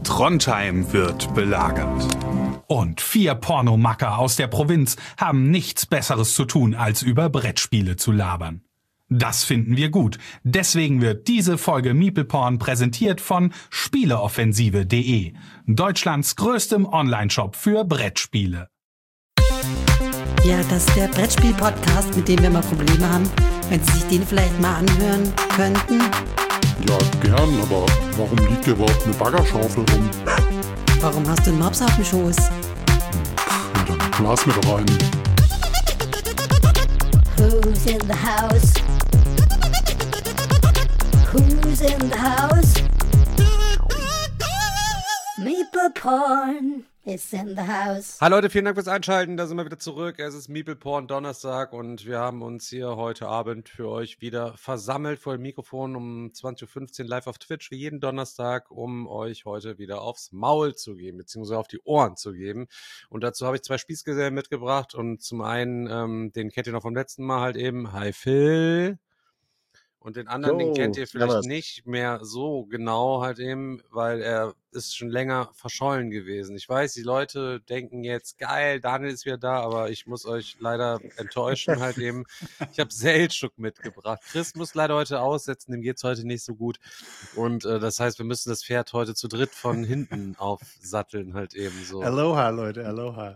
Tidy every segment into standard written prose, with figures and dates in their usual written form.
Trondheim wird belagert. Und 4 Pornomacker aus der Provinz haben nichts Besseres zu tun, als über Brettspiele zu labern. Das finden wir gut. Deswegen wird diese Folge MeeplePorn präsentiert von Spieleoffensive.de, Deutschlands größtem Onlineshop für Brettspiele. Ja, das ist der Brettspiel-Podcast, mit dem wir mal Probleme haben. Wenn Sie sich den vielleicht mal anhören könnten. Ja, gern, aber warum liegt hier überhaupt eine Baggerschaufel rum? Warum hast du einen Mops auf dem Schoß? Ja, dann blas mir doch einen. Who's in the house? Who's in the house? MeeplePorn is in the house. Hallo Leute, vielen Dank fürs Einschalten, da sind wir wieder zurück. Es ist MeeplePorn Donnerstag und wir haben uns hier heute Abend für euch wieder versammelt vor dem Mikrofon um 20.15 Uhr live auf Twitch, wie jeden Donnerstag, um euch heute wieder aufs Maul zu geben, beziehungsweise auf die Ohren zu geben. Und dazu habe ich 2 Spießgesellen mitgebracht und zum einen, den kennt ihr noch vom letzten Mal halt eben, hi Phil. Und den anderen, den kennt ihr vielleicht nicht mehr so genau halt eben, weil er ist schon länger verschollen gewesen. Ich weiß, die Leute denken jetzt, geil, Daniel ist wieder da, aber ich muss euch leider enttäuschen halt eben. Ich habe Seltschuk mitgebracht. Chris muss leider heute aussetzen, dem geht's heute nicht so gut. Und das heißt, wir müssen das Pferd heute zu dritt von hinten aufsatteln halt eben so. Aloha, Leute, aloha.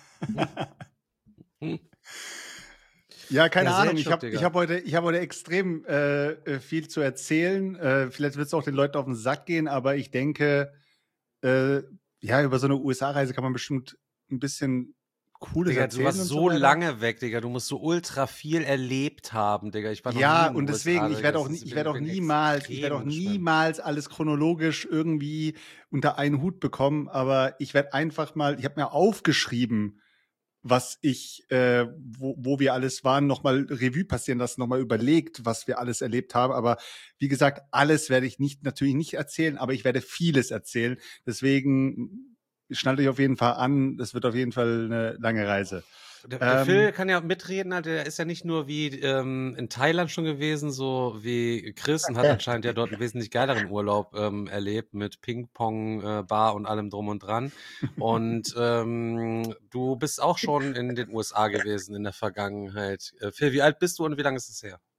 Ja, keine Ahnung. Ich hab heute extrem viel zu erzählen. Vielleicht wird es auch den Leuten auf den Sack gehen, aber ich denke, über so eine USA-Reise kann man bestimmt ein bisschen Cooles Digga, erzählen. Du warst so lange weg, Digga. Du musst so ultra viel erlebt haben, Digga. Ich war noch nie in und deswegen, USA, ich werde auch niemals alles chronologisch irgendwie unter einen Hut bekommen, aber ich werde einfach mal, ich habe mir aufgeschrieben, was ich, wo wir alles waren, nochmal Revue passieren lassen, nochmal überlegt, was wir alles erlebt haben. Aber wie gesagt, alles werde ich natürlich nicht erzählen, aber ich werde vieles erzählen. Deswegen schnallt euch auf jeden Fall an. Das wird auf jeden Fall eine lange Reise. Der Phil kann ja mitreden, halt, der ist ja nicht nur wie in Thailand schon gewesen, so wie Chris, und hat anscheinend ja dort einen wesentlich geileren Urlaub erlebt mit Ping-Pong, Bar und allem drum und dran. Und du bist auch schon in den USA gewesen in der Vergangenheit. Phil, wie alt bist du und wie lange ist es her?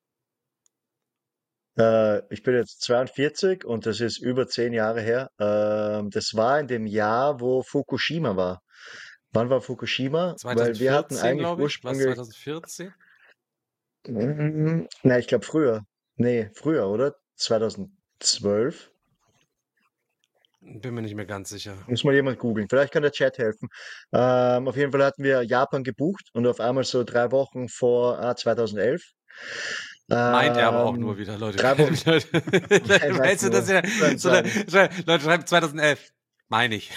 Ich bin jetzt 42 und das ist über 10 Jahre her. Das war in dem Jahr, wo Fukushima war. Wann war Fukushima? 2014, weil wir hatten eigentlich ursprünglich. Was, 2014? Ich glaube früher. Nee, früher, oder? 2012? Bin mir nicht mehr ganz sicher. Muss mal jemand googeln. Vielleicht kann der Chat helfen. Auf jeden Fall hatten wir Japan gebucht und auf einmal so 3 Wochen vor 2011. Meint er aber auch nur wieder, Leute. 3 Wochen. Weißt du, dass Leute schreiben 2011. Meine ich.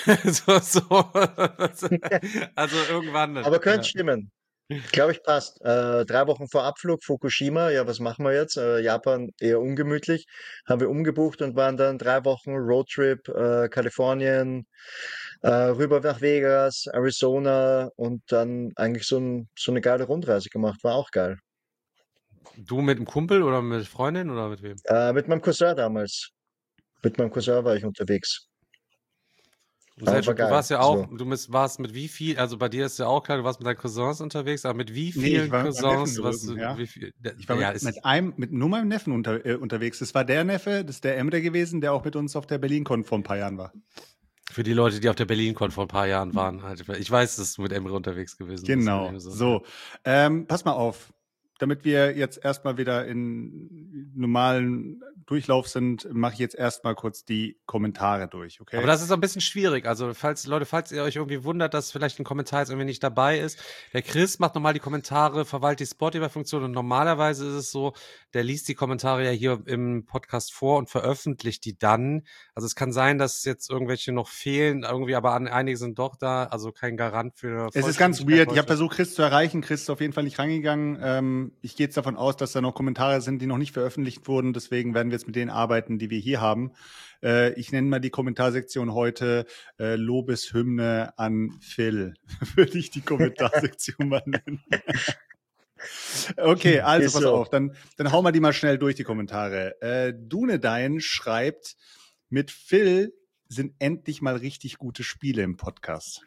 Also irgendwann. Aber könnte stimmen. Glaube ich, passt. 3 Wochen vor Abflug, Fukushima. Ja, was machen wir jetzt? Japan eher ungemütlich. Haben wir umgebucht und waren dann 3 Wochen Roadtrip, Kalifornien, rüber nach Vegas, Arizona und dann eigentlich so eine geile Rundreise gemacht. War auch geil. Du mit einem Kumpel oder mit Freundin oder mit wem? Mit meinem Cousin damals. Mit meinem Cousin war ich unterwegs. Du warst ja auch, warst mit wie viel, also bei dir ist ja auch klar, du warst mit deinen Cousins unterwegs, aber mit wie vielen Cousins? Ich war mit nur meinem Neffen unterwegs. Das war der Neffe, das ist der Emre gewesen, der auch mit uns auf der BerlinCon vor ein paar Jahren war. Für die Leute, die auf der BerlinCon vor ein paar Jahren waren. Halt. Ich weiß, dass du mit Emre unterwegs gewesen bist. Genau, so. Pass mal auf. Damit wir jetzt erstmal wieder in normalen Durchlauf sind, mache ich jetzt erstmal kurz die Kommentare durch, okay? Aber das ist ein bisschen schwierig. Also, falls ihr euch irgendwie wundert, dass vielleicht ein Kommentar jetzt irgendwie nicht dabei ist, der Chris macht nochmal die Kommentare, verwaltet die Spotify-Funktion und normalerweise ist es so, der liest die Kommentare ja hier im Podcast vor und veröffentlicht die dann. Also, es kann sein, dass jetzt irgendwelche noch fehlen, irgendwie, aber einige sind doch da, also kein Garant für. Es ist ganz weird. Ich habe versucht, Chris zu erreichen. Chris ist auf jeden Fall nicht rangegangen. Ich gehe jetzt davon aus, dass da noch Kommentare sind, die noch nicht veröffentlicht wurden. Deswegen werden wir jetzt mit denen arbeiten, die wir hier haben. Ich nenne mal die Kommentarsektion heute Lobeshymne an Phil. Würde ich die Kommentarsektion mal nennen. Okay, also pass auf. Dann hauen wir die mal schnell durch, die Kommentare. Dunedain schreibt, mit Phil sind endlich mal richtig gute Spiele im Podcast.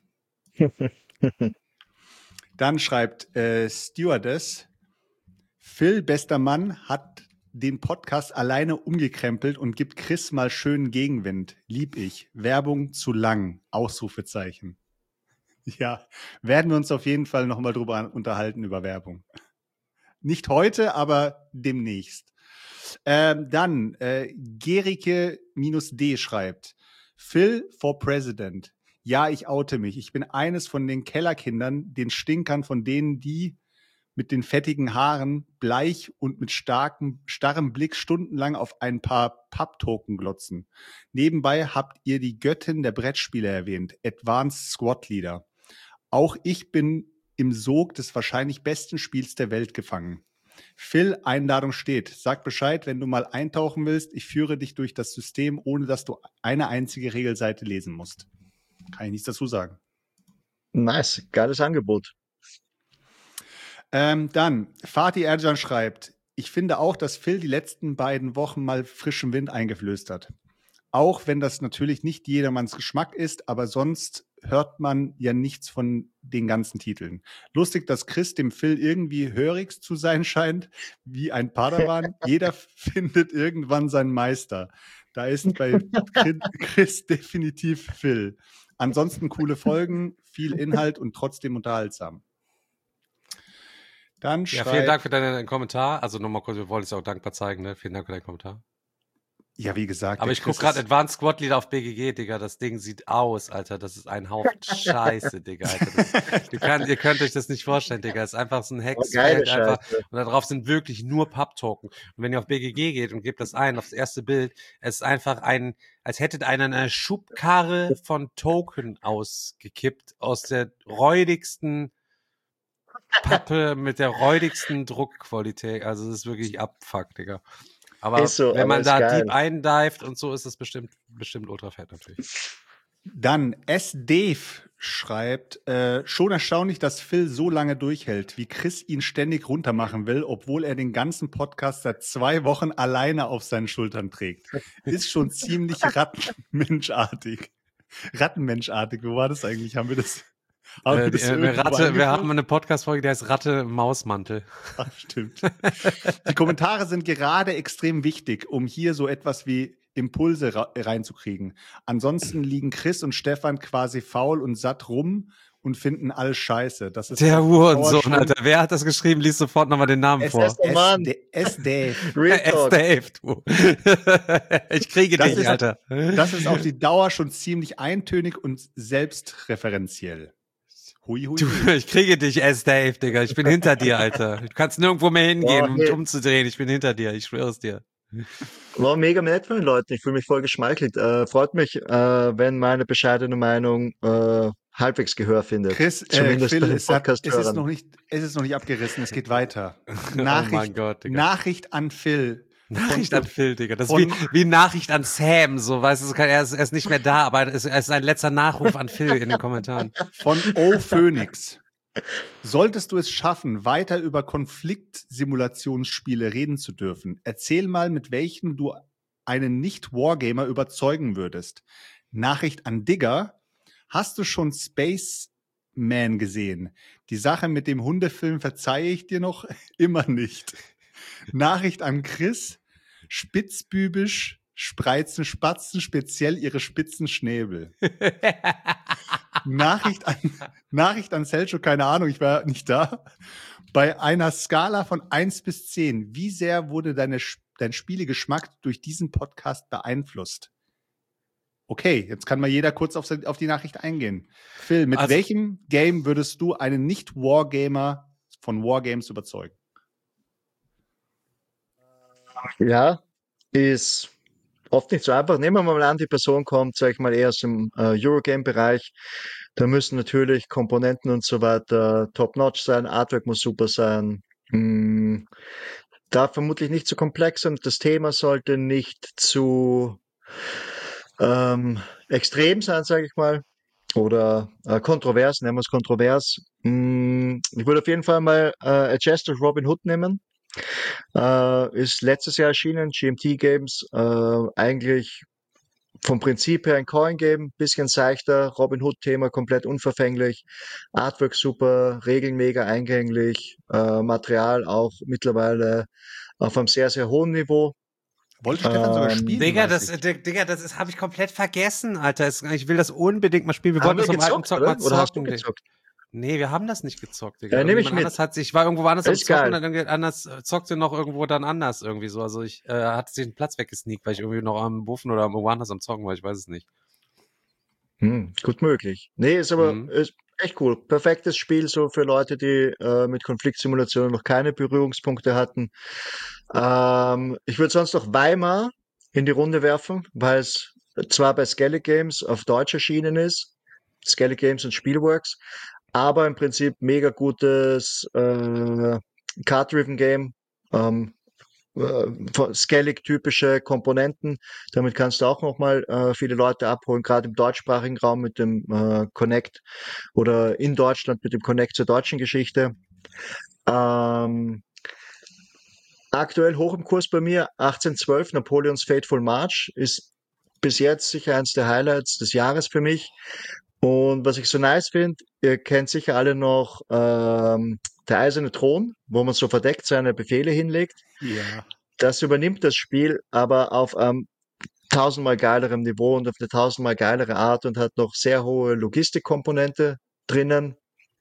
Dann schreibt Stewardess, Phil, bester Mann, hat den Podcast alleine umgekrempelt und gibt Chris mal schönen Gegenwind. Lieb ich. Werbung zu lang. Ausrufezeichen. Ja, werden wir uns auf jeden Fall nochmal drüber unterhalten, über Werbung. Nicht heute, aber demnächst. Dann Gerike-D schreibt, Phil for President. Ja, ich oute mich. Ich bin eines von den Kellerkindern, den Stinkern, von denen die mit den fettigen Haaren, bleich und mit starrem Blick stundenlang auf ein paar Papptoken glotzen. Nebenbei habt ihr die Göttin der Brettspiele erwähnt, Advanced Squad Leader. Auch ich bin im Sog des wahrscheinlich besten Spiels der Welt gefangen. Phil, Einladung steht. Sag Bescheid, wenn du mal eintauchen willst. Ich führe dich durch das System, ohne dass du eine einzige Regelseite lesen musst. Kann ich nichts dazu sagen. Nice, geiles Angebot. Dann, Fatih Ercan schreibt, ich finde auch, dass Phil die letzten beiden Wochen mal frischen Wind eingeflößt hat. Auch wenn das natürlich nicht jedermanns Geschmack ist, aber sonst hört man ja nichts von den ganzen Titeln. Lustig, dass Chris dem Phil irgendwie hörig zu sein scheint, wie ein Padawan. Jeder findet irgendwann seinen Meister. Da ist bei Chris definitiv Phil. Ansonsten coole Folgen, viel Inhalt und trotzdem unterhaltsam. Dann ja, vielen Dank für deinen Kommentar. Also nochmal kurz, wir wollen es auch dankbar zeigen, ne? Vielen Dank für deinen Kommentar. Ja, wie gesagt. Aber ich gucke gerade Advanced Squad Leader auf BGG, Digga. Das Ding sieht aus, Alter. Das ist ein Haufen Scheiße, Digga. Alter. Ihr könnt euch das nicht vorstellen, Digga. Es ist einfach so ein Hexfeld. Und da drauf sind wirklich nur Papptoken. Und wenn ihr auf BGG geht und gebt das ein, aufs erste Bild, es ist einfach als hättet einer eine Schubkarre von Token ausgekippt, aus der räudigsten Pappe mit der räudigsten Druckqualität. Also das ist wirklich Abfuck, Digga. Aber so, wenn man da deep eindived und so, ist es bestimmt ultra fett natürlich. Dann S-Dave schreibt, schon erstaunlich, dass Phil so lange durchhält, wie Chris ihn ständig runtermachen will, obwohl er den ganzen Podcast seit 2 Wochen alleine auf seinen Schultern trägt. Ist schon ziemlich rattenmenschartig. Wo war das eigentlich? Haben wir das? Wir haben eine Podcast-Folge, die heißt Ratte im Mausmantel. Ach, stimmt. Die Kommentare sind gerade extrem wichtig, um hier so etwas wie Impulse reinzukriegen. Ansonsten liegen Chris und Stefan quasi faul und satt rum und finden alles scheiße. Das ist der Hurensohn, Alter. Wer hat das geschrieben? Lies sofort nochmal den Namen vor. S-Dave. S-Dave, du. Ich kriege dich, Alter. Das ist auf die Dauer schon ziemlich eintönig und selbstreferenziell. Hui. Du, ich kriege dich, S-Dave, Digga. Ich bin hinter dir, Alter. Du kannst nirgendwo mehr hingehen, um dich umzudrehen. Ich bin hinter dir. Ich schwöre es dir. War mega nett von den Leuten. Ich fühle mich voll geschmeichelt. Freut mich, wenn meine bescheidene Meinung halbwegs Gehör findet. Chris, Phil, es ist noch nicht abgerissen. Es geht weiter. Nachricht, oh mein Gott, Digga. Nachricht an Phil. Nachricht an Phil, Digga. Das ist wie Nachricht an Sam, so, weißt du, er ist nicht mehr da, aber es ist ein letzter Nachruf an Phil in den Kommentaren. Von O Phoenix. Solltest du es schaffen, weiter über Konfliktsimulationsspiele reden zu dürfen, erzähl mal, mit welchen du einen Nicht-Wargamer überzeugen würdest. Nachricht an Digger. Hast du schon Spaceman gesehen? Die Sache mit dem Hundefilm verzeihe ich dir noch immer nicht. Nachricht an Chris. Spitzbübisch spreizen Spatzen speziell ihre spitzen Schnäbel. Nachricht an Selcho, keine Ahnung, ich war nicht da. Bei einer Skala von 1 bis 10, wie sehr wurde dein Spielegeschmack durch diesen Podcast beeinflusst? Okay, jetzt kann mal jeder kurz auf die Nachricht eingehen. Phil, mit welchem Game würdest du einen Nicht-Wargamer von Wargames überzeugen? Ja, ist oft nicht so einfach. Nehmen wir mal an, die Person kommt, sag ich mal, eher aus dem Eurogame-Bereich. Da müssen natürlich Komponenten und so weiter top-notch sein, Artwork muss super sein. Darf vermutlich nicht zu komplex sein. Das Thema sollte nicht zu extrem sein, sage ich mal. Oder kontrovers, nennen wir es kontrovers. Ich würde auf jeden Fall mal Adjust Robin Hood nehmen. Ist letztes Jahr erschienen, GMT Games, eigentlich vom Prinzip her ein Coin-Game, bisschen seichter, Robin Hood-Thema komplett unverfänglich, Artwork super, Regeln mega eingänglich, Material auch mittlerweile auf einem sehr, sehr hohen Niveau. Wollte Stefan sogar spielen? Digga, weiß ich. das habe ich komplett vergessen, Alter. Ich will das unbedingt mal spielen. Wir Haben wollten wir das am alten gezockt, Zock oder? mal zocken. Oder hast du gezockt? Nee, wir haben das nicht gezockt, Digga. Ja, nehme ich Irgendjemand mit. anders ich war irgendwo woanders am Ist Zocken geil. und dann irgendwie anders zockte noch irgendwo dann anders irgendwie so. Also ich hatte den Platz weggesneakt, weil ich irgendwie noch am Buffen oder woanders am Zocken war, ich weiß es nicht. Gut möglich. Nee, ist aber Mhm. ist echt cool. Perfektes Spiel so für Leute, die mit Konfliktsimulationen noch keine Berührungspunkte hatten. Ich würde sonst noch Weimar in die Runde werfen, weil es zwar bei Skellig Games auf Deutsch erschienen ist, Skellig Games und Spielworks, aber im Prinzip mega gutes Card-Driven Game. Skellig-typische Komponenten. Damit kannst du auch nochmal viele Leute abholen, gerade im deutschsprachigen Raum mit dem Connect oder in Deutschland mit dem Connect zur deutschen Geschichte. Aktuell hoch im Kurs bei mir 1812 Napoleons Fateful March ist bis jetzt sicher eins der Highlights des Jahres für mich. Und was ich so nice finde, ihr kennt sicher alle noch der Eiserne Thron, wo man so verdeckt seine Befehle hinlegt. Ja. Das übernimmt das Spiel aber auf tausendmal geilerem Niveau und auf eine tausendmal geilere Art und hat noch sehr hohe Logistikkomponente drinnen.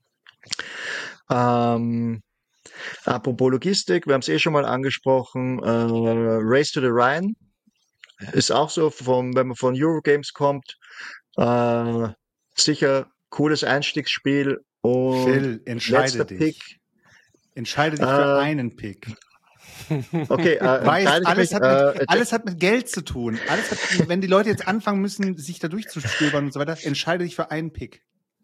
Apropos Logistik, wir haben es schon mal angesprochen, Race to the Rhine ist auch so, wenn man von Eurogames kommt, sicher cooles Einstiegsspiel und Phil, entscheide letzter dich. Pick. Entscheide dich für einen Pick. Okay, Weißt, entscheide ich alles hat mit Geld zu tun. Wenn die Leute jetzt anfangen müssen, sich da durchzustöbern und so weiter, entscheide dich für einen Pick.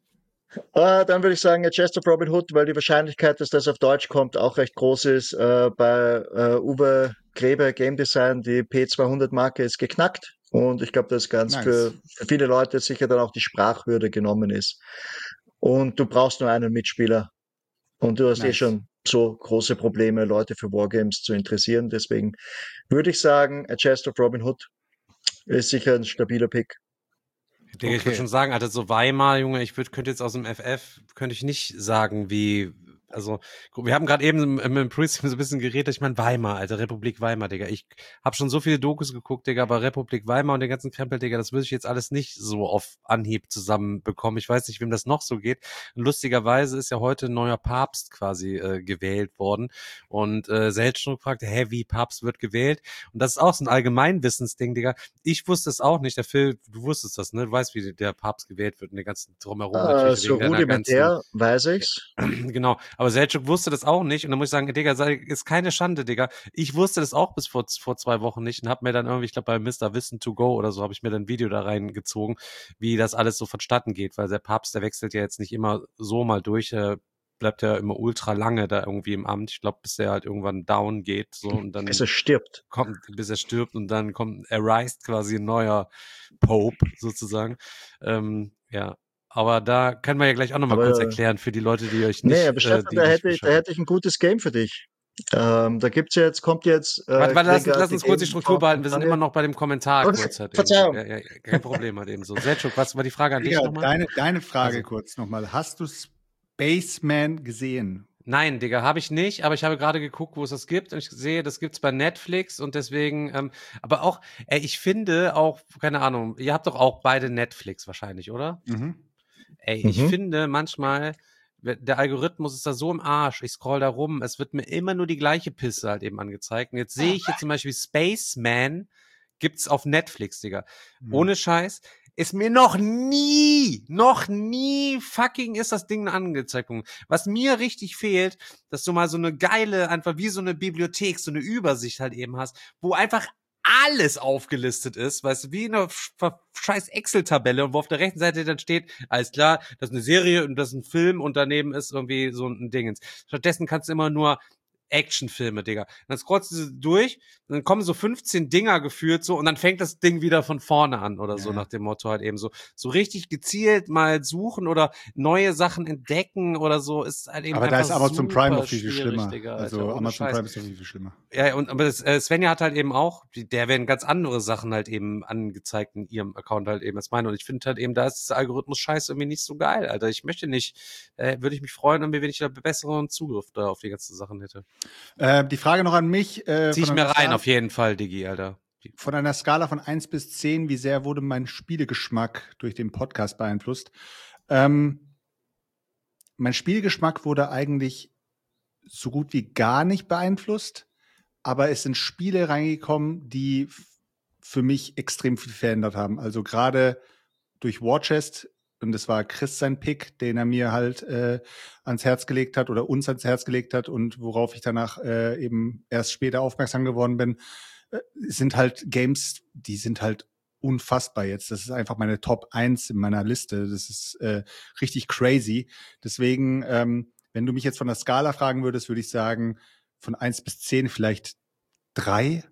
Dann würde ich sagen, A Chest of Robin Hood, weil die Wahrscheinlichkeit, dass das auf Deutsch kommt, auch recht groß ist. Bei Uwe Grebe Game Design, die P200-Marke ist geknackt. Und ich glaube, dass ganz Nice. für viele Leute sicher dann auch die Sprachhürde genommen ist. Und du brauchst nur einen Mitspieler. Und du hast Nice. schon so große Probleme, Leute für Wargames zu interessieren. Deswegen würde ich sagen, A Chest of Robin Hood ist sicher ein stabiler Pick. Digga, ich würde schon sagen, Alter, so Weimar, Junge, könnte jetzt aus dem FF, könnte ich nicht sagen, also, wir haben gerade eben im Pre-Stream so ein bisschen geredet, ich meine Weimar, Alter, Republik Weimar, Digga. Ich habe schon so viele Dokus geguckt, Digga, aber Republik Weimar und den ganzen Krempel, Digga, das würde ich jetzt alles nicht so auf Anhieb zusammenbekommen. Ich weiß nicht, wem das noch so geht. Und lustigerweise ist ja heute ein neuer Papst quasi gewählt worden und Seltschuk fragte, wie Papst wird gewählt? Und das ist auch so ein Allgemeinwissensding, Digga. Ich wusste es auch nicht, der Phil, du wusstest das, ne? Du weißt, wie der Papst gewählt wird und den ganzen Drumherum natürlich. So rudimentär weiß ich's. Genau, aber Selçuk wusste das auch nicht und dann muss ich sagen, Digga, ist keine Schande, Digga. Ich wusste das auch bis vor 2 Wochen nicht und hab mir dann irgendwie, ich glaube bei Mr. Wissen to Go oder so, habe ich mir dann ein Video da reingezogen, wie das alles so vonstatten geht, weil der Papst, der wechselt ja jetzt nicht immer so mal durch, bleibt ja immer ultra lange da irgendwie im Amt. Ich glaube, bis er halt irgendwann down geht, so und dann bis er stirbt. Bis er stirbt und dann erreist quasi ein neuer Pope sozusagen. Ja. Aber da können wir ja gleich auch nochmal kurz erklären für die Leute, die euch nicht. Nee, aber Stefan, da hätte ich ein gutes Game für dich. Kommt jetzt. Warte, lass uns kurz die Struktur behalten. Wir sind immer noch bei dem Kommentar kurz. Halt Verzeihung. Ja, kein Problem halt eben so. Selçuk, was war die Frage an dich nochmal? Deine Frage kurz nochmal. Hast du Spaceman gesehen? Nein, Digga, habe ich nicht, aber ich habe gerade geguckt, wo es das gibt und ich sehe, das gibt's bei Netflix und deswegen, aber auch, ich finde auch, keine Ahnung, ihr habt doch auch beide Netflix wahrscheinlich, oder? Mhm. Ich finde manchmal, der Algorithmus ist da so im Arsch, ich scroll da rum, es wird mir immer nur die gleiche Pisse halt eben angezeigt. Und jetzt sehe ich hier zum Beispiel Spaceman, gibt's auf Netflix, Digga. Ohne Scheiß, ist mir noch nie fucking ist das Ding angezeigt worden. Was mir richtig fehlt, dass du mal so eine geile, einfach wie so eine Bibliothek, so eine Übersicht halt eben hast, wo einfach alles aufgelistet ist, weißt du, wie eine scheiß Excel-Tabelle und wo auf der rechten Seite dann steht, alles klar, das ist eine Serie und das ist ein Film und daneben ist irgendwie so ein Dingens. Stattdessen kannst du immer nur Actionfilme, Digga. Dann scrollst du sie durch, dann kommen so 15 Dinger geführt so und dann fängt das Ding wieder von vorne an oder so, nach dem Motto halt eben so richtig gezielt mal suchen oder neue Sachen entdecken oder so, ist halt eben aber einfach da ist Amazon Prime noch viel viel schlimmer. Digga, Alter, also Amazon Prime ist doch viel schlimmer. Ja, aber Svenja hat halt eben auch, der werden ganz andere Sachen halt eben angezeigt in ihrem Account halt eben als meine. Und ich finde halt eben, da ist der Algorithmus scheiße irgendwie nicht so geil, Alter. Ich möchte nicht, würde ich mich freuen, wenn ich da besseren Zugriff da auf die ganzen Sachen hätte. Die Frage noch an mich. Zieh ich mir rein, auf jeden Fall, Digi, Alter. Von einer Skala von 1 bis 10, wie sehr wurde mein Spielegeschmack durch den Podcast beeinflusst? Mein Spielgeschmack wurde eigentlich so gut wie gar nicht beeinflusst, aber es sind Spiele reingekommen, die für mich extrem viel verändert haben. Also gerade durch War Chest, und das war Chris sein Pick, den er mir halt ans Herz gelegt hat oder uns ans Herz gelegt hat und worauf ich danach eben erst später aufmerksam geworden bin, sind halt Games, die sind halt unfassbar jetzt. Das ist einfach meine Top 1 in meiner Liste. Das ist richtig crazy. Deswegen, wenn du mich jetzt von der Skala fragen würdest, würde ich sagen, von 1 bis 10 vielleicht 3.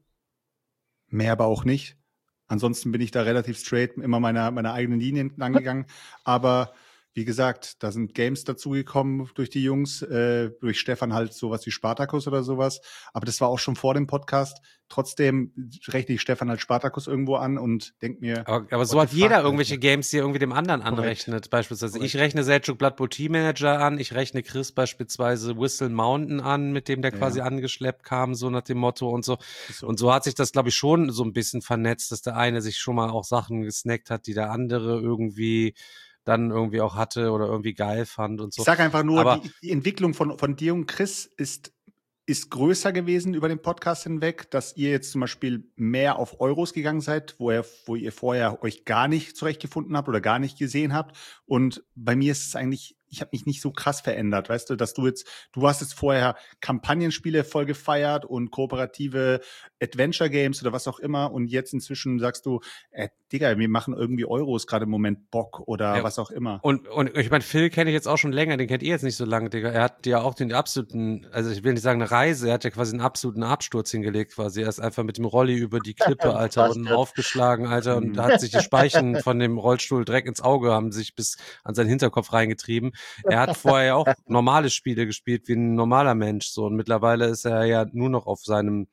Mehr aber auch nicht. Ansonsten bin ich da relativ straight, immer meiner eigenen Linien angegangen. Aber wie gesagt, da sind Games dazugekommen durch die Jungs, durch Stefan halt sowas wie Spartacus oder sowas. Aber das war auch schon vor dem Podcast. Trotzdem rechne ich Stefan als Spartacus irgendwo an und denke mir. Aber so hat jeder irgendwelche Games, die er irgendwie dem anderen anrechnet. Beispielsweise ich rechne Selçuk Blood Bowl Team Manager an, ich rechne Chris beispielsweise Whistle Mountain an, mit dem der quasi angeschleppt kam, so nach dem Motto und so. Und so hat sich das, glaube ich, schon so ein bisschen vernetzt, dass der eine sich schon mal auch Sachen gesnackt hat, die der andere irgendwie dann irgendwie auch hatte oder irgendwie geil fand und so. Ich sage einfach nur, die Entwicklung von dir und Chris ist größer gewesen über den Podcast hinweg, dass ihr jetzt zum Beispiel mehr auf Euros gegangen seid, wo ihr vorher euch gar nicht zurechtgefunden habt oder gar nicht gesehen habt. Und bei mir ist es eigentlich, ich habe mich nicht so krass verändert, weißt du, dass du hast jetzt vorher Kampagnenspiele voll gefeiert und kooperative Adventure Games oder was auch immer und jetzt inzwischen sagst du, Digga, wir machen irgendwie Euros gerade im Moment Bock oder was auch immer. Und ich meine, Phil kenne ich jetzt auch schon länger, den kennt ihr jetzt nicht so lange, Digga. Er hat ja auch den absoluten, also ich will nicht sagen eine Reise, er hat ja quasi einen absoluten Absturz hingelegt quasi. Er ist einfach mit dem Rolli über die Klippe, Alter, und aufgeschlagen, Alter, und hat sich die Speichen von dem Rollstuhl direkt ins Auge, haben sich bis an seinen Hinterkopf reingetrieben. Er hat vorher auch normale Spiele gespielt, wie ein normaler Mensch, so. Und mittlerweile ist er ja nur noch auf seinem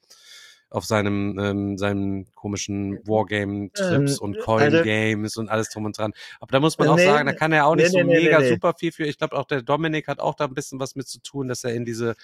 komischen Wargame-Trips und Coin-Games und alles drum und dran. Aber da muss man auch sagen, da kann er auch nicht super viel für. Ich glaube auch der Dominik hat auch da ein bisschen was mit zu tun, dass er in diese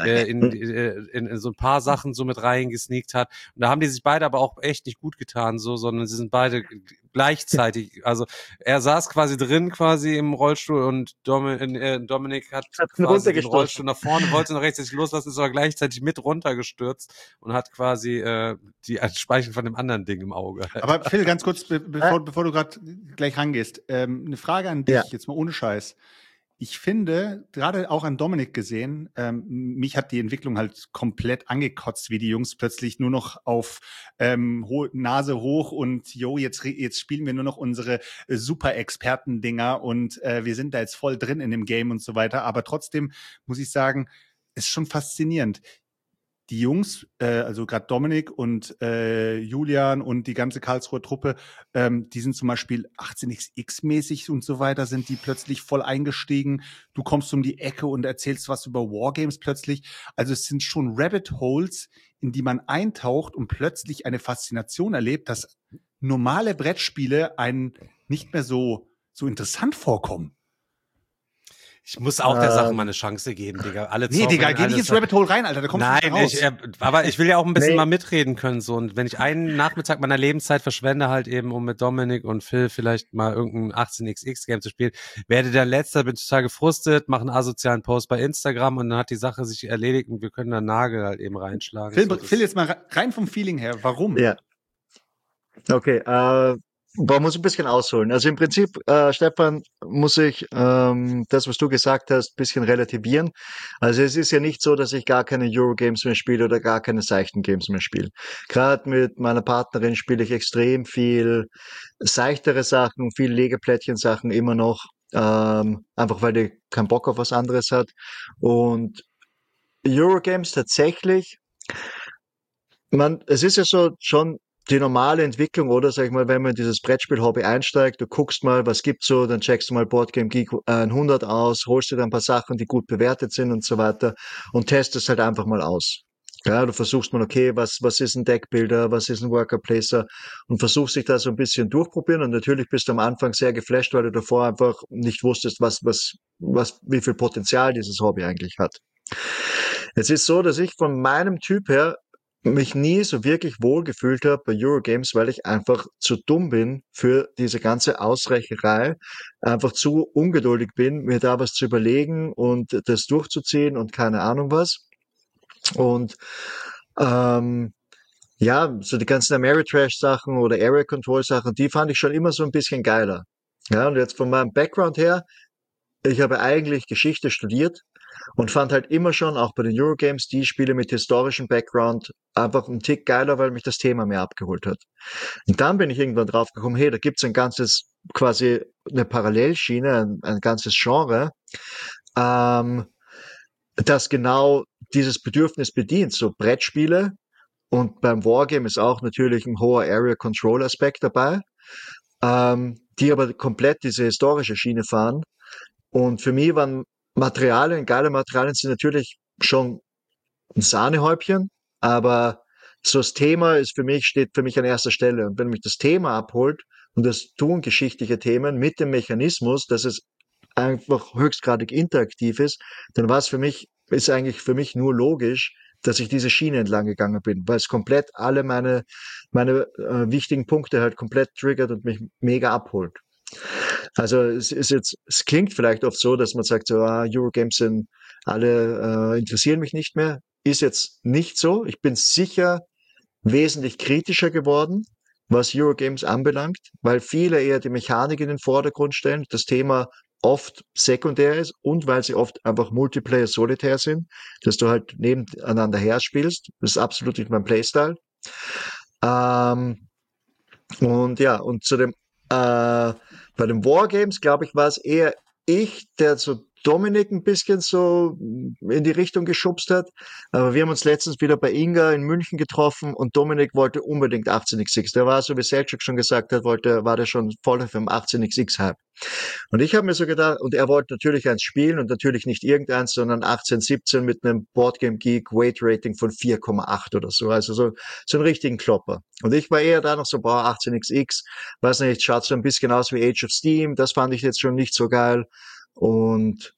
in so ein paar Sachen so mit reingesneakt hat. Und da haben die sich beide aber auch echt nicht gut getan, so, sondern sie sind beide gleichzeitig. Also er saß quasi drin quasi im Rollstuhl und Dominik hat quasi den Rollstuhl nach vorne, wollte noch rechtzeitig loslassen, ist aber gleichzeitig mit runtergestürzt und hat quasi die Speichen von dem anderen Ding im Auge. Aber Phil, ganz kurz, bevor du gerade gleich rangehst, eine Frage an dich, jetzt mal ohne Scheiß. Ich finde, gerade auch an Dominik gesehen, mich hat die Entwicklung halt komplett angekotzt, wie die Jungs plötzlich nur noch auf Nase hoch und jetzt spielen wir nur noch unsere Super-Experten-Dinger und wir sind da jetzt voll drin in dem Game und so weiter. Aber trotzdem muss ich sagen, ist schon faszinierend. Die Jungs, also gerade Dominik und Julian und die ganze Karlsruher Truppe, die sind zum Beispiel 18xx-mäßig und so weiter, sind die plötzlich voll eingestiegen. Du kommst um die Ecke und erzählst was über Wargames plötzlich. Also es sind schon Rabbit Holes, in die man eintaucht und plötzlich eine Faszination erlebt, dass normale Brettspiele einen nicht mehr so interessant vorkommen. Ich muss auch der Sache mal eine Chance geben, Digga. Digga, geh nicht ins Rabbit Hole rein, Alter, da kommst du nicht raus. Aber ich will ja auch ein bisschen mal mitreden können, so. Und wenn ich einen Nachmittag meiner Lebenszeit verschwende, halt eben, um mit Dominik und Phil vielleicht mal irgendein 18xx-Game zu spielen, werde der Letzte, bin total gefrustet, mache einen asozialen Post bei Instagram und dann hat die Sache sich erledigt und wir können da Nagel halt eben reinschlagen. Phil, jetzt mal rein vom Feeling her, warum? Ja. Okay, man muss ein bisschen ausholen. Also im Prinzip, Stefan, muss ich das, was du gesagt hast, ein bisschen relativieren. Also es ist ja nicht so, dass ich gar keine Eurogames mehr spiele oder gar keine seichten Games mehr spiele. Gerade mit meiner Partnerin spiele ich extrem viel seichtere Sachen, viel Legeplättchen-Sachen immer noch, einfach weil die keinen Bock auf was anderes hat. Und Eurogames tatsächlich, es ist ja so schon die normale Entwicklung, oder? Sag ich mal, wenn man in dieses Brettspiel-Hobby einsteigt, du guckst mal, was gibt's so, dann checkst du mal Boardgame Geek 100 aus, holst dir dann ein paar Sachen, die gut bewertet sind und so weiter und testest halt einfach mal aus. Ja, du versuchst mal, okay, was ist ein Deckbuilder, was ist ein Worker Placer und versuchst dich da so ein bisschen durchprobieren und natürlich bist du am Anfang sehr geflasht, weil du davor einfach nicht wusstest, wie viel Potenzial dieses Hobby eigentlich hat. Es ist so, dass ich von meinem Typ her mich nie so wirklich wohl gefühlt habe bei Eurogames, weil ich einfach zu dumm bin für diese ganze Ausreicherei, einfach zu ungeduldig bin, mir da was zu überlegen und das durchzuziehen und keine Ahnung was. Und ja, so die ganzen Ameritrash-Sachen oder Area Control-Sachen, die fand ich schon immer so ein bisschen geiler. Ja, und jetzt von meinem Background her, ich habe eigentlich Geschichte studiert und fand halt immer schon, auch bei den Eurogames, die Spiele mit historischem Background einfach einen Tick geiler, weil mich das Thema mehr abgeholt hat. Und dann bin ich irgendwann drauf gekommen, hey, da gibt's quasi eine Parallelschiene, ein ganzes Genre, das genau dieses Bedürfnis bedient, so Brettspiele. Und beim Wargame ist auch natürlich ein hoher Area Control Aspekt dabei, die aber komplett diese historische Schiene fahren. Und für mich waren geile Materialien sind natürlich schon ein Sahnehäubchen, aber so das Thema steht für mich an erster Stelle. Und wenn mich das Thema abholt und das tun geschichtliche Themen mit dem Mechanismus, dass es einfach höchstgradig interaktiv ist, dann ist eigentlich für mich nur logisch, dass ich diese Schiene entlang gegangen bin, weil es komplett alle meine wichtigen Punkte halt komplett triggert und mich mega abholt. Also es klingt vielleicht oft so, dass man sagt, so, Eurogames sind alle interessieren mich nicht mehr. Ist jetzt nicht so. Ich bin sicher wesentlich kritischer geworden, was Eurogames anbelangt, weil viele eher die Mechanik in den Vordergrund stellen, das Thema oft sekundär ist und weil sie oft einfach Multiplayer solitär sind, dass du halt nebeneinander her spielst. Das ist absolut nicht mein Playstyle. Und ja, und bei den Wargames, glaube ich, war es eher ich, der so Dominik ein bisschen so in die Richtung geschubst hat. Aber wir haben uns letztens wieder bei Inga in München getroffen und Dominik wollte unbedingt 18xx. Der war, so wie Selchuk schon gesagt hat, war der schon voll auf dem 18xx-Hype. Und ich habe mir so gedacht, und er wollte natürlich eins spielen und natürlich nicht irgendeins, sondern 1817 mit einem Boardgame Geek Weight Rating von 4,8 oder so. Also so einen richtigen Klopper. Und ich war eher da noch so, 18xx, weiß nicht, schaut so ein bisschen aus wie Age of Steam. Das fand ich jetzt schon nicht so geil. Und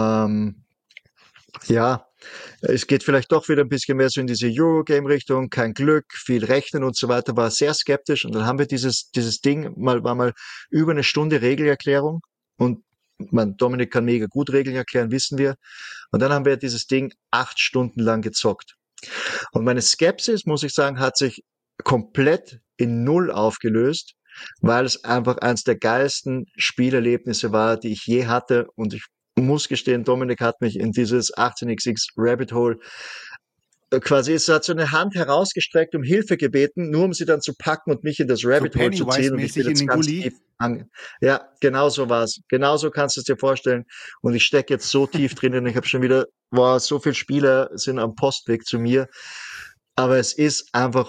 ja, es geht vielleicht doch wieder ein bisschen mehr so in diese Eurogame-Richtung, kein Glück, viel Rechnen und so weiter, war sehr skeptisch. Und dann haben wir dieses Ding, war mal über eine Stunde Regelerklärung. Und Dominik kann mega gut Regeln erklären, wissen wir. Und dann haben wir dieses Ding 8 Stunden lang gezockt. Und meine Skepsis, muss ich sagen, hat sich komplett in Null aufgelöst, weil es einfach eines der geilsten Spielerlebnisse war, die ich je hatte. Und ich muss gestehen, Dominik hat mich in dieses 18xx Rabbit Hole quasi, es hat so eine Hand herausgestreckt, um Hilfe gebeten, nur um sie dann zu packen und mich in das Rabbit Hole zu ziehen. Und ich bin jetzt ganz tief ja, genau so war's. Genau so kannst du es dir vorstellen. Und ich stecke jetzt so tief drinnen. Ich habe schon wieder, so viele Spieler sind am Postweg zu mir. Aber es ist einfach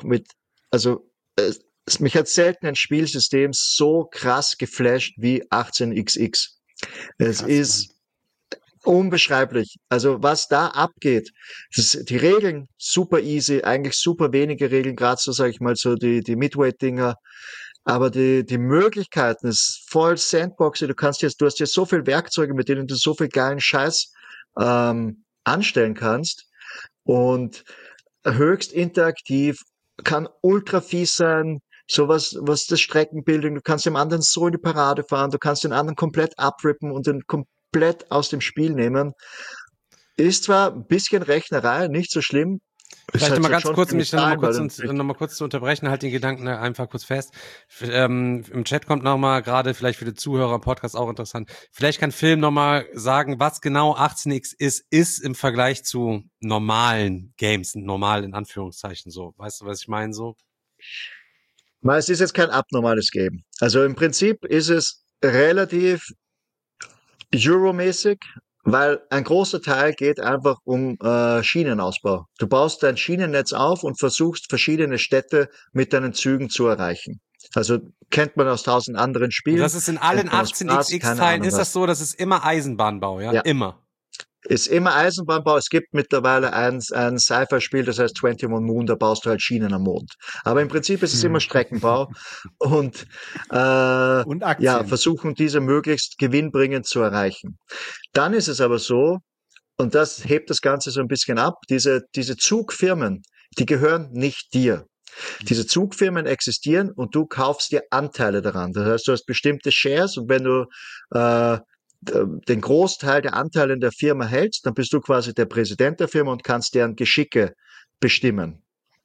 mich hat selten ein Spielsystem so krass geflasht wie 18xx. Es ist unbeschreiblich. Also was da abgeht, die Regeln super easy, eigentlich super wenige Regeln, gerade so, sage ich mal, so die Midway-Dinger. Aber die Möglichkeiten ist voll Sandboxy. Du hast jetzt so viel Werkzeuge, mit denen du so viel geilen Scheiß anstellen kannst. Und höchst interaktiv, kann ultra fies sein. Sowas, was das Streckenbildung, du kannst dem anderen so in die Parade fahren, du kannst den anderen komplett abrippen und den komplett aus dem Spiel nehmen. Ist zwar ein bisschen Rechnerei, nicht so schlimm. Vielleicht nochmal ganz kurz, um mich nochmal kurz zu unterbrechen, halt den Gedanken einfach kurz fest. Im Chat kommt nochmal, gerade vielleicht für die Zuhörer im Podcast auch interessant, vielleicht kann Film nochmal sagen, was genau 18x ist im Vergleich zu normalen Games, normal in Anführungszeichen so. Weißt du, was ich meine so? Es ist jetzt kein abnormales Game. Also im Prinzip ist es relativ Euro-mäßig, Weil ein großer Teil geht einfach um Schienenausbau. Du baust dein Schienennetz auf und versuchst, verschiedene Städte mit deinen Zügen zu erreichen. Also kennt man aus 1000 anderen Und Spielen. das ist in allen Kennt man aus Brass, 18xx-Teilen, ist das so, das ist immer Eisenbahnbau, ja? Ja. Immer. Ist immer Eisenbahnbau. Es gibt mittlerweile ein Sci-Fi-Spiel, das heißt 21 Moon, da baust du halt Schienen am Mond. Aber im Prinzip ist es immer Streckenbau und Und Aktien. versuchen, diese möglichst gewinnbringend zu erreichen. Dann ist es aber so, und das hebt das Ganze so ein bisschen ab, diese Zugfirmen, die gehören nicht dir. Diese Zugfirmen existieren und du kaufst dir Anteile daran. Das heißt, du hast bestimmte Shares und wenn du den Großteil der Anteile in der Firma hältst, dann bist du quasi der Präsident der Firma und kannst deren Geschicke bestimmen.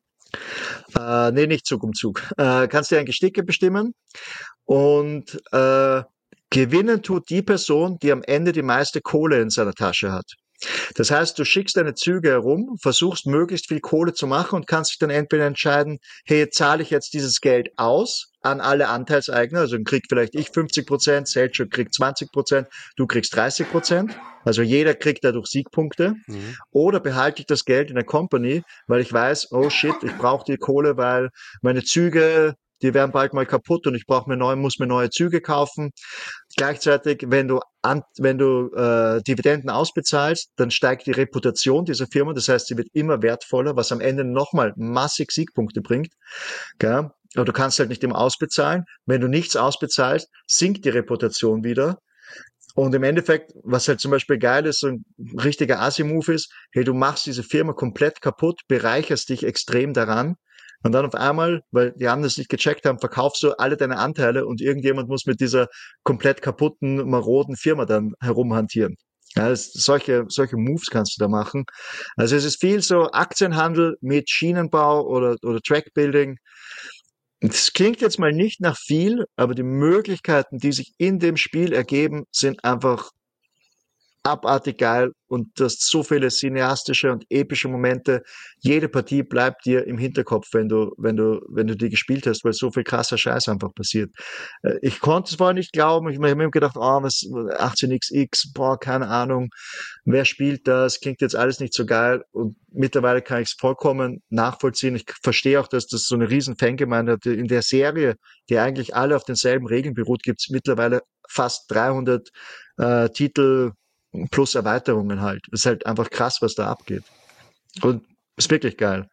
Nicht Zug um Zug. Kannst deren Geschicke bestimmen und gewinnen tut die Person, die am Ende die meiste Kohle in seiner Tasche hat. Das heißt, du schickst deine Züge herum, versuchst möglichst viel Kohle zu machen und kannst dich dann entweder entscheiden, hey, zahle ich jetzt dieses Geld aus an alle Anteilseigner, also dann kriegt vielleicht ich 50%, Selchuk kriegt 20%, du kriegst 30%, also jeder kriegt dadurch Siegpunkte, oder behalte ich das Geld in der Company, weil ich weiß, oh shit, ich brauche die Kohle, weil meine Züge, die werden bald mal kaputt und ich muss mir neue Züge kaufen. Gleichzeitig, wenn du Dividenden ausbezahlst, dann steigt die Reputation dieser Firma. Das heißt, sie wird immer wertvoller, was am Ende nochmal massig Siegpunkte bringt. Gell? Aber du kannst halt nicht immer ausbezahlen. Wenn du nichts ausbezahlst, sinkt die Reputation wieder. Und im Endeffekt, was halt zum Beispiel geil ist, so ein richtiger Assi-Move ist, hey, du machst diese Firma komplett kaputt, bereicherst dich extrem daran. Und dann auf einmal, weil die anderen das nicht gecheckt haben, verkaufst du alle deine Anteile und irgendjemand muss mit dieser komplett kaputten, maroden Firma dann herumhantieren. Ja, solche Moves kannst du da machen. Also es ist viel so Aktienhandel mit Schienenbau oder Trackbuilding. Das klingt jetzt mal nicht nach viel, aber die Möglichkeiten, die sich in dem Spiel ergeben, sind einfach abartig geil und du hast so viele cineastische und epische Momente. Jede Partie bleibt dir im Hinterkopf, wenn du die gespielt hast, weil so viel krasser Scheiß einfach passiert. Ich konnte es vorher nicht glauben. Ich habe mir gedacht, was 18xx, keine Ahnung, wer spielt das? Klingt jetzt alles nicht so geil. Und mittlerweile kann ich es vollkommen nachvollziehen. Ich verstehe auch, dass das so eine riesen Fangemeinde hat. In der Serie, die eigentlich alle auf denselben Regeln beruht, gibt es mittlerweile fast 300 Titel plus Erweiterungen halt. Es ist halt einfach krass, was da abgeht. Und ist wirklich geil.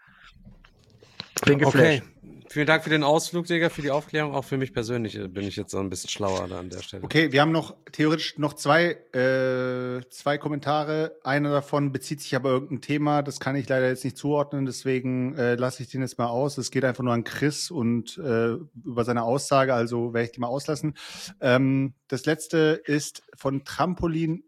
Bin geflasht. Okay. Vielen Dank für den Ausflug, Digga, für die Aufklärung. Auch für mich persönlich bin ich jetzt so ein bisschen schlauer da an der Stelle. Okay, wir haben theoretisch noch zwei Kommentare. Einer davon bezieht sich aber irgendein Thema. Das kann ich leider jetzt nicht zuordnen, deswegen lasse ich den jetzt mal aus. Es geht einfach nur an Chris und über seine Aussage, also werde ich die mal auslassen. Das letzte ist von Trampolin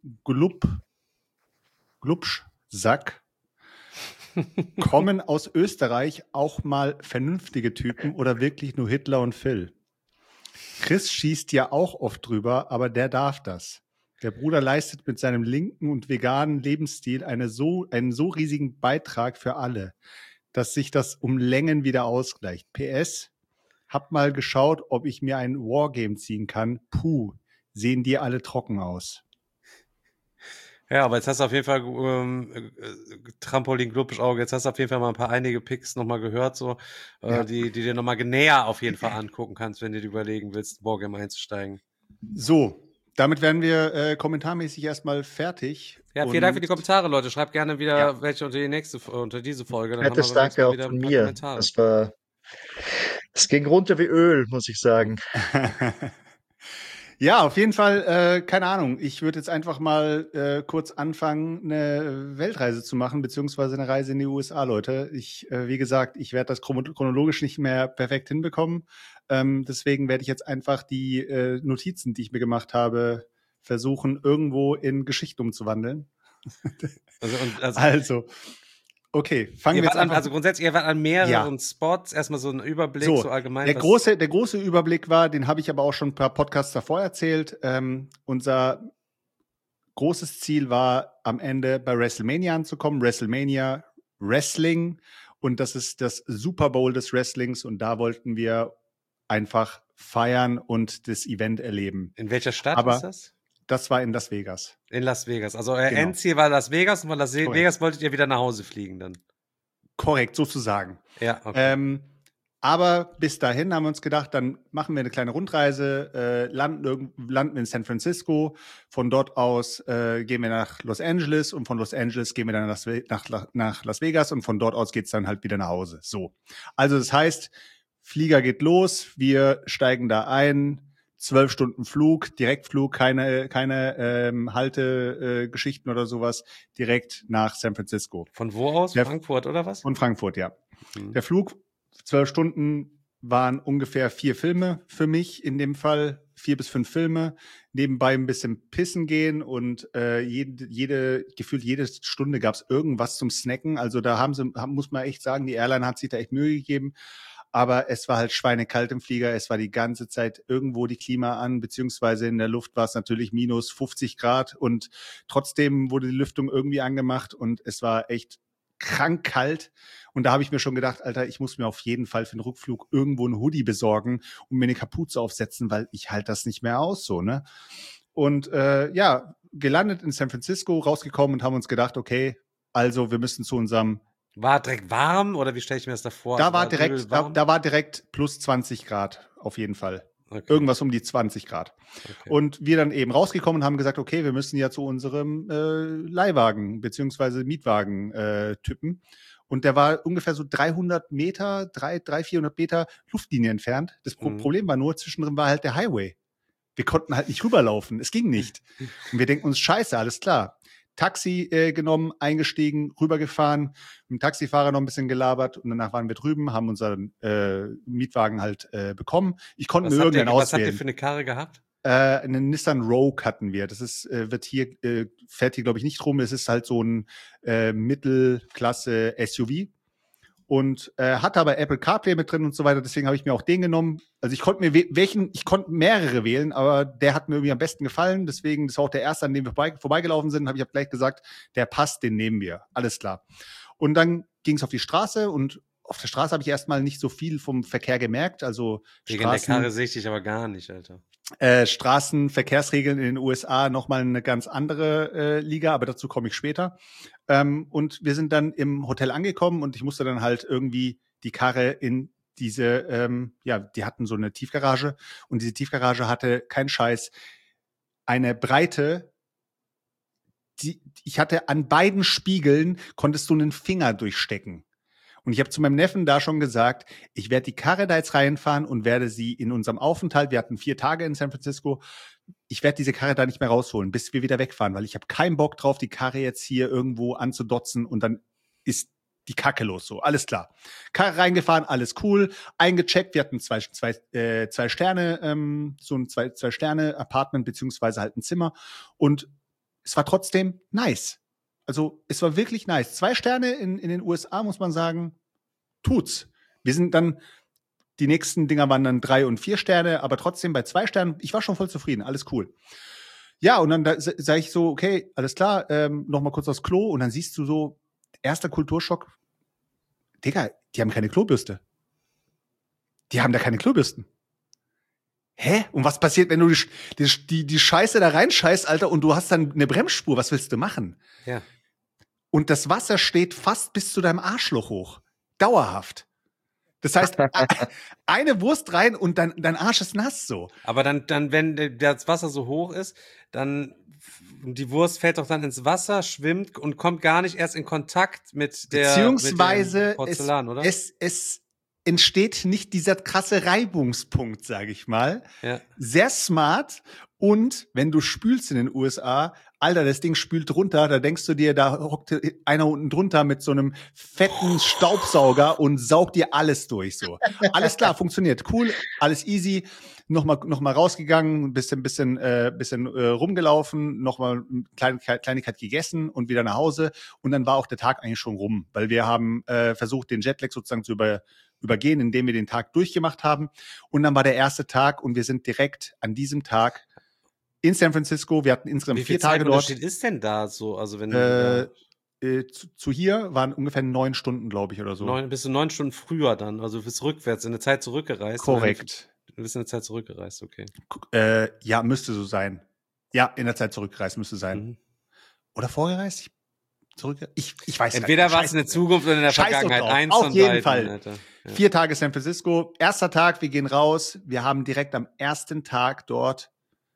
Glubschsack. Kommen aus Österreich auch mal vernünftige Typen oder wirklich nur Hitler und Phil? Chris schießt ja auch oft drüber, aber der darf das. Der Bruder leistet mit seinem linken und veganen Lebensstil einen so riesigen Beitrag für alle, dass sich das um Längen wieder ausgleicht. PS, hab mal geschaut, ob ich mir ein Wargame ziehen kann. Puh, sehen die alle trocken aus. Ja, aber jetzt hast du auf jeden Fall Trampolin Glubschauge, jetzt hast du auf jeden Fall mal einige Picks nochmal gehört, so, die dir nochmal näher auf jeden Fall angucken kannst, wenn du dir überlegen willst, Wargame einzusteigen. So, damit werden wir kommentarmäßig erstmal fertig. Ja, vielen Dank für die Kommentare, Leute. Schreibt gerne wieder welche unter diese Folge. Dann Fettes Danke auch von mir. Das ging runter wie Öl, muss ich sagen. Ja, auf jeden Fall, keine Ahnung. Ich würde jetzt einfach mal kurz anfangen, eine Weltreise zu machen, beziehungsweise eine Reise in die USA, Leute. Wie gesagt, ich werde das chronologisch nicht mehr perfekt hinbekommen. Deswegen werde ich jetzt einfach die Notizen, die ich mir gemacht habe, versuchen, irgendwo in Geschichte umzuwandeln. Also, okay, fangen wir jetzt an. Also grundsätzlich, ihr wart an mehreren Spots, erstmal so ein Überblick, so allgemein. Der große Überblick war, den habe ich aber auch schon ein paar Podcasts davor erzählt. Unser großes Ziel war, am Ende bei WrestleMania anzukommen. WrestleMania Wrestling. Und das ist das Super Bowl des Wrestlings. Und da wollten wir einfach feiern und das Event erleben. In welcher Stadt ist das? das war in Las Vegas. In Las Vegas. Also euer Genau. Endziel war Las Vegas und von Las Korrekt. Vegas wolltet ihr wieder nach Hause fliegen dann. Korrekt, sozusagen. Ja, okay. Aber bis dahin haben wir uns gedacht, dann machen wir eine kleine Rundreise, landen in San Francisco. Von dort aus gehen wir nach Los Angeles und von Los Angeles gehen wir dann nach Las Vegas und von dort aus geht's dann halt wieder nach Hause. So. Also das heißt, Flieger geht los, wir steigen da ein, 12 Stunden Flug, Direktflug, keine Haltegeschichten oder sowas, direkt nach San Francisco. Von wo aus? Frankfurt oder was? Von Frankfurt, ja. Der Flug, 12 Stunden, waren ungefähr 4 Filme für mich in dem Fall, 4 bis 5 Filme, nebenbei ein bisschen pissen gehen und gefühlt jede Stunde gab es irgendwas zum Snacken. Also da muss man echt sagen, die Airline hat sich da echt Mühe gegeben. Aber es war halt schweinekalt im Flieger. Es war die ganze Zeit irgendwo die Klima an, beziehungsweise in der Luft war es natürlich minus 50 Grad und trotzdem wurde die Lüftung irgendwie angemacht und es war echt krank kalt. Und da habe ich mir schon gedacht, Alter, ich muss mir auf jeden Fall für den Rückflug irgendwo einen Hoodie besorgen und mir eine Kapuze aufsetzen, weil ich halte das nicht mehr aus, so, ne? Und gelandet in San Francisco, rausgekommen und haben uns gedacht, okay, also wir müssen zu unserem. War direkt warm oder wie stelle ich mir das da vor? Da war direkt plus 20 Grad auf jeden Fall. Okay. Irgendwas um die 20 Grad. Okay. Und wir dann eben rausgekommen und haben gesagt, okay, wir müssen ja zu unserem Leihwagen beziehungsweise Mietwagen tippen. Und der war ungefähr so 300 Meter, 400 Meter Luftlinie entfernt. Das Problem war nur, zwischendrin war halt der Highway. Wir konnten halt nicht rüberlaufen. Es ging nicht. Und wir denken uns, scheiße, alles klar. Taxi genommen, eingestiegen, rübergefahren, mit dem Taxifahrer noch ein bisschen gelabert und danach waren wir drüben, haben unseren Mietwagen halt bekommen. Ich konnte mir irgendeinen auswählen. Was habt ihr für eine Karre gehabt? Einen Nissan Rogue hatten wir. Das ist, fährt hier, glaube ich, nicht rum. Es ist halt so ein Mittelklasse SUV. Und hatte aber Apple CarPlay mit drin und so weiter, deswegen habe ich mir auch den genommen. Also ich konnte mehrere wählen, aber der hat mir irgendwie am besten gefallen, deswegen, das war auch der erste, an dem wir vorbeigelaufen sind, habe ich gleich gesagt, der passt, den nehmen wir, alles klar. Und dann ging es auf die Straße und auf der Straße habe ich erstmal nicht so viel vom Verkehr gemerkt, also wegen der Karre sehe ich dich aber gar nicht, Alter. Straßenverkehrsregeln in den USA nochmal eine ganz andere Liga, aber dazu komme ich später. Und wir sind dann im Hotel angekommen und ich musste dann halt irgendwie die Karre in diese, die hatten so eine Tiefgarage und diese Tiefgarage hatte, kein Scheiß, eine Breite, ich hatte an beiden Spiegeln, konntest du einen Finger durchstecken. Und ich habe zu meinem Neffen da schon gesagt, ich werde die Karre da jetzt reinfahren und werde sie in unserem Aufenthalt, wir hatten 4 Tage in San Francisco, ich werde diese Karre da nicht mehr rausholen, bis wir wieder wegfahren, weil ich habe keinen Bock drauf, die Karre jetzt hier irgendwo anzudotzen und dann ist die Kacke los, so, alles klar. Karre reingefahren, alles cool, eingecheckt, wir hatten zwei Sterne, so ein 2-Sterne-Apartment, beziehungsweise halt ein Zimmer und es war trotzdem nice. Also es war wirklich nice. 2 Sterne in den USA, muss man sagen, tut's. Wir sind dann, die nächsten Dinger waren dann 3 und 4 Sterne, aber trotzdem bei 2 Sternen, ich war schon voll zufrieden, alles cool. Ja, und dann sage ich so, okay, alles klar, noch mal kurz aufs Klo und dann siehst du so, erster Kulturschock, Digga, die haben keine Klobürste. Die haben da keine Klobürsten. Hä? Und was passiert, wenn du die Scheiße da reinscheißt, Alter, und du hast dann eine Bremsspur? Was willst du machen? Ja. Und das Wasser steht fast bis zu deinem Arschloch hoch. Dauerhaft. Das heißt, eine Wurst rein und dein Arsch ist nass so. Aber dann, wenn das Wasser so hoch ist, dann die Wurst fällt doch dann ins Wasser, schwimmt und kommt gar nicht erst in Kontakt mit der beziehungsweise Porzellan, oder? Es entsteht nicht dieser krasse Reibungspunkt, sage ich mal. Ja. Sehr smart. Und wenn du spülst in den USA, Alter, das Ding spült runter, da denkst du dir, da hockt einer unten drunter mit so einem fetten Staubsauger und saugt dir alles durch, so. Alles klar, funktioniert. Cool, alles easy. Nochmal rausgegangen, bisschen rumgelaufen, nochmal eine Kleinigkeit gegessen und wieder nach Hause. Und dann war auch der Tag eigentlich schon rum, weil wir haben versucht, den Jetlag sozusagen zu übergehen, indem wir den Tag durchgemacht haben. Und dann war der erste Tag und wir sind direkt an diesem Tag in San Francisco. Wir hatten insgesamt 4 Tage dort. Wie viel Zeitunterschied ist denn da so? Also wenn zu hier waren ungefähr 9 Stunden, glaube ich, oder so. Bist du 9 Stunden früher dann? Also du bist rückwärts in der Zeit zurückgereist? Korrekt. Du bist in der Zeit zurückgereist, okay. Ja, müsste so sein. Ja, in der Zeit zurückgereist müsste sein. Mhm. Oder vorgereist? Ich weiß Entweder nicht. war es in der Zukunft oder in der Scheiß Vergangenheit. drauf. Eins Auf von jeden beiden, Fall. Alter. Ja. 4 Tage San Francisco. Erster Tag, wir gehen raus. Wir haben direkt am ersten Tag dort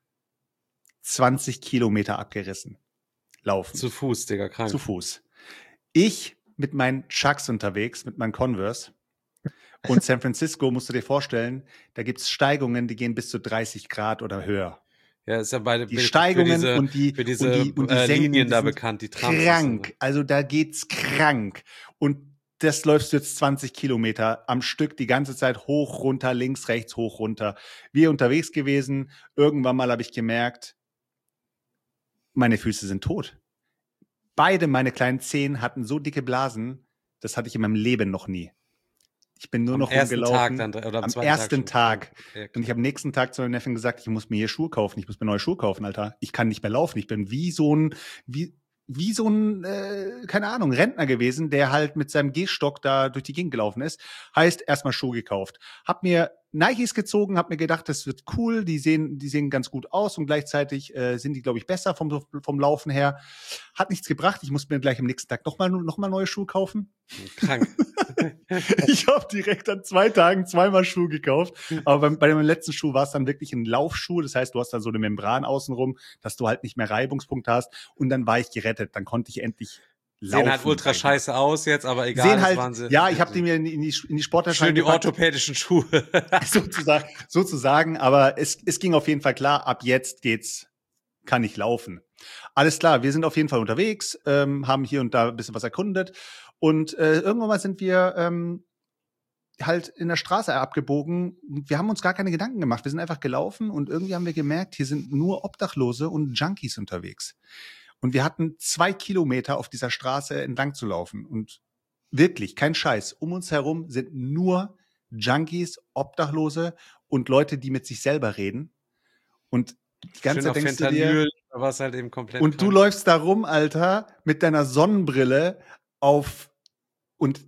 20 Kilometer abgerissen. Laufen. Zu Fuß, Digga, krank. Zu Fuß. Ich mit meinen Chucks unterwegs, mit meinen Converse. Und San Francisco, musst du dir vorstellen, da gibt es Steigungen, die gehen bis zu 30 Grad oder höher. Ja, ist ja beide Die Steigungen für diese Senken, Linien da sind bekannt, die Trams. krank. Also da geht's krank. Und das läufst du jetzt 20 Kilometer am Stück die ganze Zeit hoch, runter, links, rechts, hoch, runter. Wir unterwegs gewesen. Irgendwann mal habe ich gemerkt, meine Füße sind tot. Beide meine kleinen Zehen hatten so dicke Blasen, das hatte ich in meinem Leben noch nie. Ich bin nur noch rumgelaufen. Am ersten Tag. Okay, und ich habe am nächsten Tag zu meinem Neffen gesagt, ich muss mir hier Schuhe kaufen, ich muss mir neue Schuhe kaufen, Alter. Ich kann nicht mehr laufen. Ich bin wie so ein, keine Ahnung, Rentner gewesen, der halt mit seinem Gehstock da durch die Gegend gelaufen ist. Heißt, erstmal Schuhe gekauft. Hab mir Nikes gezogen, hab mir gedacht, das wird cool, die sehen ganz gut aus und gleichzeitig sind die, glaube ich, besser vom Laufen her. Hat nichts gebracht. Ich musste mir gleich am nächsten Tag noch mal neue Schuhe kaufen. Krank. Ich habe direkt an 2 Tagen 2-mal Schuhe gekauft. Aber bei dem letzten Schuh war es dann wirklich ein Laufschuh. Das heißt, du hast dann so eine Membran außenrum, dass du halt nicht mehr Reibungspunkte hast. Und dann war ich gerettet. Dann konnte ich endlich laufen. Sehen halt ultra scheiße aus jetzt, aber egal. Sehen halt, ja, ich habe die mir in die Sporttasche schön die orthopädischen Schuhe. sozusagen. Aber es ging auf jeden Fall klar. Ab jetzt kann ich laufen. Alles klar, wir sind auf jeden Fall unterwegs, haben hier und da ein bisschen was erkundet. Und irgendwann mal sind wir halt in der Straße abgebogen. Wir haben uns gar keine Gedanken gemacht. Wir sind einfach gelaufen und irgendwie haben wir gemerkt, hier sind nur Obdachlose und Junkies unterwegs. Und wir hatten 2 Kilometer auf dieser Straße entlang zu laufen. Und wirklich, kein Scheiß, um uns herum sind nur Junkies, Obdachlose und Leute, die mit sich selber reden. Und die ganze Zeit denkst du dir, war es halt eben komplett und du läufst da rum, Alter, mit deiner Sonnenbrille auf und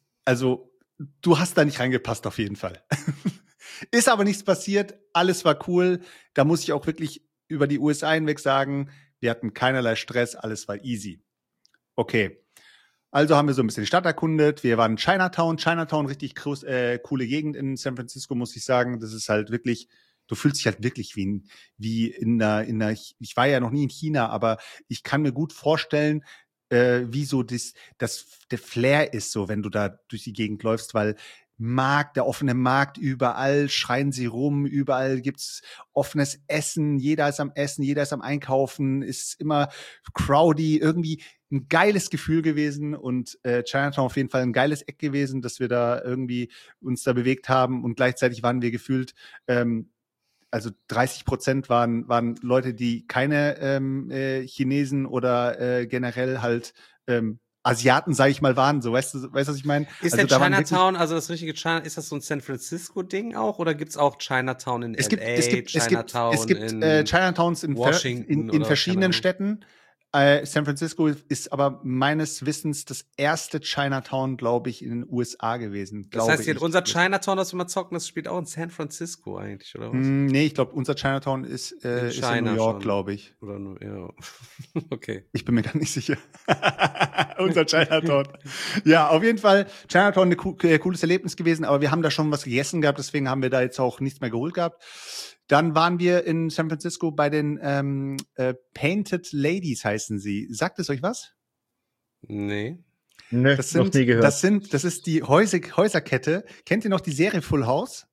du hast da nicht reingepasst auf jeden Fall. Ist aber nichts passiert, alles war cool. Da muss ich auch wirklich über die USA hinweg sagen, wir hatten keinerlei Stress, alles war easy. Okay, also haben wir so ein bisschen die Stadt erkundet. Wir waren in Chinatown, richtig coole Gegend in San Francisco, muss ich sagen. Das ist halt wirklich, du fühlst dich halt wirklich wie in einer, ich war ja noch nie in China, aber ich kann mir gut vorstellen, wie so der Flair ist, so wenn du da durch die Gegend läufst, weil der offene Markt, überall schreien sie rum, überall gibt's offenes Essen, jeder ist am Essen, jeder ist am Einkaufen, ist immer crowdy, irgendwie ein geiles Gefühl gewesen und Chinatown auf jeden Fall ein geiles Eck gewesen, dass wir da irgendwie uns da bewegt haben und gleichzeitig waren wir gefühlt, also 30% waren Leute, die keine Chinesen oder generell halt Asiaten, sage ich mal, waren. So, weißt du, was ich meine? Ist also, der Chinatown, also das richtige Chinatown, ist das so ein San Francisco-Ding auch oder gibt's auch Chinatown in es LA, gibt in Chinatowns Washington in verschiedenen Städten. San Francisco ist aber meines Wissens das erste Chinatown, glaube ich, in den USA gewesen. Das heißt, unser Chinatown, das wir mal zocken, das spielt auch in San Francisco eigentlich, oder was? Nee, ich glaube, unser Chinatown ist in New York, glaube ich. Oder ja. Okay. Ich bin mir gar nicht sicher. Unser Chinatown. Ja, auf jeden Fall Chinatown ein cooles Erlebnis gewesen, aber wir haben da schon was gegessen gehabt, deswegen haben wir da jetzt auch nichts mehr geholt gehabt. Dann waren wir in San Francisco bei den Painted Ladies, heißen sie. Sagt es euch was? Nee. Noch nie gehört. Das ist die Häuserkette. Kennt ihr noch die Serie Full House?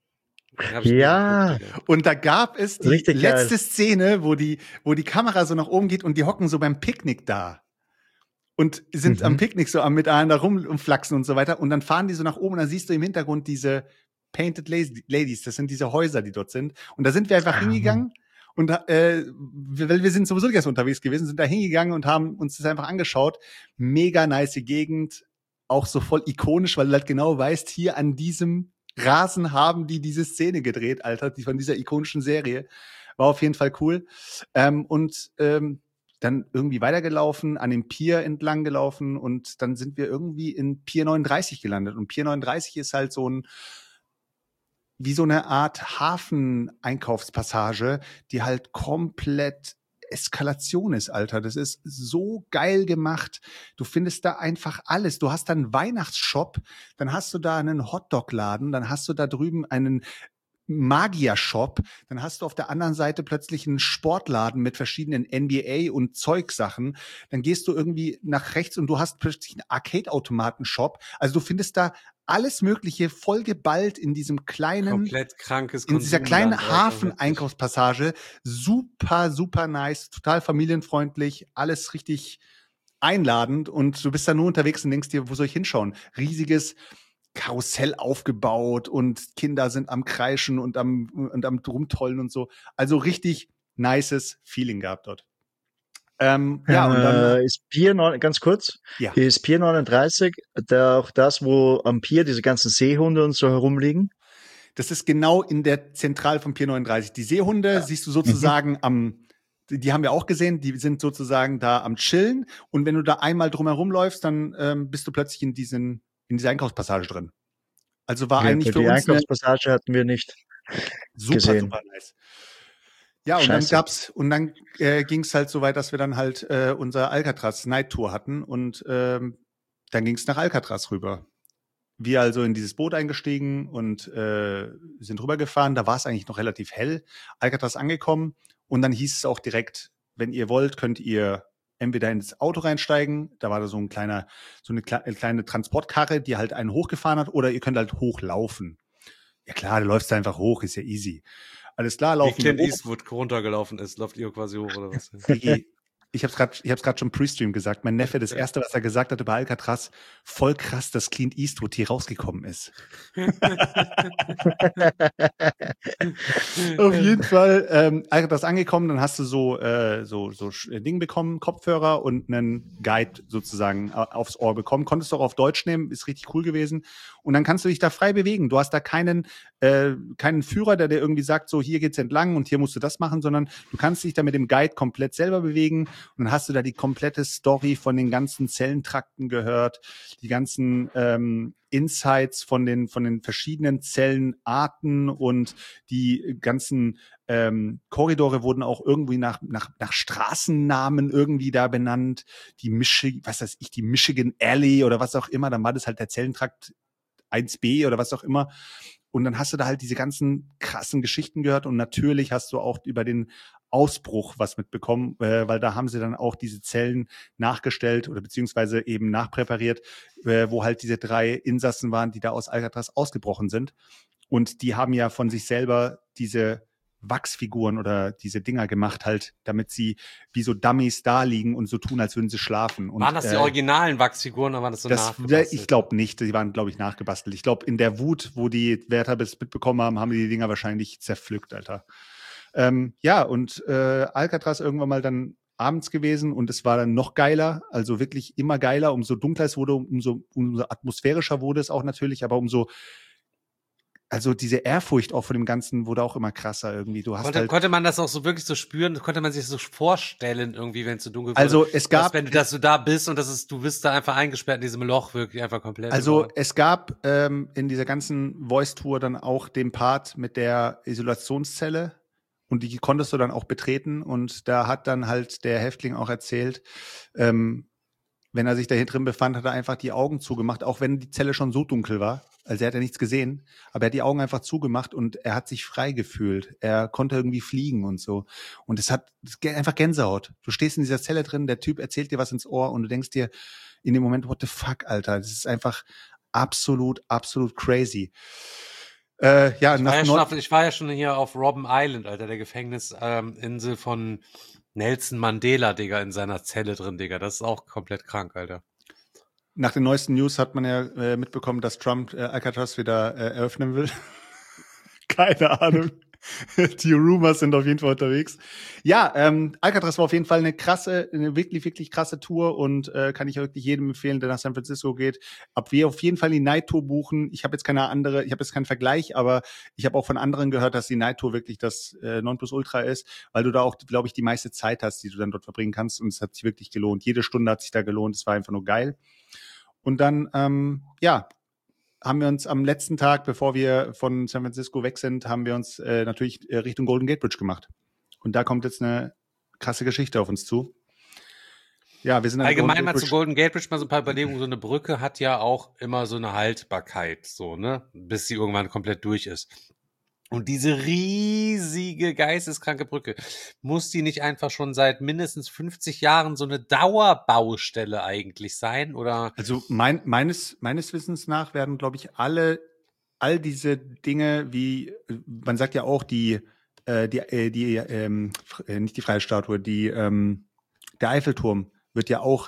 Ja. Und da gab es die Richtig letzte geil. Szene, wo die Kamera so nach oben geht und die hocken so beim Picknick da. Und sind am Picknick so miteinander rumflachsen und so weiter. Und dann fahren die so nach oben und dann siehst du im Hintergrund diese Painted Ladies. Das sind diese Häuser, die dort sind. Und da sind wir einfach hingegangen. Und weil wir sind sowieso gestern unterwegs gewesen, sind da hingegangen und haben uns das einfach angeschaut. Mega nice Gegend. Auch so voll ikonisch, weil du halt genau weißt, hier an diesem Rasen haben die diese Szene gedreht, Alter, die von dieser ikonischen Serie. War auf jeden Fall cool. Dann irgendwie weitergelaufen, an dem Pier entlang gelaufen und dann sind wir irgendwie in Pier 39 gelandet. Und Pier 39 ist halt so ein wie so eine Art Hafen-Einkaufspassage, die halt komplett Eskalation ist, Alter. Das ist so geil gemacht. Du findest da einfach alles. Du hast da einen Weihnachtsshop, dann hast du da einen Hotdog-Laden, dann hast du da drüben einen Magier-Shop, dann hast du auf der anderen Seite plötzlich einen Sportladen mit verschiedenen NBA- und Zeugsachen, dann gehst du irgendwie nach rechts und du hast plötzlich einen Arcade-Automaten-Shop. Also du findest da alles Mögliche voll geballt in diesem kleinen, Komplett krankes in dieser kleinen Konsumland, Alter, wirklich. Hafen-Einkaufspassage. Super, super nice, total familienfreundlich, alles richtig einladend und du bist da nur unterwegs und denkst dir, wo soll ich hinschauen? Riesiges Karussell aufgebaut und Kinder sind am Kreischen und am Rumtollen und so. Also richtig nices Feeling gehabt dort. Ja, und dann ist Pier ganz kurz, ja. ist Pier 39 auch das, wo am Pier diese ganzen Seehunde und so herumliegen? Das ist genau in der Zentrale von Pier 39. Die Seehunde siehst du sozusagen die haben wir auch gesehen, die sind sozusagen da am Chillen und wenn du da einmal drumherum läufst, dann bist du plötzlich in dieser Einkaufspassage drin. Also war eigentlich für die uns Einkaufspassage hatten wir nicht gesehen. Super nice. Ja, und Scheiße. dann ging es halt so weit, dass wir dann halt unser Alcatraz Night Tour hatten und dann ging es nach Alcatraz rüber. Wir also in dieses Boot eingestiegen und sind rübergefahren. Da war es eigentlich noch relativ hell. Alcatraz angekommen und dann hieß es auch direkt, wenn ihr wollt, könnt ihr entweder ins Auto reinsteigen. Da war da so eine kleine Transportkarre, die halt einen hochgefahren hat, oder ihr könnt halt hochlaufen. Ja klar, du läufst einfach hoch, ist ja easy. Alles klar, laufen wir hoch. Wie Clint Eastwood runtergelaufen ist, läuft ihr quasi hoch oder was? Ich hab's gerade schon Pre-Stream gesagt. Mein Neffe, das erste, was er gesagt hat über Alcatraz, voll krass, dass Clint Eastwood hier rausgekommen ist. Auf jeden Fall, Alcatraz angekommen, dann hast du so Ding bekommen, Kopfhörer und einen Guide sozusagen aufs Ohr bekommen. Konntest du auch auf Deutsch nehmen, ist richtig cool gewesen. Und dann kannst du dich da frei bewegen. Du hast da keinen Führer, der dir irgendwie sagt, so hier geht's entlang und hier musst du das machen, sondern du kannst dich da mit dem Guide komplett selber bewegen. Und dann hast du da die komplette Story von den ganzen Zellentrakten gehört, die ganzen Insights von den verschiedenen Zellenarten und die ganzen Korridore wurden auch irgendwie nach Straßennamen irgendwie da benannt. Die Michigan Alley oder was auch immer. Dann war das halt der Zellentrakt 1b oder was auch immer. Und dann hast du da halt diese ganzen krassen Geschichten gehört und natürlich hast du auch über den Ausbruch was mitbekommen, weil da haben sie dann auch diese Zellen nachgestellt oder beziehungsweise eben nachpräpariert, wo halt diese 3 Insassen waren, die da aus Alcatraz ausgebrochen sind. Und die haben ja von sich selber diese Wachsfiguren oder diese Dinger gemacht halt, damit sie wie so Dummies da liegen und so tun, als würden sie schlafen. Und, waren das die originalen Wachsfiguren oder waren das so nachgebastelt? Ich glaube nicht, die waren, glaube ich, nachgebastelt. Ich glaube, in der Wut, wo die Wärter das mitbekommen haben, haben die Dinger wahrscheinlich zerpflückt, Alter. Ja, und Alcatraz irgendwann mal dann abends gewesen und es war dann noch geiler, also wirklich immer geiler, umso dunkler es wurde, umso atmosphärischer wurde es auch natürlich, aber also diese Ehrfurcht auch von dem Ganzen wurde auch immer krasser irgendwie. Konnte man das auch so wirklich so spüren? Konnte man sich so vorstellen irgendwie, wenn es so dunkel wurde? Also es gab, dass du da bist und du bist da einfach eingesperrt in diesem Loch, wirklich einfach komplett. Also es gab in dieser ganzen Voice-Tour dann auch den Part mit der Isolationszelle und die konntest du dann auch betreten und da hat dann halt der Häftling auch erzählt, wenn er sich da hier drin befand, hat er einfach die Augen zugemacht, auch wenn die Zelle schon so dunkel war. Also er hat ja nichts gesehen, aber er hat die Augen einfach zugemacht und er hat sich frei gefühlt. Er konnte irgendwie fliegen und so. Und es ist einfach Gänsehaut. Du stehst in dieser Zelle drin, der Typ erzählt dir was ins Ohr und du denkst dir in dem Moment, what the fuck, Alter. Das ist einfach absolut, absolut crazy. Ja, ich war ja schon hier auf Robben Island, Alter, der Gefängnisinsel von Nelson Mandela, Digga, in seiner Zelle drin, Digga. Das ist auch komplett krank, Alter. Nach den neuesten News hat man ja mitbekommen, dass Trump Alcatraz wieder eröffnen will. Keine Ahnung. Die Rumors sind auf jeden Fall unterwegs. Ja, Alcatraz war auf jeden Fall eine wirklich, wirklich krasse Tour und kann ich wirklich jedem empfehlen, der nach San Francisco geht. Wir auf jeden Fall die Night Tour buchen. Ich habe jetzt keinen Vergleich, aber ich habe auch von anderen gehört, dass die Night Tour wirklich das Nonplusultra ist, weil du da auch, glaube ich, die meiste Zeit hast, die du dann dort verbringen kannst und es hat sich wirklich gelohnt. Jede Stunde hat sich da gelohnt. Es war einfach nur geil. Und dann, haben wir uns am letzten Tag, bevor wir von San Francisco weg sind, haben wir uns natürlich Richtung Golden Gate Bridge gemacht. Und da kommt jetzt eine krasse Geschichte auf uns zu. Ja, wir sind allgemein mal zu Golden Gate Bridge mal so ein paar Überlegungen. So eine Brücke hat ja auch immer so eine Haltbarkeit, so, ne? Bis sie irgendwann komplett durch ist. Und diese riesige geisteskranke Brücke, muss die nicht einfach schon seit mindestens 50 Jahren so eine Dauerbaustelle eigentlich sein? Oder? Also meines Wissens nach werden, glaube ich, all diese Dinge wie, man sagt ja auch nicht die Freiheitsstatue, der Eiffelturm wird ja auch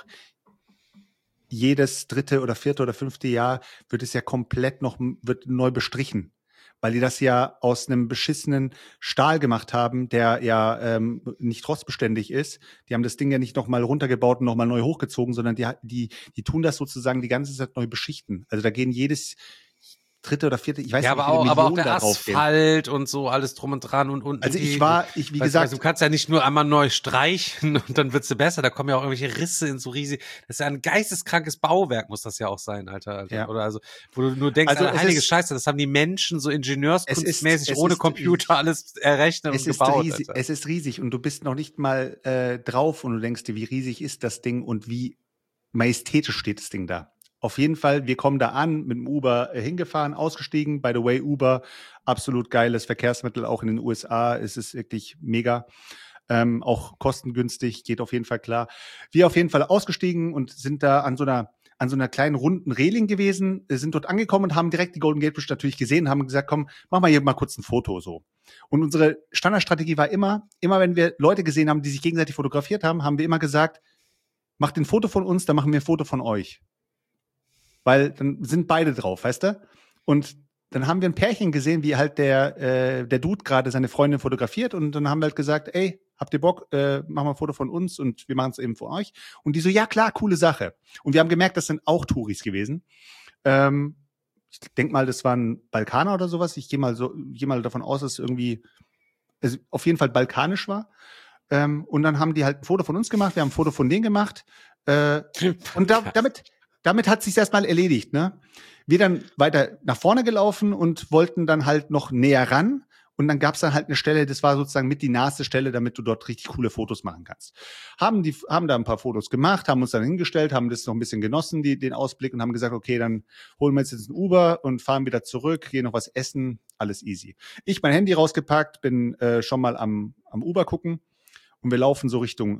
jedes 3. oder 4. oder 5. Jahr wird es ja komplett wird neu bestrichen. Weil die das ja aus einem beschissenen Stahl gemacht haben, der ja nicht rostbeständig ist. Die haben das Ding ja nicht nochmal runtergebaut und nochmal neu hochgezogen, sondern die tun das sozusagen die ganze Zeit neu beschichten. Also da gehen jedes 3. oder 4. Ich weiß nicht, aber auch der Asphalt und so, alles drum und dran und also wie gesagt, du kannst ja nicht nur einmal neu streichen und dann wird's besser, da kommen ja auch irgendwelche Risse in so riesig, das ist ja ein geisteskrankes Bauwerk, muss das ja auch sein, Alter. Ja. Oder also, wo du nur denkst, also heilige Scheiße, das haben die Menschen so ingenieurskunstmäßig ohne Computer alles errechnet und gebaut. Es ist riesig und du bist noch nicht mal drauf und du denkst dir, wie riesig ist das Ding und wie majestätisch steht das Ding da. Auf jeden Fall, wir kommen da an, mit dem Uber hingefahren, ausgestiegen. By the way, Uber, absolut geiles Verkehrsmittel, auch in den USA ist es wirklich mega. Auch kostengünstig, geht auf jeden Fall klar. Wir auf jeden Fall ausgestiegen und sind da an so einer kleinen runden Reling gewesen, sind dort angekommen und haben direkt die Golden Gate Bridge natürlich gesehen, haben gesagt, komm, mach mal hier mal kurz ein Foto so. Und unsere Standardstrategie war immer wenn wir Leute gesehen haben, die sich gegenseitig fotografiert haben, haben wir immer gesagt, macht ein Foto von uns, dann machen wir ein Foto von euch. Weil dann sind beide drauf, weißt du? Und dann haben wir ein Pärchen gesehen, wie halt der Dude gerade seine Freundin fotografiert und dann haben wir halt gesagt, ey, habt ihr Bock, machen wir ein Foto von uns und wir machen es eben für euch. Und die so, ja klar, coole Sache. Und wir haben gemerkt, das sind auch Touris gewesen. Ich denke mal, das waren Balkaner oder sowas. Ich gehe mal davon aus, dass es irgendwie auf jeden Fall balkanisch war. Und dann haben die halt ein Foto von uns gemacht, wir haben ein Foto von denen gemacht. Und damit hat es sich erstmal erledigt, ne? Wir dann weiter nach vorne gelaufen und wollten dann halt noch näher ran. Und dann gab es dann halt eine Stelle, das war sozusagen mit die naheste Stelle, damit du dort richtig coole Fotos machen kannst. Haben da ein paar Fotos gemacht, haben uns dann hingestellt, haben das noch ein bisschen genossen, den Ausblick, und haben gesagt, okay, dann holen wir jetzt ein Uber und fahren wieder zurück, gehen noch was essen, alles easy. Ich mein Handy rausgepackt, bin schon mal am Uber gucken und wir laufen so Richtung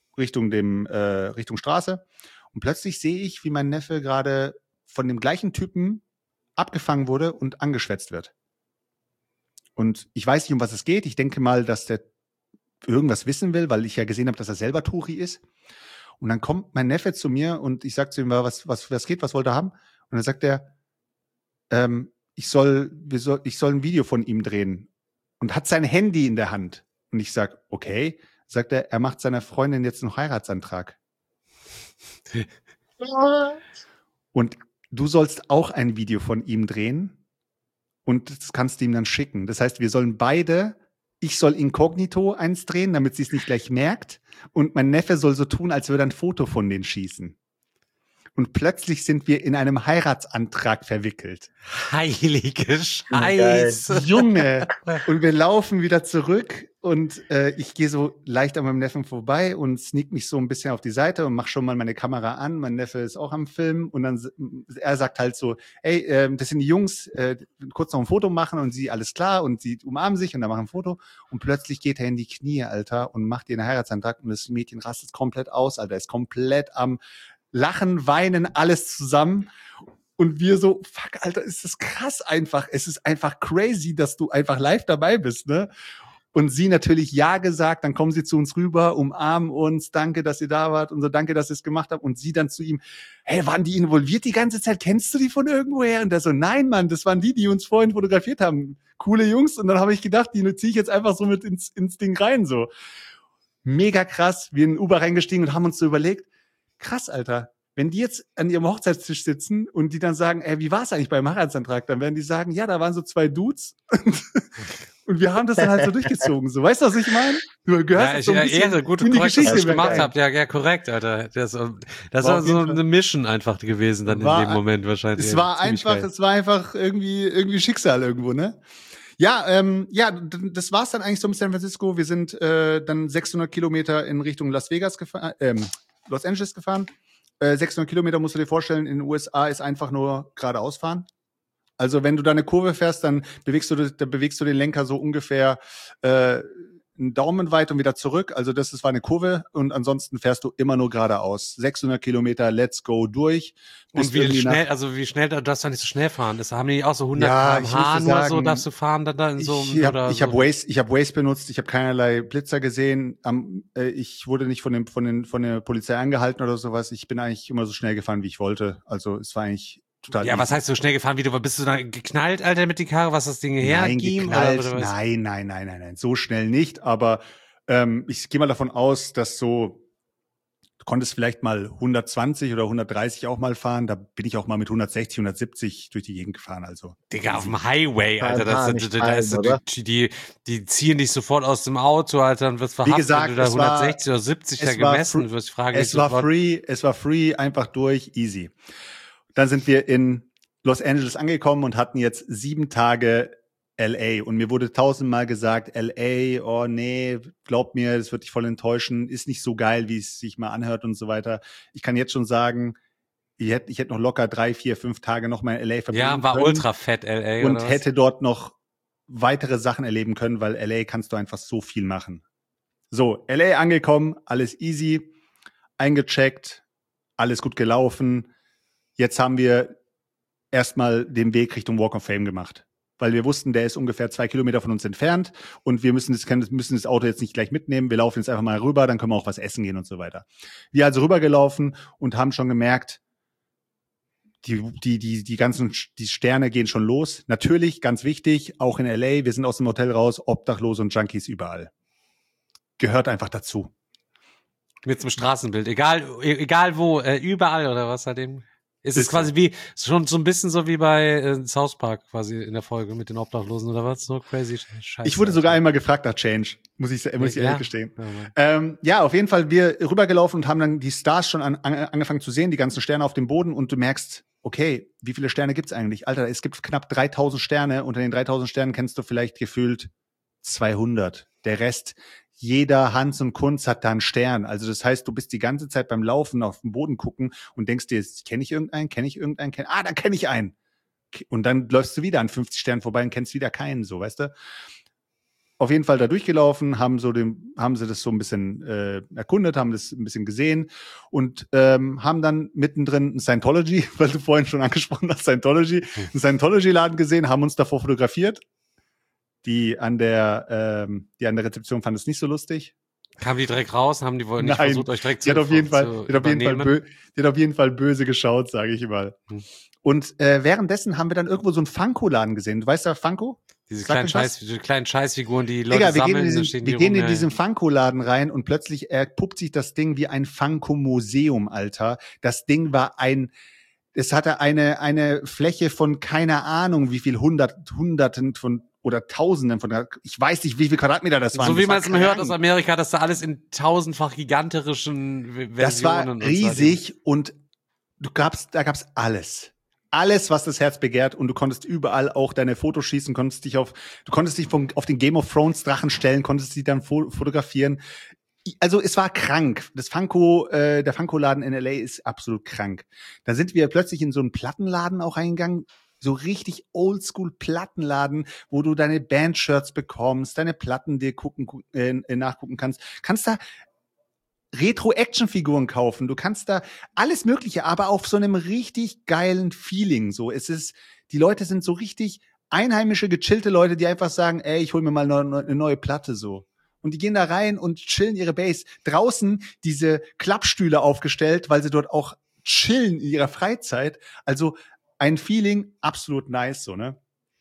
Straße. Und plötzlich sehe ich, wie mein Neffe gerade von dem gleichen Typen abgefangen wurde und angeschwätzt wird. Und ich weiß nicht, um was es geht. Ich denke mal, dass der irgendwas wissen will, weil ich ja gesehen habe, dass er selber Touri ist. Und dann kommt mein Neffe zu mir und ich sage zu ihm, was geht, was wollte er haben? Und dann sagt er, ich soll ein Video von ihm drehen. Und hat sein Handy in der Hand. Und ich sage, okay. Sagt er macht seiner Freundin jetzt einen Heiratsantrag. Und du sollst auch ein Video von ihm drehen und das kannst du ihm dann schicken. Das heißt, ich soll inkognito eins drehen, damit sie es nicht gleich merkt, und mein Neffe soll so tun, als würde er ein Foto von denen schießen. Und plötzlich sind wir in einem Heiratsantrag verwickelt. Heilige Scheiße. Junge. Und wir laufen wieder zurück und ich gehe so leicht an meinem Neffen vorbei und sneak mich so ein bisschen auf die Seite und mach schon mal meine Kamera an. Mein Neffe ist auch am Film und dann er sagt halt so, ey, das sind die Jungs, kurz noch ein Foto machen, und sie, alles klar, und sie umarmen sich und dann machen ein Foto und plötzlich geht er in die Knie, Alter, und macht ihr einen Heiratsantrag und das Mädchen rastet komplett aus, Alter, ist komplett am Lachen, Weinen, alles zusammen. Und wir so, fuck, Alter, ist das krass einfach. Es ist einfach crazy, dass du einfach live dabei bist, ne? Und sie natürlich ja gesagt, dann kommen sie zu uns rüber, umarmen uns, danke, dass ihr da wart und so, danke, dass ihr es gemacht habt. Und sie dann zu ihm, hey, waren die involviert die ganze Zeit? Kennst du die von irgendwoher? Und der so, nein, Mann, das waren die uns vorhin fotografiert haben. Coole Jungs. Und dann habe ich gedacht, die ziehe ich jetzt einfach so mit ins Ding rein, so. Mega krass. Wir in den Uber reingestiegen und haben uns so überlegt, krass, Alter. wenn die jetzt an ihrem Hochzeitstisch sitzen und die dann sagen, wie war es eigentlich beim Heiratsantrag? Dann werden die sagen, ja, da waren so 2 Dudes und wir haben das dann halt so durchgezogen. So, weißt du, was ich meine? Du gehörst so ein bisschen gut, in die korrekt, Geschichte was ihr gemacht rein. habt. Ja, korrekt, Alter. Das War war auf so jeden eine Mission einfach gewesen dann in dem Moment wahrscheinlich. Es war einfach irgendwie Schicksal irgendwo, ne? Ja, das war's dann eigentlich so mit San Francisco. Wir sind dann 600 Kilometer in Richtung Los Angeles gefahren. 600 Kilometer musst du dir vorstellen, in den USA ist einfach nur geradeaus fahren. Also wenn du da eine Kurve fährst, dann bewegst du den Lenker so ungefähr einen Daumen weit und wieder zurück. Also das war eine Kurve und ansonsten fährst du immer nur geradeaus. 600 Kilometer, let's go durch. Und wie schnell, du darfst doch nicht so schnell fahren. Das haben die auch so 100 km/h nur so, darfst du fahren dann in so Ich habe Waze benutzt, ich habe keinerlei Blitzer gesehen. Ich wurde nicht von der Polizei angehalten oder sowas. Ich bin eigentlich immer so schnell gefahren, wie ich wollte. Also es war eigentlich total easy. Was heißt so schnell gefahren? Bist du da geknallt, Alter, mit die Karre, was das Ding herging? Nein, so schnell nicht. Aber ich gehe mal davon aus, dass du konntest vielleicht mal 120 oder 130 auch mal fahren. Da bin ich auch mal mit 160, 170 durch die Gegend gefahren. Also Digga, auf dem Highway, Alter, die ziehen dich sofort aus dem Auto, Alter, und wirst verhaftet, wenn du da 160 oder 70 da gemessen wirst. Es war free, einfach durch, easy. Dann sind wir in Los Angeles angekommen und hatten jetzt 7 Tage LA. Und mir wurde 1000-mal gesagt, LA, oh nee, glaub mir, das wird dich voll enttäuschen, ist nicht so geil, wie es sich mal anhört und so weiter. Ich kann jetzt schon sagen, ich hätte noch locker 3, 4, 5 Tage noch mal in LA verbringen können. Ja, war ultra fett LA. Und hätte dort noch weitere Sachen erleben können, weil LA kannst du einfach so viel machen. So, LA angekommen, alles easy, eingecheckt, alles gut gelaufen. Jetzt haben wir erstmal den Weg Richtung Walk of Fame gemacht, weil wir wussten, der ist ungefähr 2 Kilometer von uns entfernt und wir müssen das Auto jetzt nicht gleich mitnehmen. Wir laufen jetzt einfach mal rüber, dann können wir auch was essen gehen und so weiter. Wir also rübergelaufen und haben schon gemerkt, die Sterne gehen schon los. Natürlich, ganz wichtig, auch in LA, wir sind aus dem Hotel raus, Obdachlose und Junkies überall. Gehört einfach dazu. Mit zum Straßenbild, egal wo, überall oder was halt eben. Ist es quasi wie, schon so ein bisschen so wie bei South Park quasi in der Folge mit den Obdachlosen oder was? So crazy Scheiße. Ich wurde sogar einmal gefragt nach Change, muss ich ehrlich gestehen. Ja, auf jeden Fall, wir rübergelaufen und haben dann die Stars schon angefangen zu sehen, die ganzen Sterne auf dem Boden und du merkst, okay, wie viele Sterne gibt's eigentlich? Alter, es gibt knapp 3000 Sterne. Unter den 3000 Sternen kennst du vielleicht gefühlt 200. Der Rest, jeder Hans und Kunz hat da einen Stern. Also das heißt, du bist die ganze Zeit beim Laufen auf den Boden gucken und denkst dir, kenne ich irgendeinen? Da kenne ich einen. Und dann läufst du wieder an 50 Sternen vorbei und kennst wieder keinen, so, weißt du? Auf jeden Fall da durchgelaufen, haben sie das so ein bisschen erkundet, haben das ein bisschen gesehen und haben dann mittendrin ein Scientology, weil du vorhin schon angesprochen hast, einen Scientology-Laden gesehen, haben uns davor fotografiert. Die an der Rezeption fanden es nicht so lustig. Kamen die direkt raus, haben die nicht versucht, euch direkt zu übernehmen? Die hat auf jeden Fall böse geschaut, sage ich mal. Und währenddessen haben wir dann irgendwo so einen Funko-Laden gesehen. Du weißt ja, Funko? Diese kleinen Scheißfiguren, die Leute sammeln. Wir gehen in diesen Funko-Laden rein und plötzlich puppt sich das Ding wie ein Funko-Museum, Alter. Das Ding war es hatte eine Fläche von keine Ahnung, wie viel Hunderten von oder Tausenden von, ich weiß nicht, wie viel Quadratmeter das waren. So wie man es immer hört aus Amerika, dass da alles in tausendfach giganterischen Versionen. Das war riesig und da gab's alles. Alles, was das Herz begehrt und du konntest überall auch deine Fotos schießen, du konntest dich auf den Game of Thrones Drachen stellen, konntest dich dann fotografieren. Also es war krank. Der Funko-Laden in LA ist absolut krank. Da sind wir plötzlich in so einen Plattenladen auch reingegangen, so richtig Oldschool-Plattenladen, wo du deine Band-Shirts bekommst, deine Platten dir nachgucken kannst. Kannst da Retro-Action-Figuren kaufen. Du kannst da alles Mögliche, aber auf so einem richtig geilen Feeling. So, die Leute sind so richtig einheimische, gechillte Leute, die einfach sagen, ey, ich hol mir mal eine neue Platte, so. Und die gehen da rein und chillen ihre Bass. Draußen diese Klappstühle aufgestellt, weil sie dort auch chillen in ihrer Freizeit. Also ein Feeling absolut nice, so, ne?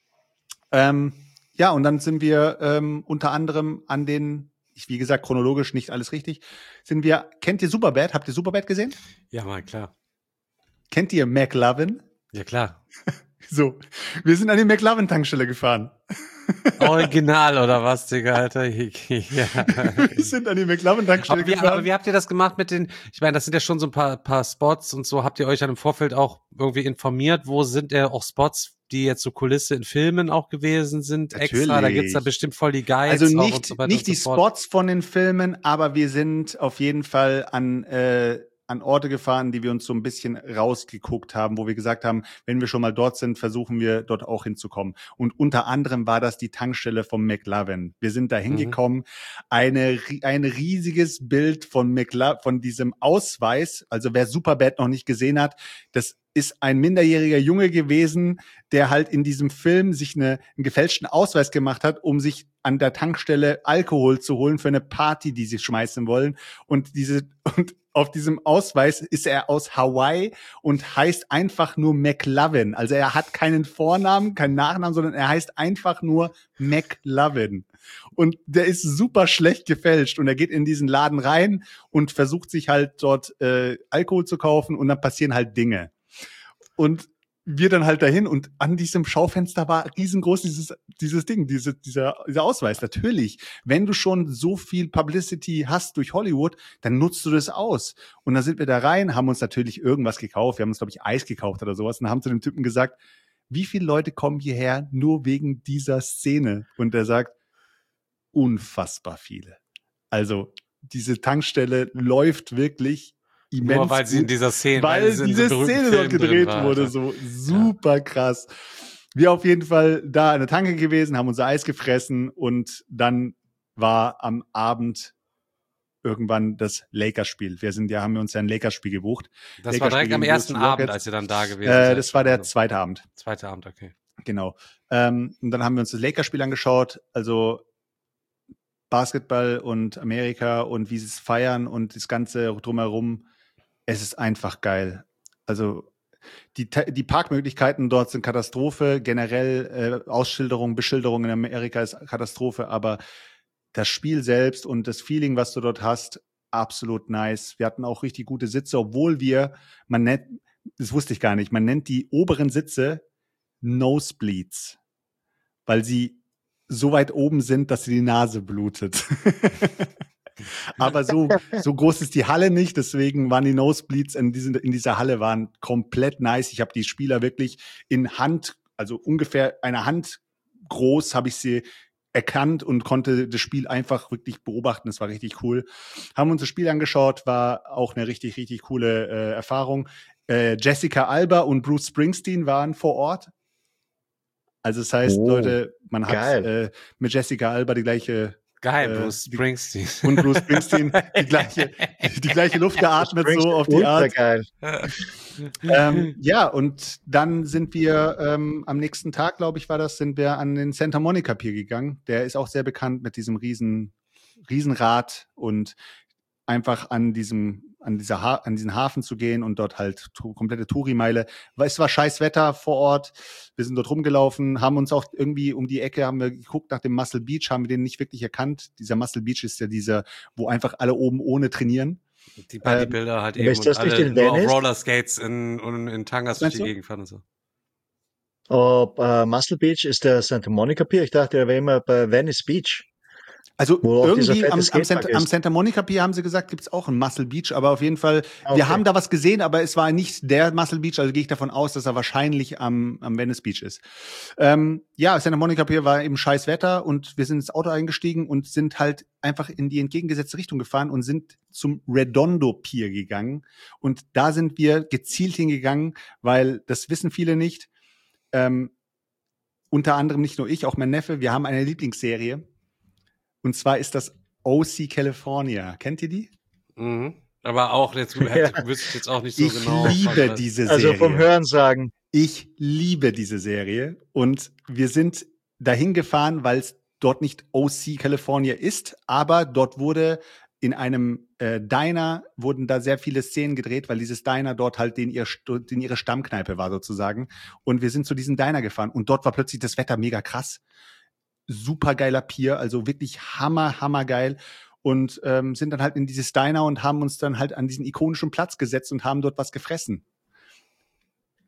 Ja, und dann sind wir unter anderem wie gesagt, chronologisch nicht alles richtig, kennt ihr Superbad? Habt ihr Superbad gesehen? Ja, mal klar. Kennt ihr McLovin? Ja, klar. So, wir sind an die McLovin-Tankstelle gefahren. Original oder was, Digga, Alter? Ja. Wir sind an die McLovin-Tankstelle gefahren. Aber wie habt ihr das gemacht mit den, ich meine, das sind ja schon so ein paar Spots und so, habt ihr euch dann im Vorfeld auch irgendwie informiert, wo sind auch Spots, die jetzt so Kulisse in Filmen auch gewesen sind, extra, da gibt's da bestimmt voll die Guides. Also auch und so weiter nicht die Spots von den Filmen, aber wir sind auf jeden Fall an Orte gefahren, die wir uns so ein bisschen rausgeguckt haben, wo wir gesagt haben, wenn wir schon mal dort sind, versuchen wir dort auch hinzukommen. Und unter anderem war das die Tankstelle von McLovin. Wir sind da hingekommen, ein riesiges Bild von diesem Ausweis, also wer Superbad noch nicht gesehen hat, das ist ein minderjähriger Junge gewesen, der halt in diesem Film sich einen gefälschten Ausweis gemacht hat, um sich an der Tankstelle Alkohol zu holen für eine Party, die sie schmeißen wollen. Und auf diesem Ausweis ist er aus Hawaii und heißt einfach nur McLovin. Also er hat keinen Vornamen, keinen Nachnamen, sondern er heißt einfach nur McLovin. Und der ist super schlecht gefälscht und er geht in diesen Laden rein und versucht sich halt dort Alkohol zu kaufen und dann passieren halt Dinge. Und wir dann halt dahin und an diesem Schaufenster war riesengroß dieses Ding, dieser Ausweis. Natürlich, wenn du schon so viel Publicity hast durch Hollywood, dann nutzt du das aus. Und dann sind wir da rein, haben uns natürlich irgendwas gekauft. Wir haben uns, glaube ich, Eis gekauft oder sowas und haben zu dem Typen gesagt, wie viele Leute kommen hierher nur wegen dieser Szene? Und er sagt, unfassbar viele. Also diese Tankstelle läuft wirklich immens. Nur weil sie in dieser Szene, weil diese Szene dort gedreht wurde, so super krass. Wir auf jeden Fall da an der Tanke gewesen, haben unser Eis gefressen und dann war am Abend irgendwann das Lakers-Spiel. Haben wir uns ja ein Lakers-Spiel gebucht. Das war direkt am ersten Abend, als ihr dann da gewesen seid. Das war der zweite Abend. Zweiter Abend, okay. Genau. Und dann haben wir uns das Lakers-Spiel angeschaut, also Basketball und Amerika und wie sie es feiern und das Ganze drumherum. Es ist einfach geil. Also die Parkmöglichkeiten dort sind Katastrophe. Generell Beschilderung in Amerika ist Katastrophe. Aber das Spiel selbst und das Feeling, was du dort hast, absolut nice. Wir hatten auch richtig gute Sitze, obwohl das wusste ich gar nicht, man nennt die oberen Sitze Nosebleeds, weil sie so weit oben sind, dass sie die Nase blutet. Aber so groß ist die Halle nicht, deswegen waren die Nosebleeds in dieser Halle waren komplett nice. Ich habe die Spieler wirklich also ungefähr eine Hand groß habe ich sie erkannt und konnte das Spiel einfach wirklich beobachten. Das war richtig cool. Haben uns das Spiel angeschaut, war auch eine richtig, richtig coole Erfahrung. Jessica Alba und Bruce Springsteen waren vor Ort. Also das heißt, Leute, man hat mit Jessica Alba die gleiche Bruce Springsteen. Und Bruce Springsteen die gleiche Luft geatmet, so auf die Art. Geil. Ja, und dann sind wir am nächsten Tag, glaube ich, sind wir an den Santa Monica Pier gegangen. Der ist auch sehr bekannt mit diesem Riesenrad und einfach an diesen Hafen zu gehen und dort halt komplette Touri-Meile. Es war scheiß Wetter vor Ort. Wir sind dort rumgelaufen, haben uns auch irgendwie um die Ecke, haben wir geguckt nach dem Muscle Beach, haben wir den nicht wirklich erkannt. Dieser Muscle Beach ist ja dieser, wo einfach alle oben ohne trainieren. Die Bodybuilder halt eben ist das und nicht alle in nur auf Venice? Rollerskates in Tangas durch die Gegend fahren und so. Muscle Beach ist der Santa Monica Pier. Ich dachte, er wäre immer bei Venice Beach. Also Wo auch dieser irgendwie fette am Santa Monica Pier haben sie gesagt, gibt's auch einen Muscle Beach, aber auf jeden Fall, Okay. wir haben da was gesehen, aber es war nicht der Muscle Beach, also gehe ich davon aus, dass er wahrscheinlich am Venice Beach ist. Ja, Santa Monica Pier war eben scheiß Wetter und wir sind ins Auto eingestiegen und sind halt einfach in die entgegengesetzte Richtung gefahren und sind zum Redondo Pier gegangen und da sind wir gezielt hingegangen, weil das wissen viele nicht, unter anderem nicht nur ich, auch mein Neffe, wir haben eine Lieblingsserie. Und zwar ist das O.C. California. Kennt ihr die? Mhm. Aber auch, wüsste ich jetzt auch nicht so genau. Ich liebe diese Serie. Also vom Hörensagen. Ich liebe diese Serie. Und wir sind dahin gefahren, weil es dort nicht O.C. California ist, aber dort wurde in einem Diner wurden da sehr viele Szenen gedreht, weil dieses Diner dort halt ihre Stammkneipe war sozusagen. Und wir sind zu diesem Diner gefahren und dort war plötzlich das Wetter mega krass. Super geiler Pier, also wirklich hammergeil und sind dann halt in dieses Diner und haben uns dann halt an diesen ikonischen Platz gesetzt und haben dort was gefressen.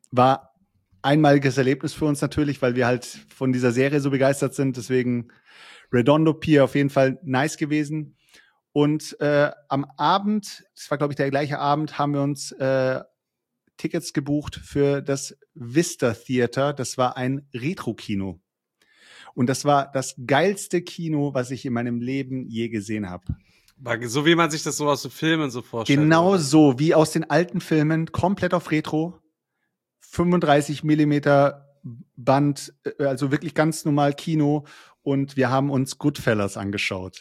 War einmaliges Erlebnis für uns natürlich, weil wir halt von dieser Serie so begeistert sind. Deswegen Redondo Pier auf jeden Fall nice gewesen. Und am Abend, das war glaube ich der gleiche Abend, haben wir uns Tickets gebucht für das Vista Theater. Das war ein Retro-Kino. Und das war das geilste Kino, was ich in meinem Leben je gesehen habe. So wie man sich das so aus den Filmen so vorstellt. Genau oder? so, wie aus den alten Filmen, komplett auf Retro. 35 Millimeter Band, also wirklich ganz normal Kino. Und wir haben uns Goodfellas angeschaut.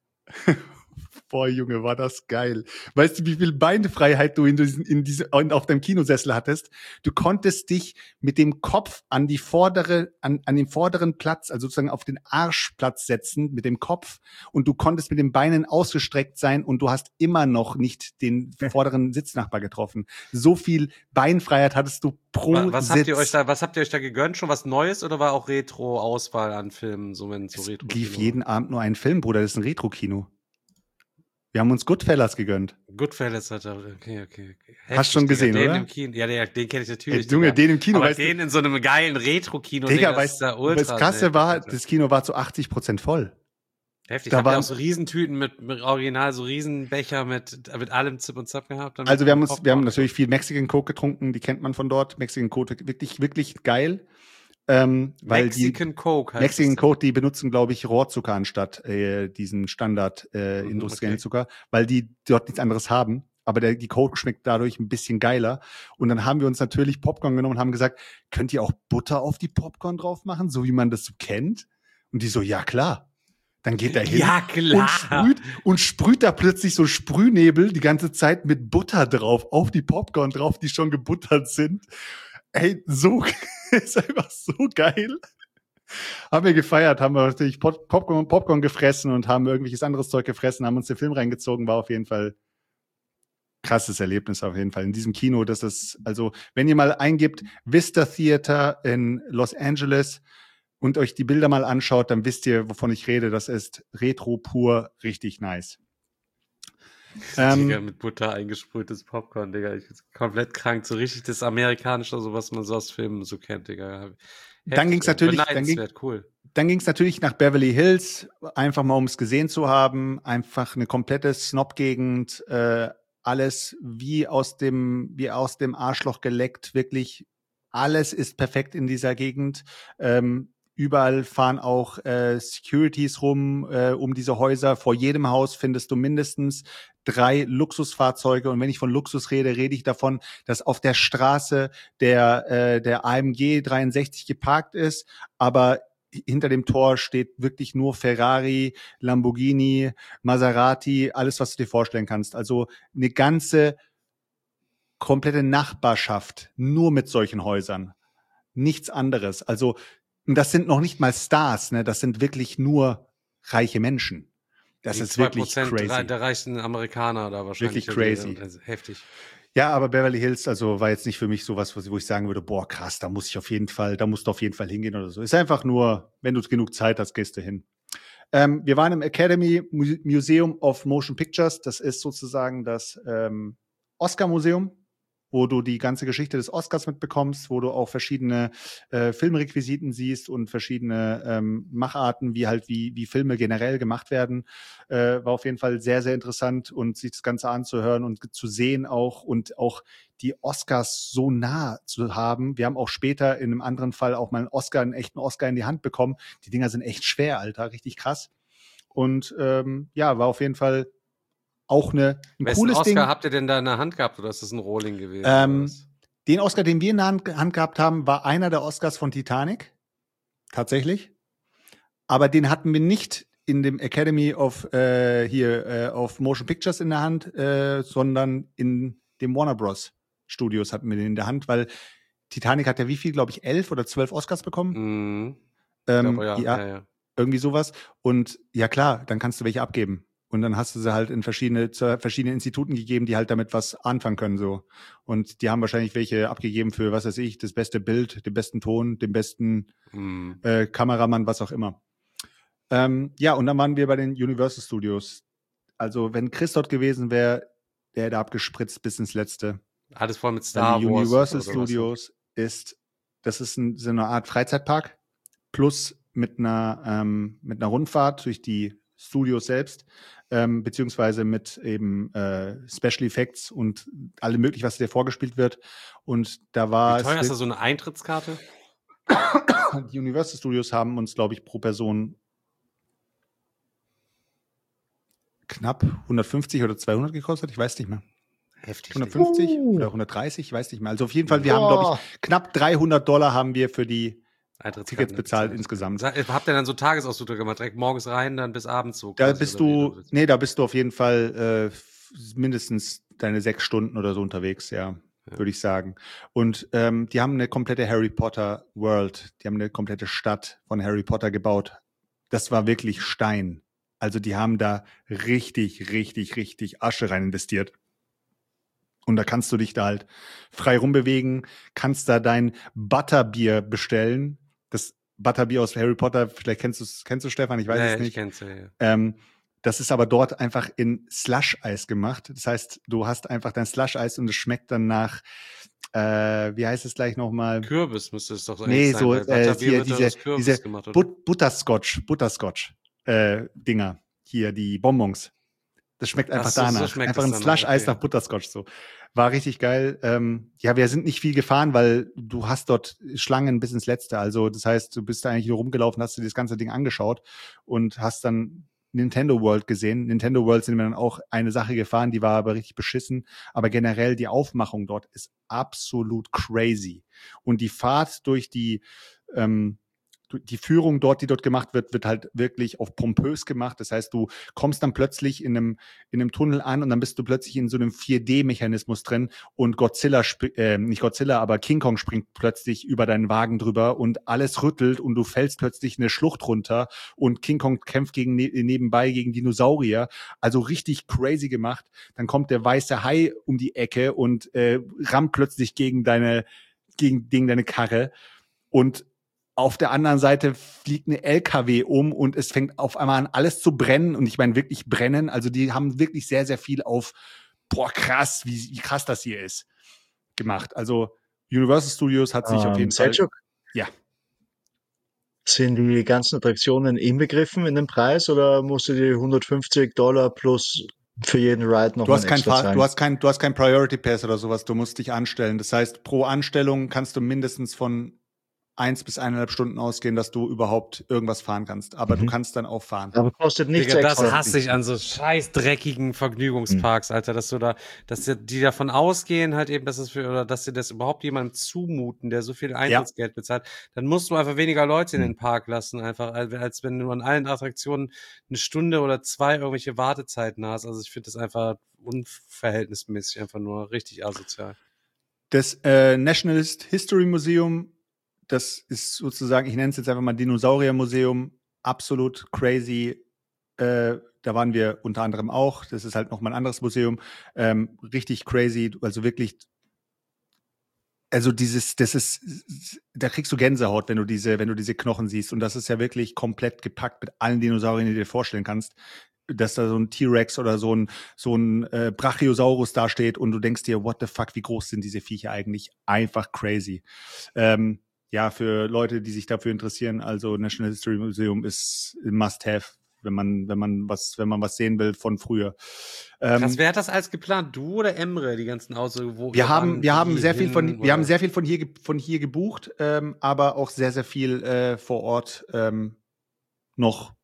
Boah, Junge, war das geil. Weißt du, wie viel Beinfreiheit du auf deinem Kinosessel hattest? Du konntest dich mit dem Kopf an den vorderen Platz, also sozusagen auf den Arschplatz setzen, mit dem Kopf. Und du konntest mit den Beinen ausgestreckt sein und du hast immer noch nicht den vorderen Sitznachbar getroffen. So viel Beinfreiheit hattest du pro Was Sitz. was habt ihr euch da gegönnt? Schon was Neues oder war auch Retro-Auswahl an Filmen? So, wenn so Retro Lief jeden Abend nur ein Film, Bruder. Das ist ein Retro-Kino. Wir haben uns Goodfellas gegönnt. Goodfellas hat er, okay. Hast schon gesehen, den oder? Im Kino. Ja, den kenne ich natürlich. Ey, Junge, den im Kino, aber weißt den in so einem geilen Retro-Kino, Digga, das ist da ultra. das Krasse war, das Kino war zu 80% voll. Heftig. Da Habt ihr waren auch so Riesentüten mit Original, so Riesenbecher mit allem Zip und Zap gehabt? Also wir haben natürlich viel Mexican Coke getrunken, die kennt man von dort. Mexican Coke, wirklich, wirklich geil. Weil Mexican Coke heißt Mexican Coke, die benutzen, glaube ich, Rohrzucker anstatt diesen Standard industriellen Zucker, weil die dort nichts anderes haben. Aber die Coke schmeckt dadurch ein bisschen geiler. Und dann haben wir uns natürlich Popcorn genommen und haben gesagt, könnt ihr auch Butter auf die Popcorn drauf machen, so wie man das so kennt? Und die so, ja klar. Dann geht er hin Ja, klar. und sprüht da plötzlich so Sprühnebel die ganze Zeit mit Butter drauf, auf die Popcorn drauf, die schon gebuttert sind. Ey, so ist einfach so geil. Haben wir gefeiert, haben wir natürlich Popcorn gefressen und haben irgendwelches anderes Zeug gefressen, haben uns den Film reingezogen, war auf jeden Fall krasses Erlebnis auf jeden Fall. In diesem Kino, das ist, also, wenn ihr mal eingibt, Vista Theater in Los Angeles und euch die Bilder mal anschaut, dann wisst ihr, wovon ich rede. Das ist Retro pur, richtig nice. Digga, mit Butter eingesprühtes Popcorn, Digga. Ich bin komplett krank. So richtig das Amerikanische, so was man so aus Filmen so kennt, Digga. Dann ging's natürlich, cool. Dann ging's natürlich nach Beverly Hills, einfach mal ums gesehen zu haben, einfach eine komplette Snob-Gegend, alles wie aus dem Arschloch geleckt, wirklich alles ist perfekt in dieser Gegend. Überall fahren auch Securities rum um diese Häuser. Vor jedem Haus findest du mindestens 3 Luxusfahrzeuge. Und wenn ich von Luxus rede, rede ich davon, dass auf der Straße der AMG 63 geparkt ist, aber hinter dem Tor steht wirklich nur Ferrari, Lamborghini, Maserati, alles, was du dir vorstellen kannst. Also eine ganze komplette Nachbarschaft nur mit solchen Häusern. Nichts anderes. Also das sind noch nicht mal Stars, ne? Das sind wirklich nur reiche Menschen. Das ist wirklich crazy. Der reichsten Amerikaner da wahrscheinlich. Wirklich crazy. Heftig. Ja, aber Beverly Hills, also war jetzt nicht für mich sowas, wo ich sagen würde, boah, krass, da musst du auf jeden Fall hingehen oder so. Ist einfach nur, wenn du genug Zeit hast, gehst du hin. Wir waren im Academy Museum of Motion Pictures. Das ist sozusagen das Oscar-Museum, wo du die ganze Geschichte des Oscars mitbekommst, wo du auch verschiedene Filmrequisiten siehst und verschiedene Macharten, wie Filme generell gemacht werden. War auf jeden Fall sehr, sehr interessant und sich das Ganze anzuhören und zu sehen auch und auch die Oscars so nah zu haben. Wir haben auch später in einem anderen Fall auch mal einen echten Oscar in die Hand bekommen. Die Dinger sind echt schwer, Alter, richtig krass. Und war auf jeden Fall auch ein cooles Oscar Ding. Habt ihr denn da in der Hand gehabt oder ist das ein Rolling gewesen? Den Oscar, den wir in der Hand gehabt haben, war einer der Oscars von Titanic. Tatsächlich. Aber den hatten wir nicht in dem Academy of Motion Pictures in der Hand, sondern in dem Warner Bros. Studios hatten wir den in der Hand, weil Titanic hat ja wie viel, glaube ich, 11 oder 12 Oscars bekommen? Ja. Irgendwie sowas. Und ja klar, dann kannst du welche abgeben. Und dann hast du sie halt zu verschiedenen Instituten gegeben, die halt damit was anfangen können, so. Und die haben wahrscheinlich welche abgegeben für, was weiß ich, das beste Bild, den besten Ton, den besten Kameramann, was auch immer. Und dann waren wir bei den Universal Studios. Also, wenn Chris dort gewesen wäre, der hätte abgespritzt bis ins Letzte. Alles voll mit Star Wars. Die Universal oder Studios, das ist so eine Art Freizeitpark plus mit einer Rundfahrt durch die Studios selbst, beziehungsweise mit eben Special Effects und alle möglich, was dir vorgespielt wird. Und da war Wie teuer ist da so eine Eintrittskarte? Die Universal Studios haben uns, glaube ich, pro Person knapp 150 oder 200 gekostet, ich weiß nicht mehr. Heftig. 150 oder 130, ich weiß nicht mehr. Also auf jeden Fall, wir haben, glaube ich, knapp $300 haben wir für die Tickets bezahlt insgesamt. Habt ihr dann so Tagesausflüge gemacht? Direkt morgens rein, dann bis abends so? Da bist du auf jeden Fall mindestens deine 6 Stunden oder so unterwegs, ja. Würde ich sagen. Und die haben eine komplette Harry Potter World, die haben eine komplette Stadt von Harry Potter gebaut. Das war wirklich Stein. Also die haben da richtig, richtig, richtig Asche rein investiert. Und da kannst du dich da halt frei rumbewegen, kannst da dein Butterbier bestellen. Das Butterbier aus Harry Potter, vielleicht kennst du Stefan, ich weiß es nicht. Ich kenn's ja. Das ist aber dort einfach in Slush-Eis gemacht. Das heißt, du hast einfach dein Slush-Eis und es schmeckt dann nach, wie heißt es gleich nochmal? Kürbis müsste es doch sein. Nee, so hier diese gemacht, Butterscotch-Dinger. Hier, die Bonbons. Das schmeckt einfach danach. Einfach ein Slush-Eis nach Butterscotch so. War richtig geil. Ja, wir sind nicht viel gefahren, weil du hast dort Schlangen bis ins Letzte. Also das heißt, du bist da eigentlich nur rumgelaufen, hast dir das ganze Ding angeschaut und hast dann Nintendo World gesehen. Nintendo World sind wir dann auch eine Sache gefahren, die war aber richtig beschissen. Aber generell die Aufmachung dort ist absolut crazy. Und die Fahrt durch die Führung dort, die dort gemacht wird halt wirklich auf pompös gemacht. Das heißt, du kommst dann plötzlich in einem Tunnel an und dann bist du plötzlich in so einem 4D-Mechanismus drin und nicht Godzilla, aber King Kong springt plötzlich über deinen Wagen drüber und alles rüttelt und du fällst plötzlich eine Schlucht runter und King Kong kämpft nebenbei gegen Dinosaurier. Also richtig crazy gemacht. Dann kommt der weiße Hai um die Ecke und rammt plötzlich gegen deine Karre und auf der anderen Seite fliegt eine LKW um und es fängt auf einmal an, alles zu brennen. Und ich meine wirklich brennen. Also die haben wirklich sehr, sehr viel auf, krass, wie krass das hier ist, gemacht. Also Universal Studios hat sich auf jeden Fall... Ja. Sind die ganzen Attraktionen inbegriffen in den Preis oder musst du die $150 plus für jeden Ride noch extra zahlen? Du hast kein Priority Pass oder sowas. Du musst dich anstellen. Das heißt, pro Anstellung kannst du mindestens von 1 bis 1,5 Stunden ausgehen, dass du überhaupt irgendwas fahren kannst. Aber du kannst dann auch fahren. Aber kostet nichts Digga, extra. Das hasse ich an so scheiß dreckigen Vergnügungsparks, Alter, dass die davon ausgehen halt eben, dass sie das überhaupt jemandem zumuten, der so viel Eintrittsgeld bezahlt. Dann musst du einfach weniger Leute in den Park lassen, einfach, als wenn du an allen Attraktionen 1 Stunde oder 2 irgendwelche Wartezeiten hast. Also ich finde das einfach unverhältnismäßig, einfach nur richtig asozial. Das National History Museum, das ist sozusagen, ich nenne es jetzt einfach mal Dinosauriermuseum, absolut crazy. Da waren wir unter anderem auch. Das ist halt nochmal ein anderes Museum. Richtig crazy, also wirklich, also da kriegst du Gänsehaut, wenn du diese Knochen siehst. Und das ist ja wirklich komplett gepackt mit allen Dinosauriern, die du dir vorstellen kannst. Dass da so ein T-Rex oder so ein Brachiosaurus dasteht und du denkst dir, what the fuck, wie groß sind diese Viecher eigentlich? Einfach crazy. Ja, für Leute, die sich dafür interessieren, also National History Museum ist ein Must-have, wenn man was sehen will von früher. Krass, wer hat das alles geplant? Du oder Emre, die ganzen Ausdrücke? Wir haben sehr viel von hier gebucht, aber auch sehr, sehr viel vor Ort noch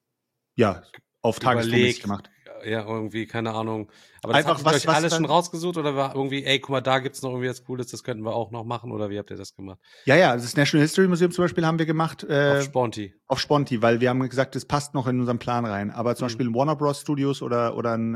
auf Tagesform gemacht. Ja, irgendwie, keine Ahnung. Aber das habt ihr euch alles schon rausgesucht oder war irgendwie, guck mal, da gibt's noch irgendwie was Cooles, das könnten wir auch noch machen, oder wie habt ihr das gemacht? Ja, das National History Museum zum Beispiel haben wir gemacht. Auf Sponti. Auf Sponti, weil wir haben gesagt, das passt noch in unseren Plan rein. Aber zum Beispiel Warner Bros. Studios oder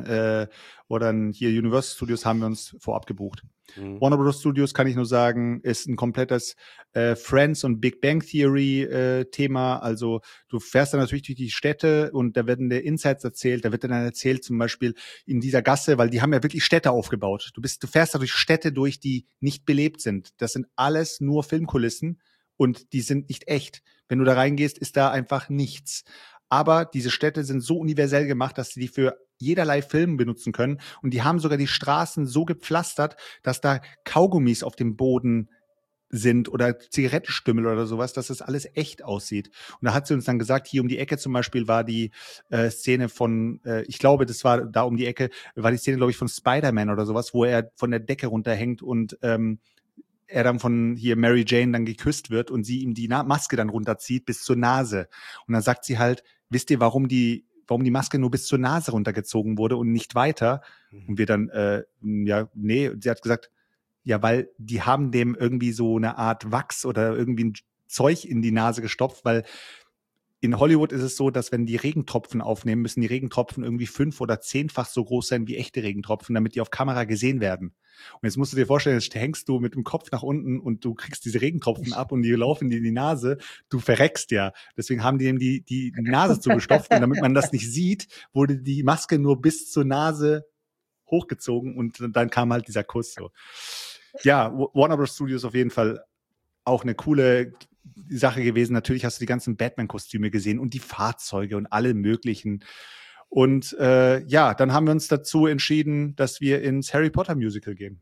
hier Universal Studios haben wir uns vorab gebucht. Warner Bros. Studios, kann ich nur sagen, ist ein komplettes Friends und Big Bang Theory Thema. Also du fährst dann natürlich durch die Städte und da werden dir Insights erzählt. Da wird dann erzählt, zum Beispiel in dieser Gasse, weil die haben ja wirklich Städte aufgebaut. Du fährst da durch Städte durch, die nicht belebt sind. Das sind alles nur Filmkulissen und die sind nicht echt. Wenn du da reingehst, ist da einfach nichts. Aber diese Städte sind so universell gemacht, dass sie die für jederlei Film benutzen können. Und die haben sogar die Straßen so gepflastert, dass da Kaugummis auf dem Boden sind oder Zigarettenstümmel oder sowas, dass das alles echt aussieht. Und da hat sie uns dann gesagt, hier um die Ecke zum Beispiel war die Szene von, ich glaube, das war da um die Ecke, war die Szene, glaube ich, von Spider-Man oder sowas, wo er von der Decke runterhängt und er dann von hier Mary Jane dann geküsst wird und sie ihm die Maske dann runterzieht bis zur Nase. Und dann sagt sie halt, wisst ihr, warum die Maske nur bis zur Nase runtergezogen wurde und nicht weiter? Und wir dann, sie hat gesagt, ja, weil die haben dem irgendwie so eine Art Wachs oder irgendwie ein Zeug in die Nase gestopft, weil in Hollywood ist es so, dass wenn die Regentropfen aufnehmen, müssen die Regentropfen irgendwie 5- oder 10-fach so groß sein wie echte Regentropfen, damit die auf Kamera gesehen werden. Und jetzt musst du dir vorstellen, jetzt hängst du mit dem Kopf nach unten und du kriegst diese Regentropfen ab und die laufen dir in die Nase. Du verreckst ja. Deswegen haben die ihm die Nase zugestopft und damit man das nicht sieht, wurde die Maske nur bis zur Nase hochgezogen und dann kam halt dieser Kuss so. Ja, Warner Bros. Studios auf jeden Fall auch eine coole Sache gewesen. Natürlich hast du die ganzen Batman-Kostüme gesehen und die Fahrzeuge und alle möglichen. Und dann haben wir uns dazu entschieden, dass wir ins Harry Potter Musical gehen.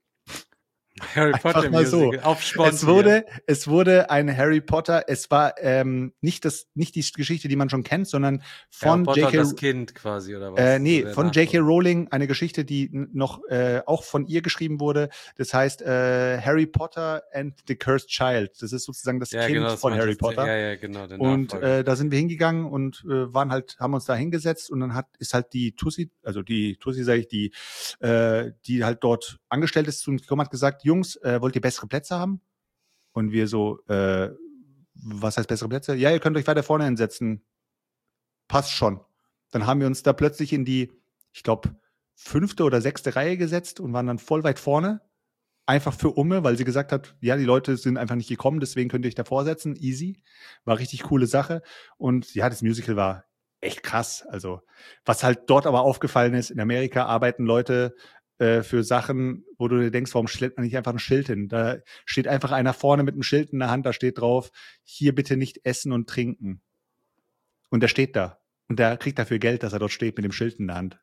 Harry Potter Musical auf Sponsor. Es wurde ein Harry Potter. Es war nicht die Geschichte, die man schon kennt, sondern von J.K. das Kind quasi oder was? Von J.K. Rowling eine Geschichte, die noch auch von ihr geschrieben wurde. Das heißt Harry Potter and the Cursed Child. Das ist sozusagen das Kind von Harry Potter. Ja, genau. Und da sind wir hingegangen und haben uns da hingesetzt und dann ist halt die Tussi, sage ich, die halt dort angestellt ist, zu uns gekommen, hat gesagt, Jungs, wollt ihr bessere Plätze haben? Und wir so, was heißt bessere Plätze? Ja, ihr könnt euch weiter vorne hinsetzen. Passt schon. Dann haben wir uns da plötzlich in die, ich glaube, 5. oder 6. Reihe gesetzt und waren dann voll weit vorne. Einfach für Umme, weil sie gesagt hat, ja, die Leute sind einfach nicht gekommen, deswegen könnt ihr euch davor setzen. Easy. War richtig coole Sache. Und ja, das Musical war echt krass. Also, was halt dort aber aufgefallen ist, in Amerika arbeiten Leute für Sachen, wo du dir denkst, warum stellt man nicht einfach ein Schild hin? Da steht einfach einer vorne mit einem Schild in der Hand, da steht drauf, hier bitte nicht essen und trinken. Und der steht da. Und der kriegt dafür Geld, dass er dort steht mit dem Schild in der Hand.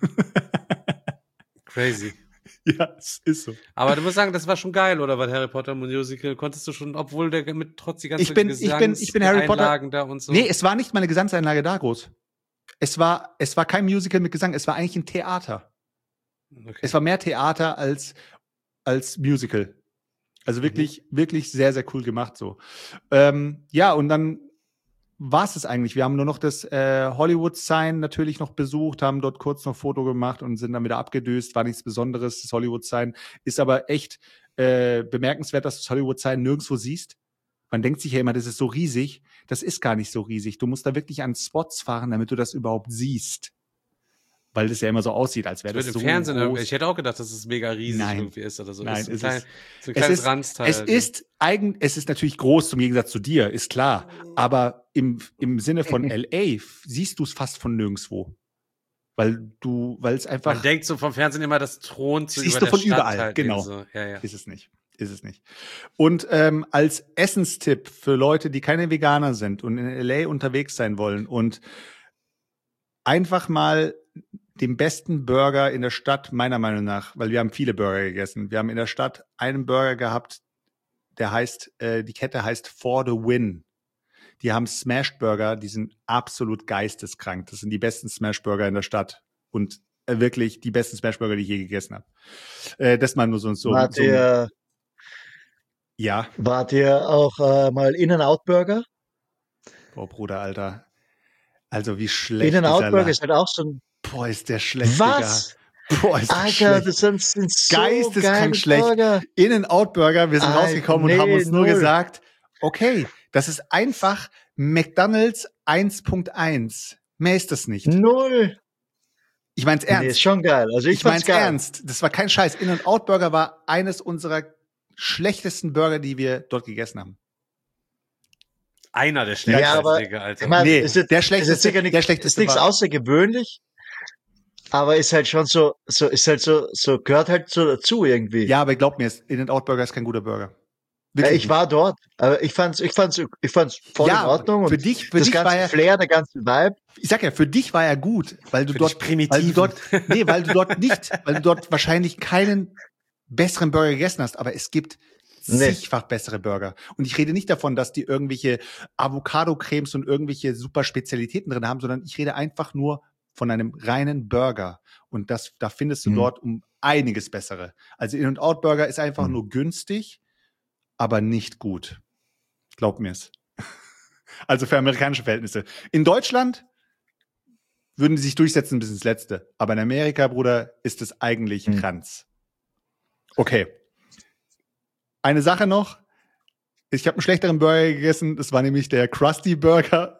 Crazy. Ja, es ist so. Aber du musst sagen, das war schon geil, oder? Bei Harry Potter Musical konntest du schon, obwohl der trotz die ganzen ich bin Harry Potter da und so. Nee, es war nicht meine Gesangseinlage da groß. Es war kein Musical mit Gesang, es war eigentlich ein Theater. Okay. Es war mehr Theater als Musical. Also wirklich, wirklich sehr, sehr cool gemacht so. Und dann war es eigentlich. Wir haben nur noch das Hollywood-Sign natürlich noch besucht, haben dort kurz noch Foto gemacht und sind dann wieder abgedüst. War nichts Besonderes. Das Hollywood-Sign ist aber echt bemerkenswert, dass du das Hollywood-Sign nirgendwo siehst. Man denkt sich ja immer, das ist so riesig. Das ist gar nicht so riesig. Du musst da wirklich an Spots fahren, damit du das überhaupt siehst. Weil das ja immer so aussieht, als wäre das so im Fernsehen groß. Ich hätte auch gedacht, dass es mega riesig irgendwie ist oder so. Nein, so ein kleines Ranzteil. Es ist natürlich groß zum Gegensatz zu dir, ist klar. Aber im Sinne von LA siehst du es fast von nirgendwo. Weil es einfach. Man denkt so vom Fernsehen immer, das thront so siehst über du von der Stadt überall, halt genau. So. Ja. Ist es nicht. Und als Essenstipp für Leute, die keine Veganer sind und in LA unterwegs sein wollen und einfach mal den besten Burger in der Stadt, meiner Meinung nach, weil wir haben viele Burger gegessen. Wir haben in der Stadt einen Burger gehabt, der heißt, die Kette heißt For the Win. Die haben Smashed Burger, die sind absolut geisteskrank. Das sind die besten Smashed Burger in der Stadt und wirklich die besten Smashed Burger, die ich je gegessen habe. Das mal nur so. Wart ihr auch mal In-N-Out Burger? Boah, Bruder, Alter. Also wie schlecht In-N-Out Burger ist halt auch so ein... Boah, ist der schlecht, Was? Digga. Boah, ist Alter, schlecht. das sind so geisteskrank schlecht. Burger. In-N-Out Burger, wir sind rausgekommen und haben uns nur gesagt, okay, das ist einfach McDonald's 1.1. Mehr ist das nicht. 0. Ich mein's ernst. Nee, ist schon geil. Also ich mein's geil. ernst. Das war kein Scheiß. In-N-Out Burger war eines unserer schlechtesten Burger, die wir dort gegessen haben. Einer der schlechtesten, Digga, Alter. Ich mein, der schlechteste. Der schlechteste ist nichts außergewöhnlich, aber ist halt schon so gehört halt so dazu irgendwie. Ja, aber glaub mir, In-N-Out Burger ist kein guter Burger. Ich war dort, aber ich fand's voll in Ordnung. Für dich ganze war er, Flair, der ganze Vibe. Ich sag ja, für dich war er gut, weil du dort wahrscheinlich keinen besseren Burger gegessen hast. Aber es gibt Nee. zigfach bessere Burger. Und ich rede nicht davon, dass die irgendwelche Avocado-Cremes und irgendwelche super Spezialitäten drin haben, sondern ich rede einfach nur von einem reinen Burger. Und da findest du dort um einiges bessere. Also In-N-Out-Burger ist einfach nur günstig, aber nicht gut. Glaub mir's. Also für amerikanische Verhältnisse. In Deutschland würden die sich durchsetzen bis ins Letzte. Aber in Amerika, Bruder, ist es eigentlich Ranz. Okay. Eine Sache noch. Ich habe einen schlechteren Burger gegessen. Das war nämlich der Krusty Burger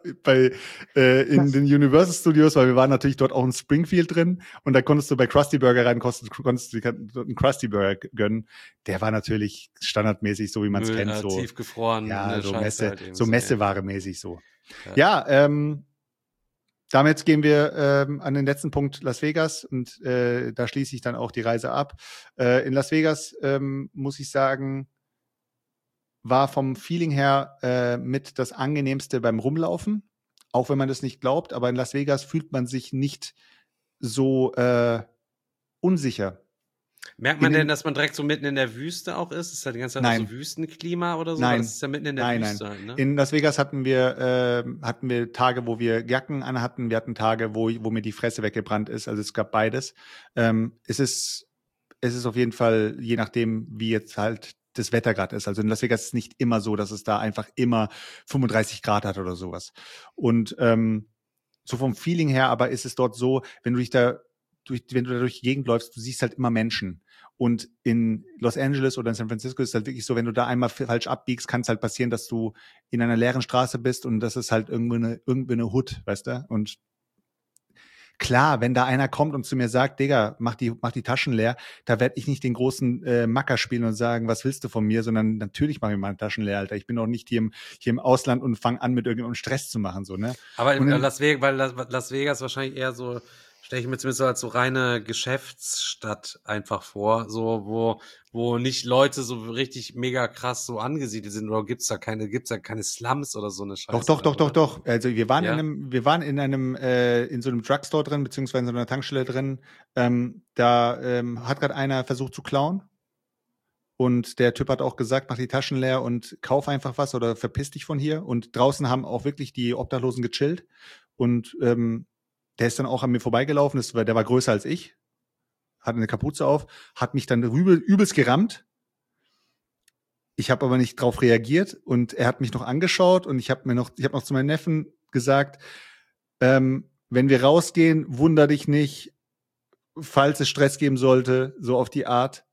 in den Universal Studios, weil wir waren natürlich dort auch in Springfield drin. Und da konntest du bei Krusty Burger rein, konntest du einen Krusty Burger gönnen. Der war natürlich standardmäßig, so wie man es kennt. So tiefgefroren. Ja, so Scheiße halt eben so so, Messeware mäßig so. Ja, damit gehen wir an den letzten Punkt Las Vegas und da schließe ich dann auch die Reise ab. In Las Vegas muss ich sagen, war vom Feeling her mit das angenehmste beim Rumlaufen, auch wenn man das nicht glaubt, aber in Las Vegas fühlt man sich nicht so unsicher. Merkt man denn, dass man direkt so mitten in der Wüste auch ist? Ist da die ganze Zeit auch so Wüstenklima oder so? Nein. Das ist ja mitten in der Wüste halt, ne? In Las Vegas hatten wir Tage, wo wir Jacken anhatten. Wir hatten Tage, wo mir die Fresse weggebrannt ist. Also es gab beides. Es ist auf jeden Fall, je nachdem, wie jetzt halt das Wetter gerade ist. Also in Las Vegas ist es nicht immer so, dass es da einfach immer 35 Grad hat oder sowas. Und so vom Feeling her aber ist es dort so, wenn du da durch die Gegend läufst, du siehst halt immer Menschen. Und in Los Angeles oder in San Francisco ist es halt wirklich so, wenn du da einmal falsch abbiegst, kann es halt passieren, dass du in einer leeren Straße bist und das ist halt irgendwie eine Hood, weißt du? Und klar, wenn da einer kommt und zu mir sagt, Digga, mach die Taschen leer, da werde ich nicht den großen Macker spielen und sagen, was willst du von mir, sondern natürlich mache ich meine Taschen leer, Alter. Ich bin auch nicht hier im Ausland und fange an, mit irgendjemandem Stress zu machen, so, ne? Aber in Las Vegas, weil Las Vegas wahrscheinlich eher so, stelle ich mir zumindest so als so reine Geschäftsstadt einfach vor, so wo nicht Leute so richtig mega krass so angesiedelt sind, oder gibt's da keine Slums oder so eine Scheiße? Doch. Also wir waren in so einem Drugstore drin, beziehungsweise in so einer Tankstelle drin. Da hat gerade einer versucht zu klauen. Und der Typ hat auch gesagt, mach die Taschen leer und kauf einfach was oder verpiss dich von hier. Und draußen haben auch wirklich die Obdachlosen gechillt. Und der ist dann auch an mir vorbeigelaufen, der war größer als ich, hatte eine Kapuze auf, hat mich dann übelst gerammt. Ich habe aber nicht drauf reagiert und er hat mich noch angeschaut und ich habe noch zu meinem Neffen gesagt, wenn wir rausgehen, wunder dich nicht, falls es Stress geben sollte, so auf die Art.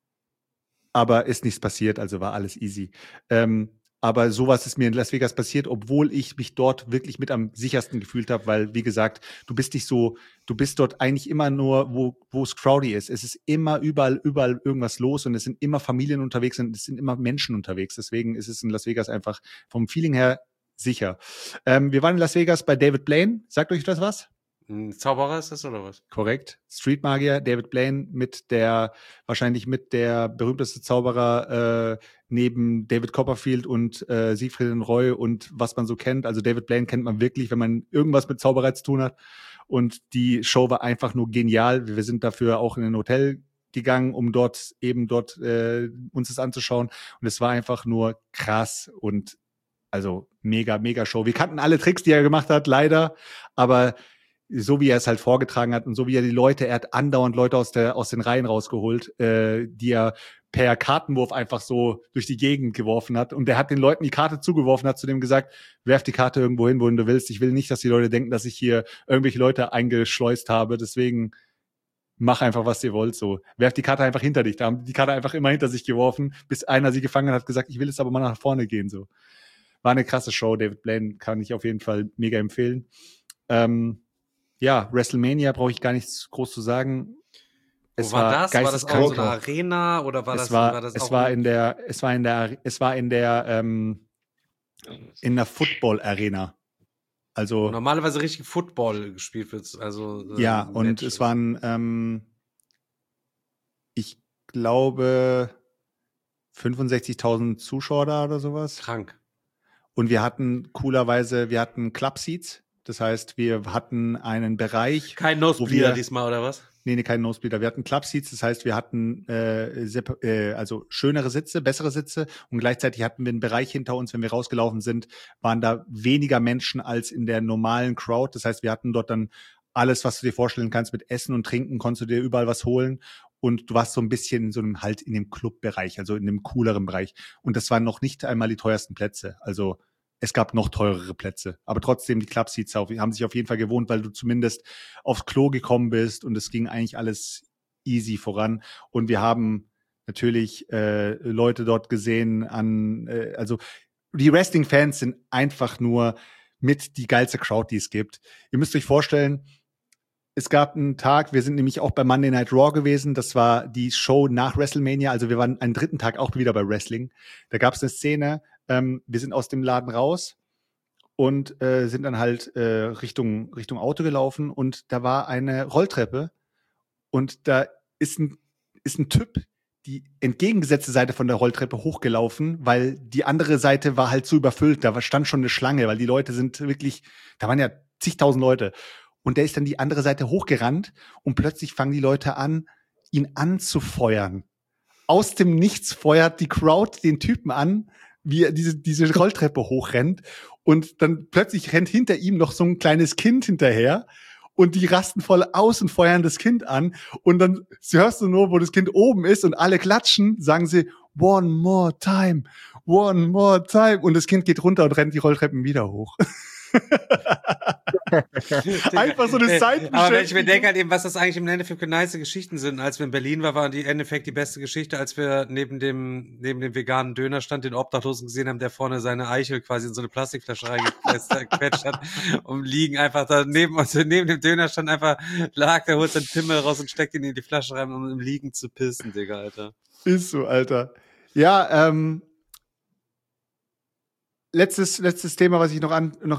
Aber ist nichts passiert, also war alles easy. Aber sowas ist mir in Las Vegas passiert, obwohl ich mich dort wirklich mit am sichersten gefühlt habe, weil, wie gesagt, du bist dort eigentlich immer nur, wo es crowdy ist. Es ist immer überall irgendwas los und es sind immer Familien unterwegs und es sind immer Menschen unterwegs. Deswegen ist es in Las Vegas einfach vom Feeling her sicher. Wir waren in Las Vegas bei David Blaine. Sagt euch das was? Ein Zauberer ist das oder was? Korrekt. Streetmagier, David Blaine wahrscheinlich mit der berühmteste Zauberer neben David Copperfield und Siegfried Roy und was man so kennt. Also David Blaine kennt man wirklich, wenn man irgendwas mit Zauberei zu tun hat. Und die Show war einfach nur genial. Wir sind dafür auch in ein Hotel gegangen, um dort uns das anzuschauen. Und es war einfach nur krass und also mega, mega Show. Wir kannten alle Tricks, die er gemacht hat, leider, aber so wie er es halt vorgetragen hat und so wie er hat andauernd Leute aus den Reihen rausgeholt, die er per Kartenwurf einfach so durch die Gegend geworfen hat. Und er hat den Leuten die Karte zugeworfen, hat zu dem gesagt, werf die Karte irgendwo hin, wohin du willst. Ich will nicht, dass die Leute denken, dass ich hier irgendwelche Leute eingeschleust habe. Deswegen mach einfach, was ihr wollt. So, werf die Karte einfach hinter dich. Da haben die Karte einfach immer hinter sich geworfen, bis einer sie gefangen hat, gesagt, ich will jetzt aber mal nach vorne gehen. So, war eine krasse Show. David Blaine kann ich auf jeden Fall mega empfehlen. Ja, WrestleMania brauche ich gar nichts groß zu sagen. Wo war das? War das auch so eine Arena oder war das in der Football Arena. Also normalerweise richtig Football gespielt wird, also ja, und Match. Es waren ich glaube 65.000 Zuschauer da oder sowas. Krank. Und wir hatten Club Seats. Das heißt, wir hatten einen Bereich. Kein Nosebleeder diesmal, oder was? Nee, kein Nosebleeder. Wir hatten Clubseats, das heißt, wir hatten also schönere Sitze, bessere Sitze und gleichzeitig hatten wir einen Bereich hinter uns, wenn wir rausgelaufen sind, waren da weniger Menschen als in der normalen Crowd. Das heißt, wir hatten dort dann alles, was du dir vorstellen kannst mit Essen und Trinken, konntest du dir überall was holen und du warst so ein bisschen in so einem halt in dem Clubbereich, also in dem cooleren Bereich. Und das waren noch nicht einmal die teuersten Plätze. Also es gab noch teurere Plätze, aber trotzdem die Clubseats haben sich auf jeden Fall gewohnt, weil du zumindest aufs Klo gekommen bist und es ging eigentlich alles easy voran. Und wir haben natürlich Leute dort gesehen also die Wrestling-Fans sind einfach nur mit die geilste Crowd, die es gibt. Ihr müsst euch vorstellen, es gab einen Tag, wir sind nämlich auch bei Monday Night Raw gewesen, das war die Show nach WrestleMania, also wir waren einen dritten Tag auch wieder bei Wrestling. Da gab es eine Szene, wir sind aus dem Laden raus und sind dann halt Richtung Auto gelaufen und da war eine Rolltreppe und da ist ein Typ die entgegengesetzte Seite von der Rolltreppe hochgelaufen, weil die andere Seite war halt so überfüllt, da stand schon eine Schlange, weil die Leute sind wirklich, da waren ja zigtausend Leute und der ist dann die andere Seite hochgerannt und plötzlich fangen die Leute an, ihn anzufeuern. Aus dem Nichts feuert die Crowd den Typen an, wie er diese Rolltreppe hochrennt und dann plötzlich rennt hinter ihm noch so ein kleines Kind hinterher und die rasten voll aus und feuern das Kind an und dann hörst du nur, wo das Kind oben ist und alle klatschen, sagen sie one more time und das Kind geht runter und rennt die Rolltreppen wieder hoch. Einfach so eine Seitenbeschäftigung. Aber wenn ich mir denke halt eben, was das eigentlich im Endeffekt für nice Geschichten sind. Als wir in Berlin waren die im Endeffekt die beste Geschichte, als wir neben dem veganen Dönerstand den Obdachlosen gesehen haben, der vorne seine Eichel quasi in so eine Plastikflasche reingequetscht hat und liegen einfach da neben dem Dönerstand einfach lag, der holt seinen Pimmel raus und steckt ihn in die Flasche rein, um im Liegen zu pissen, Digga, Alter. Ist so, Alter. Ja, letztes Thema, was ich noch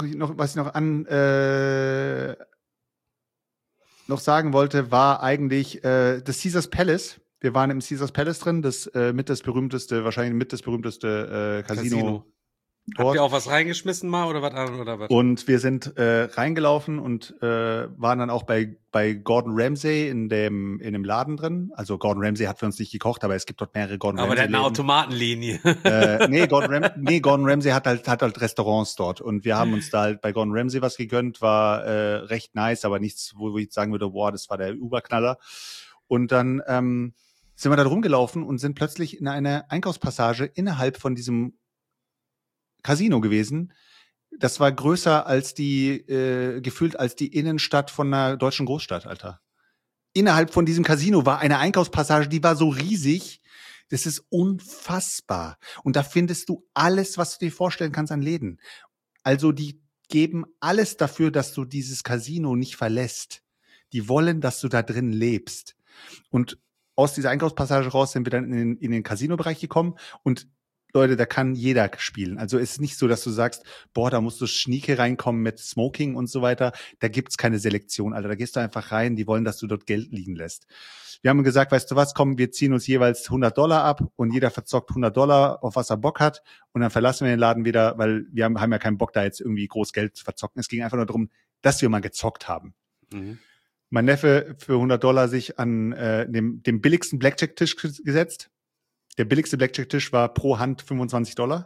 sagen wollte, war eigentlich das Caesars Palace. Wir waren im Caesars Palace drin, das wahrscheinlich mit das berühmteste Casino. Habt ihr auch was reingeschmissen mal oder was? Und wir sind reingelaufen und waren dann auch bei Gordon Ramsay in dem Laden drin. Also Gordon Ramsay hat für uns nicht gekocht, aber es gibt dort mehrere Gordon Ramsay. Aber der hat eine Automatenlinie. Gordon Ramsay hat halt Restaurants dort und wir haben uns da halt bei Gordon Ramsay was gegönnt, war recht nice, aber nichts, wo ich sagen würde, boah, das war der Überknaller. Und dann sind wir da rumgelaufen und sind plötzlich in einer Einkaufspassage innerhalb von diesem Casino gewesen. Das war größer als gefühlt als die Innenstadt von einer deutschen Großstadt, Alter. Innerhalb von diesem Casino war eine Einkaufspassage, die war so riesig. Das ist unfassbar. Und da findest du alles, was du dir vorstellen kannst an Läden. Also die geben alles dafür, dass du dieses Casino nicht verlässt. Die wollen, dass du da drin lebst. Und aus dieser Einkaufspassage raus sind wir dann in den Casino-Bereich gekommen und Leute, da kann jeder spielen. Also es ist nicht so, dass du sagst, boah, da musst du schnieke reinkommen mit Smoking und so weiter. Da gibt's keine Selektion, Alter. Da gehst du einfach rein, die wollen, dass du dort Geld liegen lässt. Wir haben gesagt, weißt du was, komm, wir ziehen uns jeweils $100 ab und jeder verzockt $100, auf was er Bock hat. Und dann verlassen wir den Laden wieder, weil wir haben ja keinen Bock, da jetzt irgendwie groß Geld zu verzocken. Es ging einfach nur darum, dass wir mal gezockt haben. Mhm. Mein Neffe für $100 sich an dem billigsten Blackjack-Tisch gesetzt. Der billigste Blackjack-Tisch war pro Hand $25.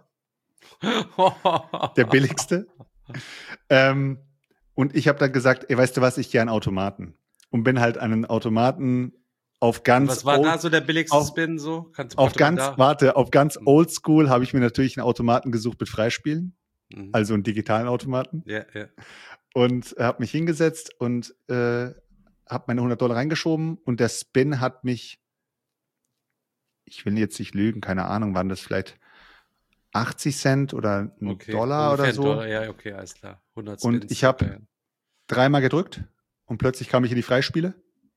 Der billigste. Und ich habe dann gesagt, ey, weißt du was, ich gehe an Automaten. Und bin halt an einen Automaten auf ganz... Was war da so der billigste Spin so? Auf ganz oldschool habe ich mir natürlich einen Automaten gesucht mit Freispielen. Also einen digitalen Automaten. Ja, ja. Und habe mich hingesetzt und habe meine $100 reingeschoben und der Spin hat mich... Ich will jetzt nicht lügen, keine Ahnung, waren das vielleicht 80 Cent oder ein Dollar oder so. $1. Ja, okay, alles klar. 100 Spins. Und ich habe dreimal gedrückt und plötzlich kam ich in die Freispiele.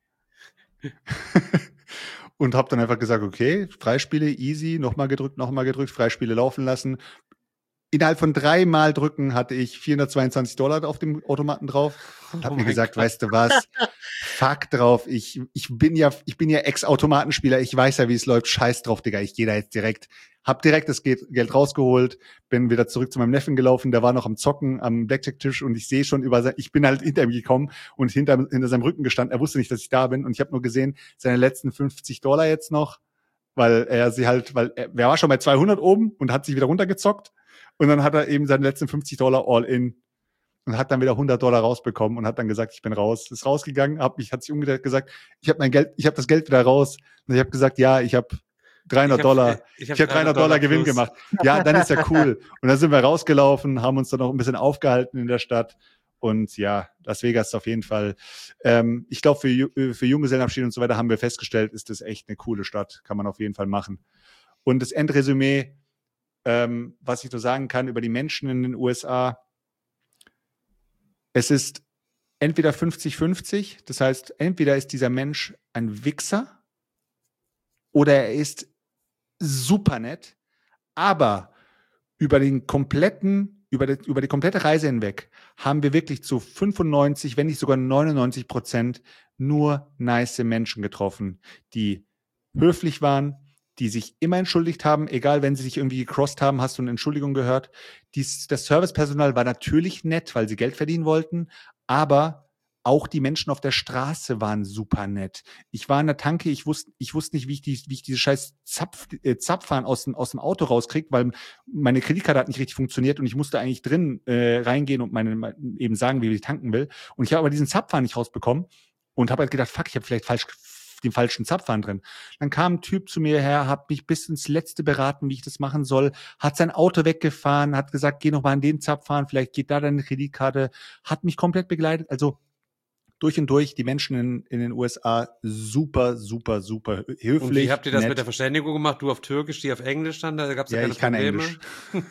Und habe dann einfach gesagt, okay, Freispiele, easy, nochmal gedrückt, Freispiele laufen lassen. innerhalb von 3 Mal drücken hatte ich $422 auf dem Automaten drauf und habe mir gesagt, Gott. Weißt du was, fuck drauf, ich bin ja Ex-Automatenspieler, ich weiß ja, wie es läuft, scheiß drauf, Digga, ich gehe da jetzt direkt. Hab direkt das Geld rausgeholt, bin wieder zurück zu meinem Neffen gelaufen, der war noch am Zocken am Blackjack-Tisch und ich sehe schon ich bin halt hinter ihm gekommen und hinter seinem Rücken gestanden, er wusste nicht, dass ich da bin und ich habe nur gesehen, seine letzten $50 jetzt noch, er war schon bei 200 oben und hat sich wieder runtergezockt. Und dann hat er eben seine letzten $50 all in und hat dann wieder $100 rausbekommen und hat dann gesagt, ich bin raus. Ist rausgegangen, hat sich umgedreht gesagt, ich habe das Geld wieder raus. Und ich habe gesagt, ja, ich habe $300. Ich habe $300 Gewinn gemacht. Ja, dann ist ja cool. Und dann sind wir rausgelaufen, haben uns dann noch ein bisschen aufgehalten in der Stadt. Und ja, Las Vegas ist auf jeden Fall, ich glaube, für Junggesellenabschied und so weiter haben wir festgestellt, ist das echt eine coole Stadt. Kann man auf jeden Fall machen. Und das Endresümee, was ich nur sagen kann über die Menschen in den USA, es ist entweder 50-50, das heißt, entweder ist dieser Mensch ein Wichser oder er ist super nett, aber über die komplette Reise hinweg haben wir wirklich zu 95, wenn nicht sogar 99% nur nice Menschen getroffen, die höflich waren, die sich immer entschuldigt haben, egal wenn sie sich irgendwie gecrossed haben, hast du eine Entschuldigung gehört. Das Servicepersonal war natürlich nett, weil sie Geld verdienen wollten, aber auch die Menschen auf der Straße waren super nett. Ich war an der Tanke, ich wusste nicht, wie ich diese scheiß Zapfhahn aus dem Auto rauskriege, weil meine Kreditkarte hat nicht richtig funktioniert und ich musste eigentlich drin reingehen und eben sagen, wie ich tanken will. Und ich habe aber diesen Zapfhahn nicht rausbekommen und habe halt gedacht, fuck, ich habe vielleicht den falschen Zapfhahn drin. Dann kam ein Typ zu mir her, hat mich bis ins Letzte beraten, wie ich das machen soll, hat sein Auto weggefahren, hat gesagt, geh noch mal an den Zapfhahn, vielleicht geht da deine Kreditkarte, hat mich komplett begleitet. Also durch und durch, die Menschen in den USA super, super, super höflich. Und wie habt ihr das mit der Verständigung gemacht? Du auf Türkisch, die auf Englisch dann? Da gab es ja keine Probleme. Ich kann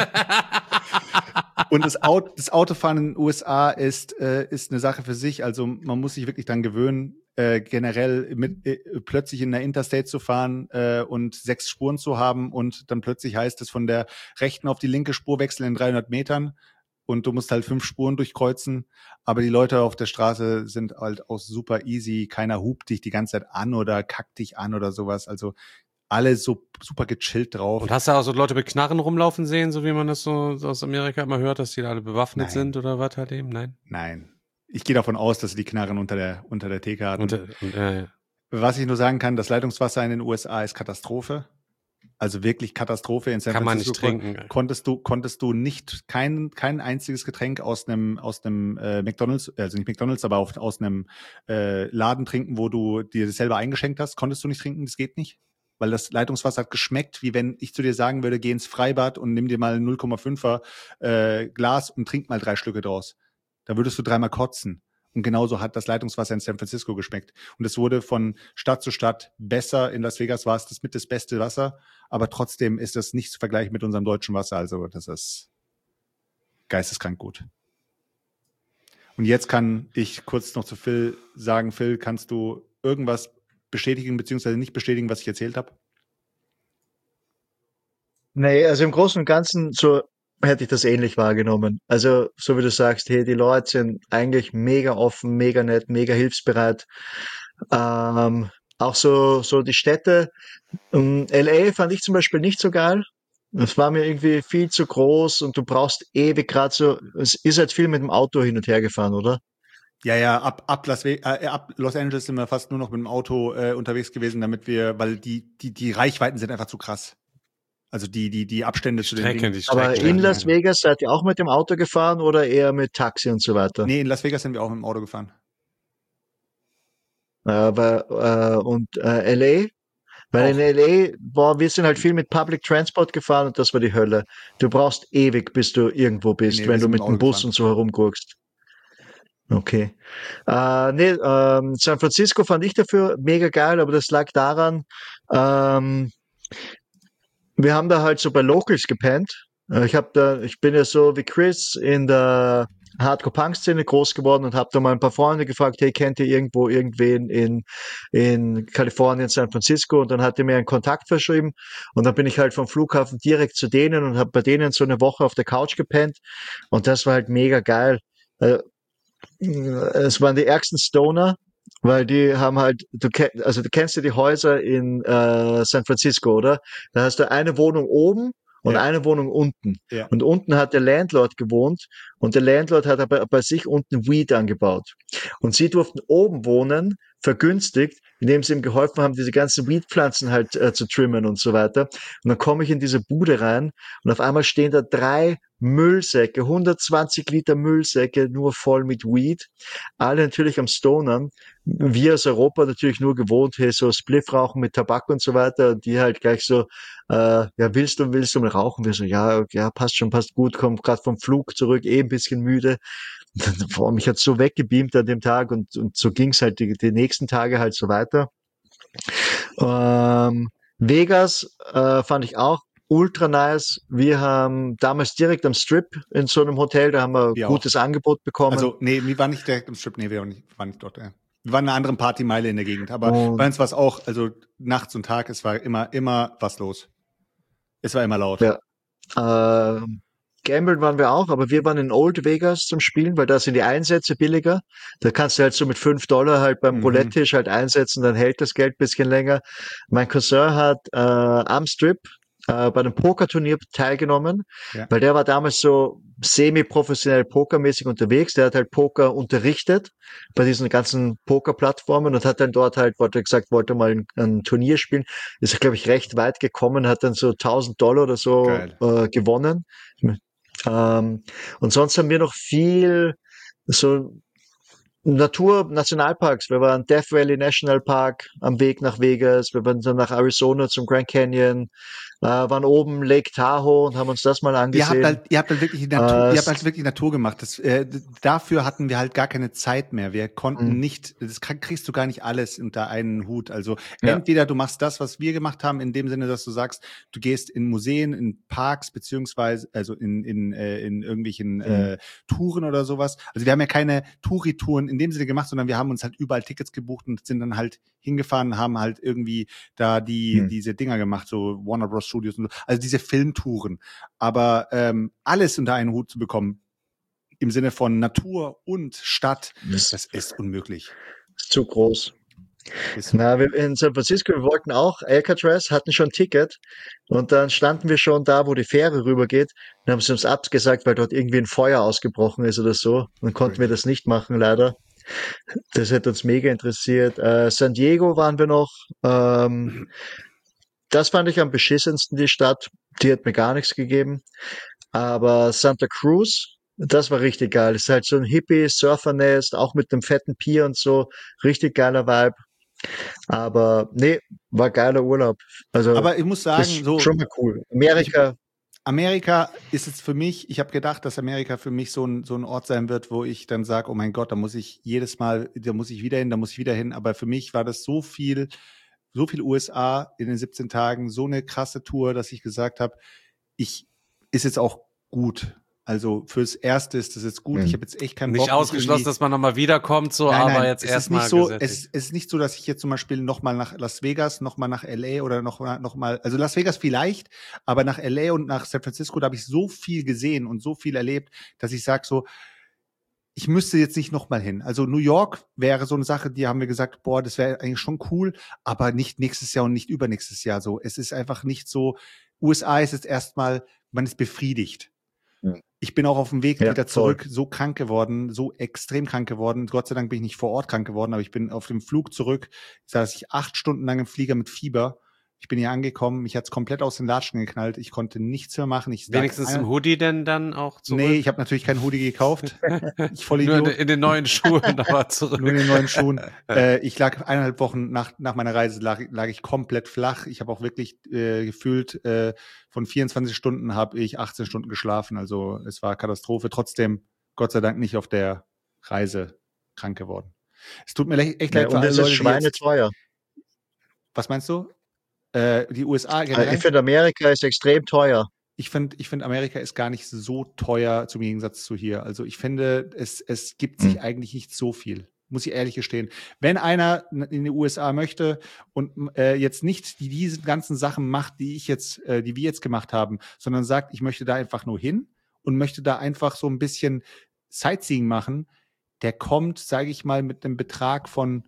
Englisch. Und das Autofahren in den USA ist eine Sache für sich. Also man muss sich wirklich dran gewöhnen, generell plötzlich in der Interstate zu fahren und 6 Spuren zu haben und dann plötzlich heißt es von der rechten auf die linke Spur wechseln in 300 Metern und du musst halt 5 Spuren durchkreuzen. Aber die Leute auf der Straße sind halt auch super easy. Keiner hupt dich die ganze Zeit an oder kackt dich an oder sowas. Also alle so super gechillt drauf. Und hast du auch so Leute mit Knarren rumlaufen sehen, so wie man das so aus Amerika immer hört, dass die da alle bewaffnet sind oder was halt eben? Nein? Nein. Ich gehe davon aus, dass sie die Knarren unter der Theke hatten. Ja. Was ich nur sagen kann, das Leitungswasser in den USA ist Katastrophe. Also wirklich Katastrophe. In San Francisco kann man nicht trinken. Konntest du nicht kein einziges Getränk aus einem McDonald's, also nicht McDonald's, aber aus einem Laden trinken, wo du dir das selber eingeschenkt hast, konntest du nicht trinken, das geht nicht. Weil das Leitungswasser hat geschmeckt, wie wenn ich zu dir sagen würde, geh ins Freibad und nimm dir mal 0,5er Glas und trink mal 3 Schlücke draus. Da würdest du 3-mal kotzen. Und genauso hat das Leitungswasser in San Francisco geschmeckt. Und es wurde von Stadt zu Stadt besser. In Las Vegas war es das beste Wasser. Aber trotzdem ist das nicht zu vergleichen mit unserem deutschen Wasser. Also das ist geisteskrank gut. Und jetzt kann ich kurz noch zu Phil sagen, Phil, kannst du irgendwas bestätigen bzw. nicht bestätigen, was ich erzählt habe? Nee, also im Großen und Ganzen so hätte ich das ähnlich wahrgenommen. Also so wie du sagst, hey, die Leute sind eigentlich mega offen, mega nett, mega hilfsbereit. Auch so die Städte. LA fand ich zum Beispiel nicht so geil. Das war mir irgendwie viel zu groß und du brauchst ewig gerade so, es ist halt viel mit dem Auto hin und her gefahren, oder? Ja, ab Los Angeles sind wir fast nur noch mit dem Auto unterwegs gewesen, weil die Reichweiten sind einfach zu krass. Also die Abstände zu den Dingen. Aber in Las Vegas seid ihr auch mit dem Auto gefahren oder eher mit Taxi und so weiter? Nee, in Las Vegas sind wir auch mit dem Auto gefahren. Und LA? Weil in LA, wir sind halt viel mit Public Transport gefahren und das war die Hölle. Du brauchst ewig, bis du irgendwo bist, wenn du mit dem Bus und so herumguckst. Okay. San Francisco fand ich dafür mega geil, aber das lag daran, wir haben da halt so bei Locals gepennt. Ich bin ja so wie Chris in der Hardcore-Punk-Szene groß geworden und habe da mal ein paar Freunde gefragt, hey, kennt ihr irgendwo irgendwen in Kalifornien, San Francisco? Und dann hat er mir einen Kontakt verschrieben und dann bin ich halt vom Flughafen direkt zu denen und habe bei denen so eine Woche auf der Couch gepennt und das war halt mega geil. Es waren die ärgsten Stoner, weil die haben halt, du kennst ja die Häuser in San Francisco, oder? Da hast du eine Wohnung oben und eine Wohnung unten. Ja. Und unten hat der Landlord gewohnt und der Landlord hat aber bei sich unten Weed angebaut. Und sie durften oben wohnen, vergünstigt, indem sie ihm geholfen haben, diese ganzen Weedpflanzen halt zu trimmen und so weiter. Und dann komme ich in diese Bude rein und auf einmal stehen da 3 Müllsäcke, 120 Liter Müllsäcke, nur voll mit Weed. Alle natürlich am Stonern. Wir aus Europa natürlich nur gewohnt, hey, so Spliff rauchen mit Tabak und so weiter. Und die halt gleich so, ja, willst du mal rauchen? Wir so, ja, passt schon, passt gut, komm gerade vom Flug zurück, ein bisschen müde. Boah, mich hat's so weggebeamt an dem Tag und so ging's halt die nächsten Tage halt so weiter. Vegas fand ich auch ultra nice. Wir haben damals direkt am Strip in so einem Hotel, da haben wir Wir gutes Angebot bekommen. Also, nee, wir waren nicht direkt am Strip, nee, wir waren nicht dort, ja. Wir waren in einer anderen Partymeile in der Gegend, aber bei uns war es auch, also nachts und Tag, es war immer was los. Es war immer laut. Ja. Gamblen waren wir auch, aber wir waren in Old Vegas zum Spielen, weil da sind die Einsätze billiger. Da kannst du halt so mit $5 halt beim Roulette-Tisch halt einsetzen, dann hält das Geld ein bisschen länger. Mein Cousin hat am Strip bei einem Pokerturnier teilgenommen, weil der war damals so semi-professionell pokermäßig unterwegs. Der hat halt Poker unterrichtet bei diesen ganzen Poker-Plattformen und hat dann dort halt, wollte mal ein Turnier spielen. Ist, glaube ich, recht weit gekommen, hat dann so $1.000 oder so gewonnen. Und sonst haben wir noch viel so Nationalparks. Wir waren Death Valley National Park am Weg nach Vegas. Wir waren dann nach Arizona zum Grand Canyon. Waren oben Lake Tahoe und haben uns das mal angesehen. Ihr habt halt wirklich wirklich Natur gemacht. Dafür hatten wir halt gar keine Zeit mehr. Wir konnten nicht, das kriegst du gar nicht alles unter einen Hut. Also entweder du machst das, was wir gemacht haben, in dem Sinne, dass du sagst, du gehst in Museen, in Parks, beziehungsweise also in irgendwelchen Touren oder sowas. Also wir haben ja keine Touri-Touren in dem Sinne gemacht, sondern wir haben uns halt überall Tickets gebucht und sind dann halt hingefahren, haben halt irgendwie da diese Dinger gemacht, so Warner Bros. Studios und so, also diese Filmtouren. Aber alles unter einen Hut zu bekommen, im Sinne von Natur und Stadt, das ist unmöglich. Ist zu groß. Wir in San Francisco, wir wollten auch Alcatraz, hatten schon ein Ticket und dann standen wir schon da, wo die Fähre rübergeht und haben sie uns abgesagt, weil dort irgendwie ein Feuer ausgebrochen ist oder so. Dann konnten wir das nicht machen, leider. Das hätte uns mega interessiert. San Diego waren wir noch. Das fand ich am beschissensten, die Stadt. Die hat mir gar nichts gegeben. Aber Santa Cruz, das war richtig geil. Das ist halt so ein Hippie-Surfernest, auch mit einem fetten Pier und so. Richtig geiler Vibe. Aber nee, war geiler Urlaub. Also, aber ich muss sagen, so schon mal cool. Amerika ist jetzt für mich, ich habe gedacht, dass Amerika für mich so ein Ort sein wird, wo ich dann sage, oh mein Gott, da muss ich wieder hin. Aber für mich war das so viel USA in den 17 Tagen, so eine krasse Tour, dass ich gesagt habe, ist jetzt auch gut. Also fürs Erste ist das jetzt gut. Ich habe jetzt echt keinen Bock. Nicht ausgeschlossen, dass man nochmal wiederkommt, aber jetzt erstmal es ist nicht so, dass ich jetzt zum Beispiel nochmal nach Las Vegas, nochmal nach LA oder nochmal, also Las Vegas vielleicht, aber nach LA und nach San Francisco, da habe ich so viel gesehen und so viel erlebt, dass ich sage so, ich müsste jetzt nicht nochmal hin. Also New York wäre so eine Sache, die haben wir gesagt, boah, das wäre eigentlich schon cool, aber nicht nächstes Jahr und nicht übernächstes Jahr so. Es ist einfach nicht so, USA ist jetzt erstmal, man ist befriedigt. Ich bin auch auf dem Weg wieder zurück, so krank geworden, so extrem krank geworden. Gott sei Dank bin ich nicht vor Ort krank geworden, aber ich bin auf dem Flug zurück, saß ich 8 Stunden lang im Flieger mit Fieber. Ich bin hier angekommen, mich hat's komplett aus den Latschen geknallt. Ich konnte nichts mehr machen. Wenigstens im Hoodie denn dann auch zurück? Nee, ich habe natürlich keinen Hoodie gekauft. Ich Vollidiot. Nur in den neuen Schuhen aber zurück. Nur in den neuen Schuhen. Ich lag 1,5 Wochen nach meiner Reise, lag ich komplett flach. Ich habe auch wirklich gefühlt, von 24 Stunden habe ich 18 Stunden geschlafen. Also es war Katastrophe. Trotzdem, Gott sei Dank, nicht auf der Reise krank geworden. Es tut mir echt leid für alle Leute, die schweineteuer. Was meinst du? Die USA generell? Ich finde, Amerika ist extrem teuer. Ich finde, Amerika ist gar nicht so teuer zum Gegensatz zu hier. Also ich finde, es gibt sich eigentlich nicht so viel. Muss ich ehrlich gestehen. Wenn einer in die USA möchte und jetzt nicht diese ganzen Sachen macht, die wir jetzt gemacht haben, sondern sagt, ich möchte da einfach nur hin und möchte da einfach so ein bisschen Sightseeing machen, der kommt, sage ich mal, mit einem Betrag von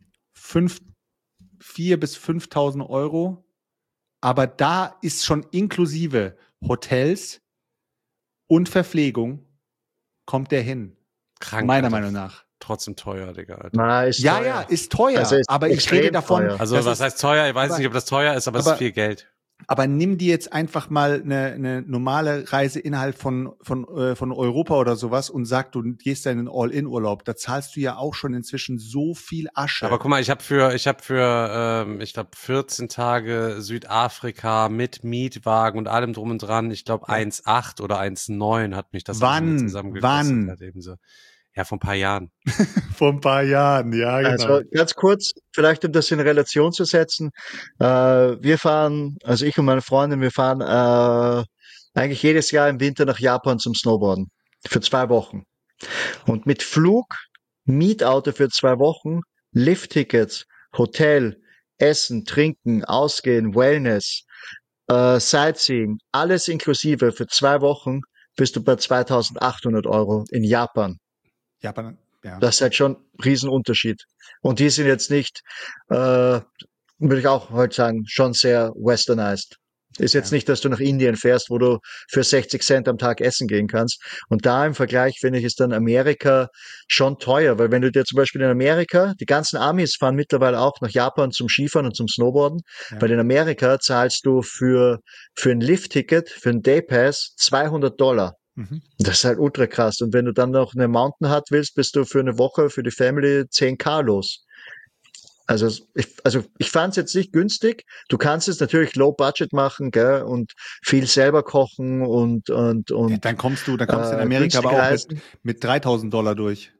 4.000 bis 5.000 Euro. Aber da ist schon inklusive Hotels und Verpflegung, kommt der hin. Krank, meiner Meinung nach. Trotzdem teuer, Digga. Alter. Na, ist teuer. Ja, ist teuer. Also ist aber ich rede davon. teuer. Also was heißt teuer? Ich weiß nicht, ob das teuer ist, aber es ist viel Geld. Aber nimm dir jetzt einfach mal eine normale Reise innerhalb von Europa oder sowas und sag, du gehst da in einen All-In-Urlaub. Da zahlst du ja auch schon inzwischen so viel Asche. Aber guck mal, ich habe für ich glaube 14 Tage Südafrika mit Mietwagen und allem drum und dran, ich glaube 1,8 oder 1,9 hat mich das zusammengekostet. Wann? Halt eben so. Ja, vor ein paar Jahren. Vor ein paar Jahren, ja, genau. Also ganz kurz, vielleicht um das in Relation zu setzen. Wir fahren, also ich und meine Freundin, wir fahren eigentlich jedes Jahr im Winter nach Japan zum Snowboarden. Für 2 Wochen. Und mit Flug, Mietauto für 2 Wochen, Lifttickets, Hotel, Essen, Trinken, Ausgehen, Wellness, Sightseeing, alles inklusive für 2 Wochen bist du bei 2.800 Euro in Japan. Japan, ja. Das ist halt schon ein Riesenunterschied. Und die sind jetzt nicht, würde ich auch heute sagen, schon sehr westernized. Ist jetzt nicht, dass du nach Indien fährst, wo du für 60 Cent am Tag essen gehen kannst. Und da im Vergleich, finde ich, ist dann Amerika schon teuer. Weil wenn du dir zum Beispiel in Amerika, die ganzen Amis fahren mittlerweile auch nach Japan zum Skifahren und zum Snowboarden. Ja. Weil in Amerika zahlst du für ein Lift-Ticket, für einen Daypass $200. Das ist halt ultra krass. Und wenn du dann noch eine Mountain Hut willst, bist du für eine Woche für die Family 10.000 los. Also ich fand es jetzt nicht günstig. Du kannst es natürlich low budget machen, gell, und viel selber kochen und ja, dann kommst du in Amerika aber auch mit $3.000 durch.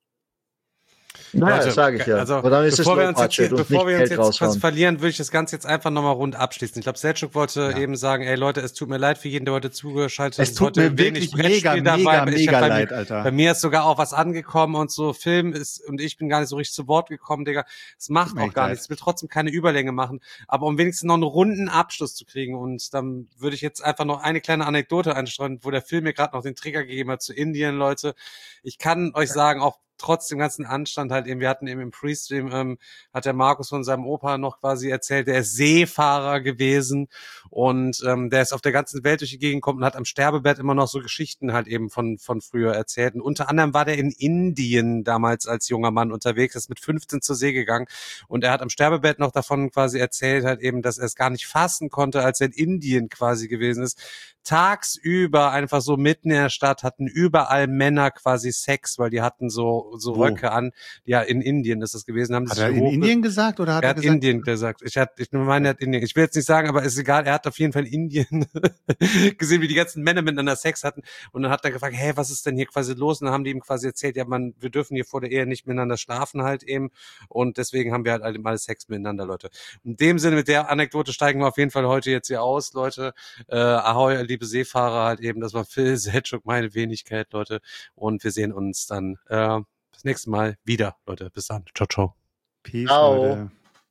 Naja, sage ich ja. Also, aber dann ist bevor wir uns jetzt quasi quasi verlieren, würde ich das Ganze jetzt einfach nochmal rund abschließen. Ich glaube, Selçuk wollte eben sagen, ey Leute, es tut mir leid für jeden, der heute zugeschaltet hat. Es tut mir wirklich mega leid, Alter. Bei mir ist sogar auch was angekommen und so und ich bin gar nicht so richtig zu Wort gekommen, Digga. Es macht auch gar nichts. Ich will trotzdem keine Überlänge machen. Aber um wenigstens noch einen runden Abschluss zu kriegen, und dann würde ich jetzt einfach noch eine kleine Anekdote einstreuen, wo der Film mir gerade noch den Trigger gegeben hat zu Indien, Leute. Ich kann euch sagen, auch trotz dem ganzen Anstand halt eben, wir hatten eben im Pre-Stream, hat der Markus von seinem Opa noch quasi erzählt, der ist Seefahrer gewesen und der ist auf der ganzen Welt durch die Gegend gekommen und hat am Sterbebett immer noch so Geschichten halt eben von früher erzählt. Und unter anderem war der in Indien damals als junger Mann unterwegs, ist mit 15 zur See gegangen und er hat am Sterbebett noch davon quasi erzählt halt eben, dass er es gar nicht fassen konnte, als er in Indien quasi gewesen ist. Tagsüber einfach so mitten in der Stadt hatten überall Männer quasi Sex, weil die hatten so Röcke an. Ja, in Indien ist das gewesen. Haben hat er in Indien gesagt oder hat er gesagt? Indien gesagt. Ich meine, er hat Indien. Ich will jetzt nicht sagen, aber ist egal. Er hat auf jeden Fall in Indien gesehen, wie die ganzen Männer miteinander Sex hatten. Und dann hat er gefragt, hey, was ist denn hier quasi los? Und dann haben die ihm quasi erzählt, ja, wir dürfen hier vor der Ehe nicht miteinander schlafen halt eben. Und deswegen haben wir halt alle Sex miteinander, Leute. In dem Sinne, mit der Anekdote steigen wir auf jeden Fall heute jetzt hier aus, Leute. Ahoi, liebe Seefahrer halt eben. Das war Phil Selçuk, meine Wenigkeit, Leute. Und wir sehen uns dann das nächste Mal wieder, Leute. Bis dann. Ciao, ciao. Peace, Leute.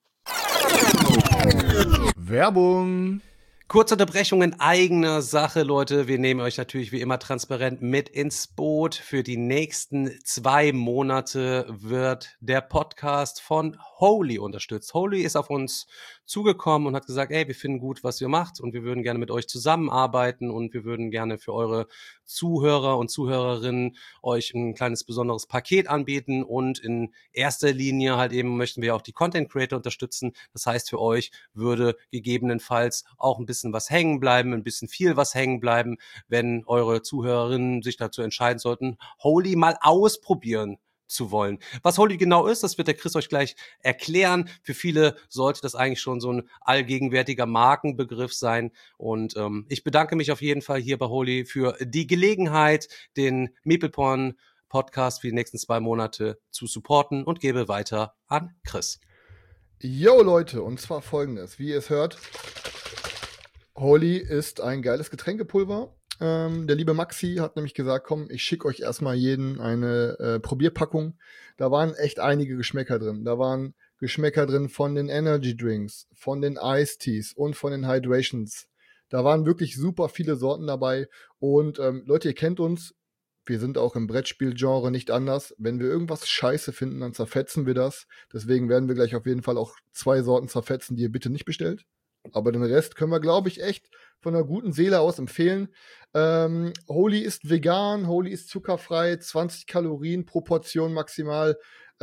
Werbung. Kurze Unterbrechung in eigener Sache, Leute. Wir nehmen euch natürlich wie immer transparent mit ins Boot. Für die nächsten 2 Monate wird der Podcast von Holy unterstützt. Holy ist auf uns zugekommen und hat gesagt, ey, wir finden gut, was ihr macht und wir würden gerne mit euch zusammenarbeiten und wir würden gerne für eure Zuhörer und Zuhörerinnen euch ein kleines besonderes Paket anbieten und in erster Linie halt eben möchten wir auch die Content Creator unterstützen. Das heißt, für euch würde gegebenenfalls auch ein bisschen was hängen bleiben, ein bisschen viel was hängen bleiben, wenn eure Zuhörerinnen sich dazu entscheiden sollten, Holy mal ausprobieren zu wollen. Was Holy genau ist, das wird der Chris euch gleich erklären. Für viele sollte das eigentlich schon so ein allgegenwärtiger Markenbegriff sein. Und ich bedanke mich auf jeden Fall hier bei Holy für die Gelegenheit, den Meeple Podcast für die nächsten 2 Monate zu supporten und gebe weiter an Chris. Yo Leute, und zwar Folgendes. Wie ihr es hört, Holy ist ein geiles Getränkepulver. Der liebe Maxi hat nämlich gesagt, komm, ich schicke euch erstmal jeden eine Probierpackung. Da waren echt einige Geschmäcker drin. Da waren Geschmäcker drin von den Energy Drinks, von den Iced Teas und von den Hydrations. Da waren wirklich super viele Sorten dabei. Und Leute, ihr kennt uns. Wir sind auch im Brettspielgenre nicht anders. Wenn wir irgendwas scheiße finden, dann zerfetzen wir das. Deswegen werden wir gleich auf jeden Fall auch 2 Sorten zerfetzen, die ihr bitte nicht bestellt. Aber den Rest können wir, glaube ich, echt von einer guten Seele aus empfehlen. Holy ist vegan, Holy ist zuckerfrei, 20 Kalorien pro Portion maximal.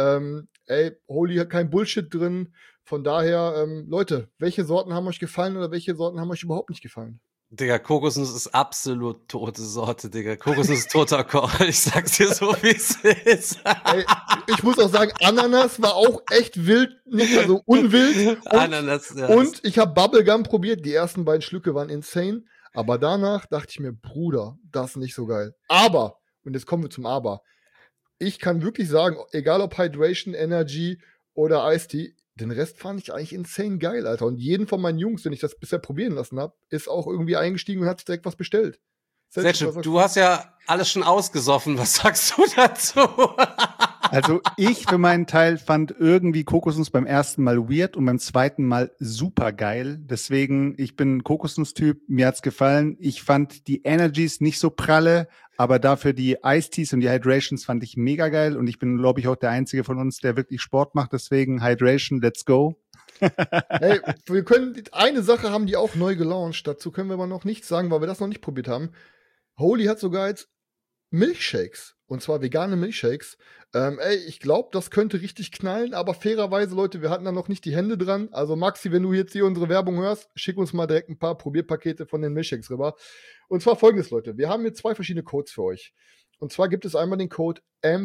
Holy hat kein Bullshit drin. Von daher, Leute, welche Sorten haben euch gefallen oder welche Sorten haben euch überhaupt nicht gefallen? Digga, Kokosnuss ist absolut tote Sorte, Digga. Kokosnuss ist toter Koch. Ich sag's dir so, wie es ist. Ey, ich muss auch sagen, Ananas war auch echt wild, nicht also unwild. Ananas, ja. Und ich habe Bubblegum probiert. Die ersten 2 Schlücke waren insane. Aber danach dachte ich mir, Bruder, das ist nicht so geil. Aber, und jetzt kommen wir zum Aber. Ich kann wirklich sagen, egal ob Hydration, Energy oder Iced Tea, den Rest fand ich eigentlich insane geil, Alter. Und jeden von meinen Jungs, den ich das bisher probieren lassen habe, ist auch irgendwie eingestiegen und hat direkt was bestellt. Setschip, du hast ja alles schon ausgesoffen. Was sagst du dazu? Also ich für meinen Teil fand irgendwie Kokosnuss beim ersten Mal weird und beim zweiten Mal super geil. Deswegen, ich bin ein Kokosnuss-Typ, mir hat's gefallen. Ich fand die Energies nicht so pralle, aber dafür die Iced Teas und die Hydrations fand ich mega geil. Und ich bin, glaube ich, auch der Einzige von uns, der wirklich Sport macht. Deswegen Hydration, let's go. Hey, wir können, eine Sache haben die auch neu gelauncht. Dazu können wir aber noch nichts sagen, weil wir das noch nicht probiert haben. Holy hat sogar jetzt Milchshakes. Und zwar vegane Milchshakes. Ich glaube, das könnte richtig knallen, aber fairerweise, Leute, wir hatten da noch nicht die Hände dran. Also Maxi, wenn du jetzt hier unsere Werbung hörst, schick uns mal direkt ein paar Probierpakete von den Milchshakes rüber. Und zwar folgendes, Leute. Wir haben hier 2 verschiedene Codes für euch. Und zwar gibt es einmal den Code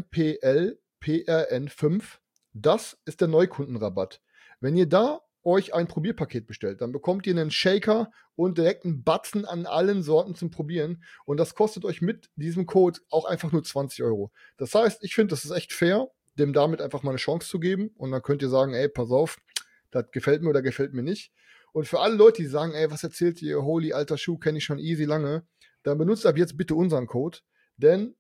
MPLPRN5. Das ist der Neukundenrabatt. Wenn ihr da euch ein Probierpaket bestellt, dann bekommt ihr einen Shaker und direkt einen Batzen an allen Sorten zum Probieren. Und das kostet euch mit diesem Code auch einfach nur 20 Euro. Das heißt, ich finde, das ist echt fair, dem damit einfach mal eine Chance zu geben. Und dann könnt ihr sagen, ey, pass auf, das gefällt mir oder gefällt mir nicht. Und für alle Leute, die sagen, ey, was erzählt ihr, Holy, alter Schuh, kenne ich schon easy lange, dann benutzt ab jetzt bitte unseren Code. Denn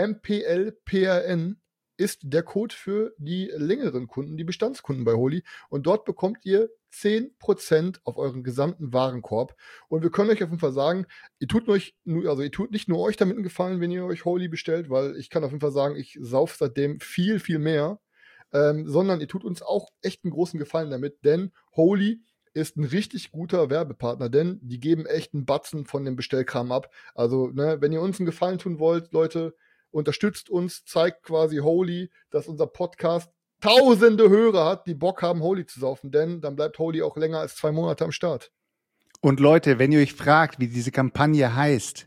MPLPRN ist der Code für die längeren Kunden, die Bestandskunden bei Holy. Und dort bekommt ihr 10% auf euren gesamten Warenkorb. Und wir können euch auf jeden Fall sagen, ihr tut nicht nur euch damit einen Gefallen, wenn ihr euch Holy bestellt, weil ich kann auf jeden Fall sagen, ich sauf seitdem viel, viel mehr, sondern ihr tut uns auch echt einen großen Gefallen damit, denn Holy ist ein richtig guter Werbepartner, denn die geben echt einen Batzen von dem Bestellkram ab. Also, ne, wenn ihr uns einen Gefallen tun wollt, Leute, unterstützt uns, zeigt quasi Holy, dass unser Podcast tausende Hörer hat, die Bock haben, Holy zu saufen, denn dann bleibt Holy auch länger als 2 Monate am Start. Und Leute, wenn ihr euch fragt, wie diese Kampagne heißt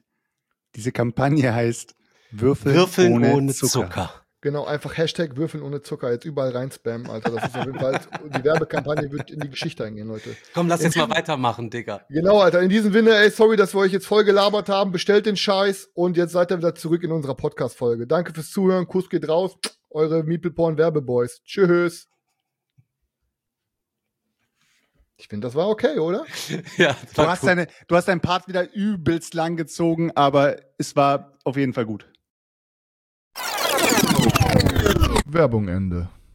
Würfeln ohne Zucker. Genau, einfach Hashtag Würfeln ohne Zucker. Jetzt überall rein spammen, Alter. Das ist auf jeden Fall, die Werbekampagne wird in die Geschichte eingehen, Leute. Komm, lass jetzt mal weitermachen, Digga. Genau, Alter. In diesem Sinne, ey, sorry, dass wir euch jetzt voll gelabert haben. Bestellt den Scheiß und jetzt seid ihr wieder zurück in unserer Podcast-Folge. Danke fürs Zuhören. Kuss geht raus. Eure Meeple Porn Werbeboys. Tschüss. Ich finde, das war okay, oder? Ja, du hast deinen Part wieder übelst lang gezogen, aber es war auf jeden Fall gut. Werbung Ende.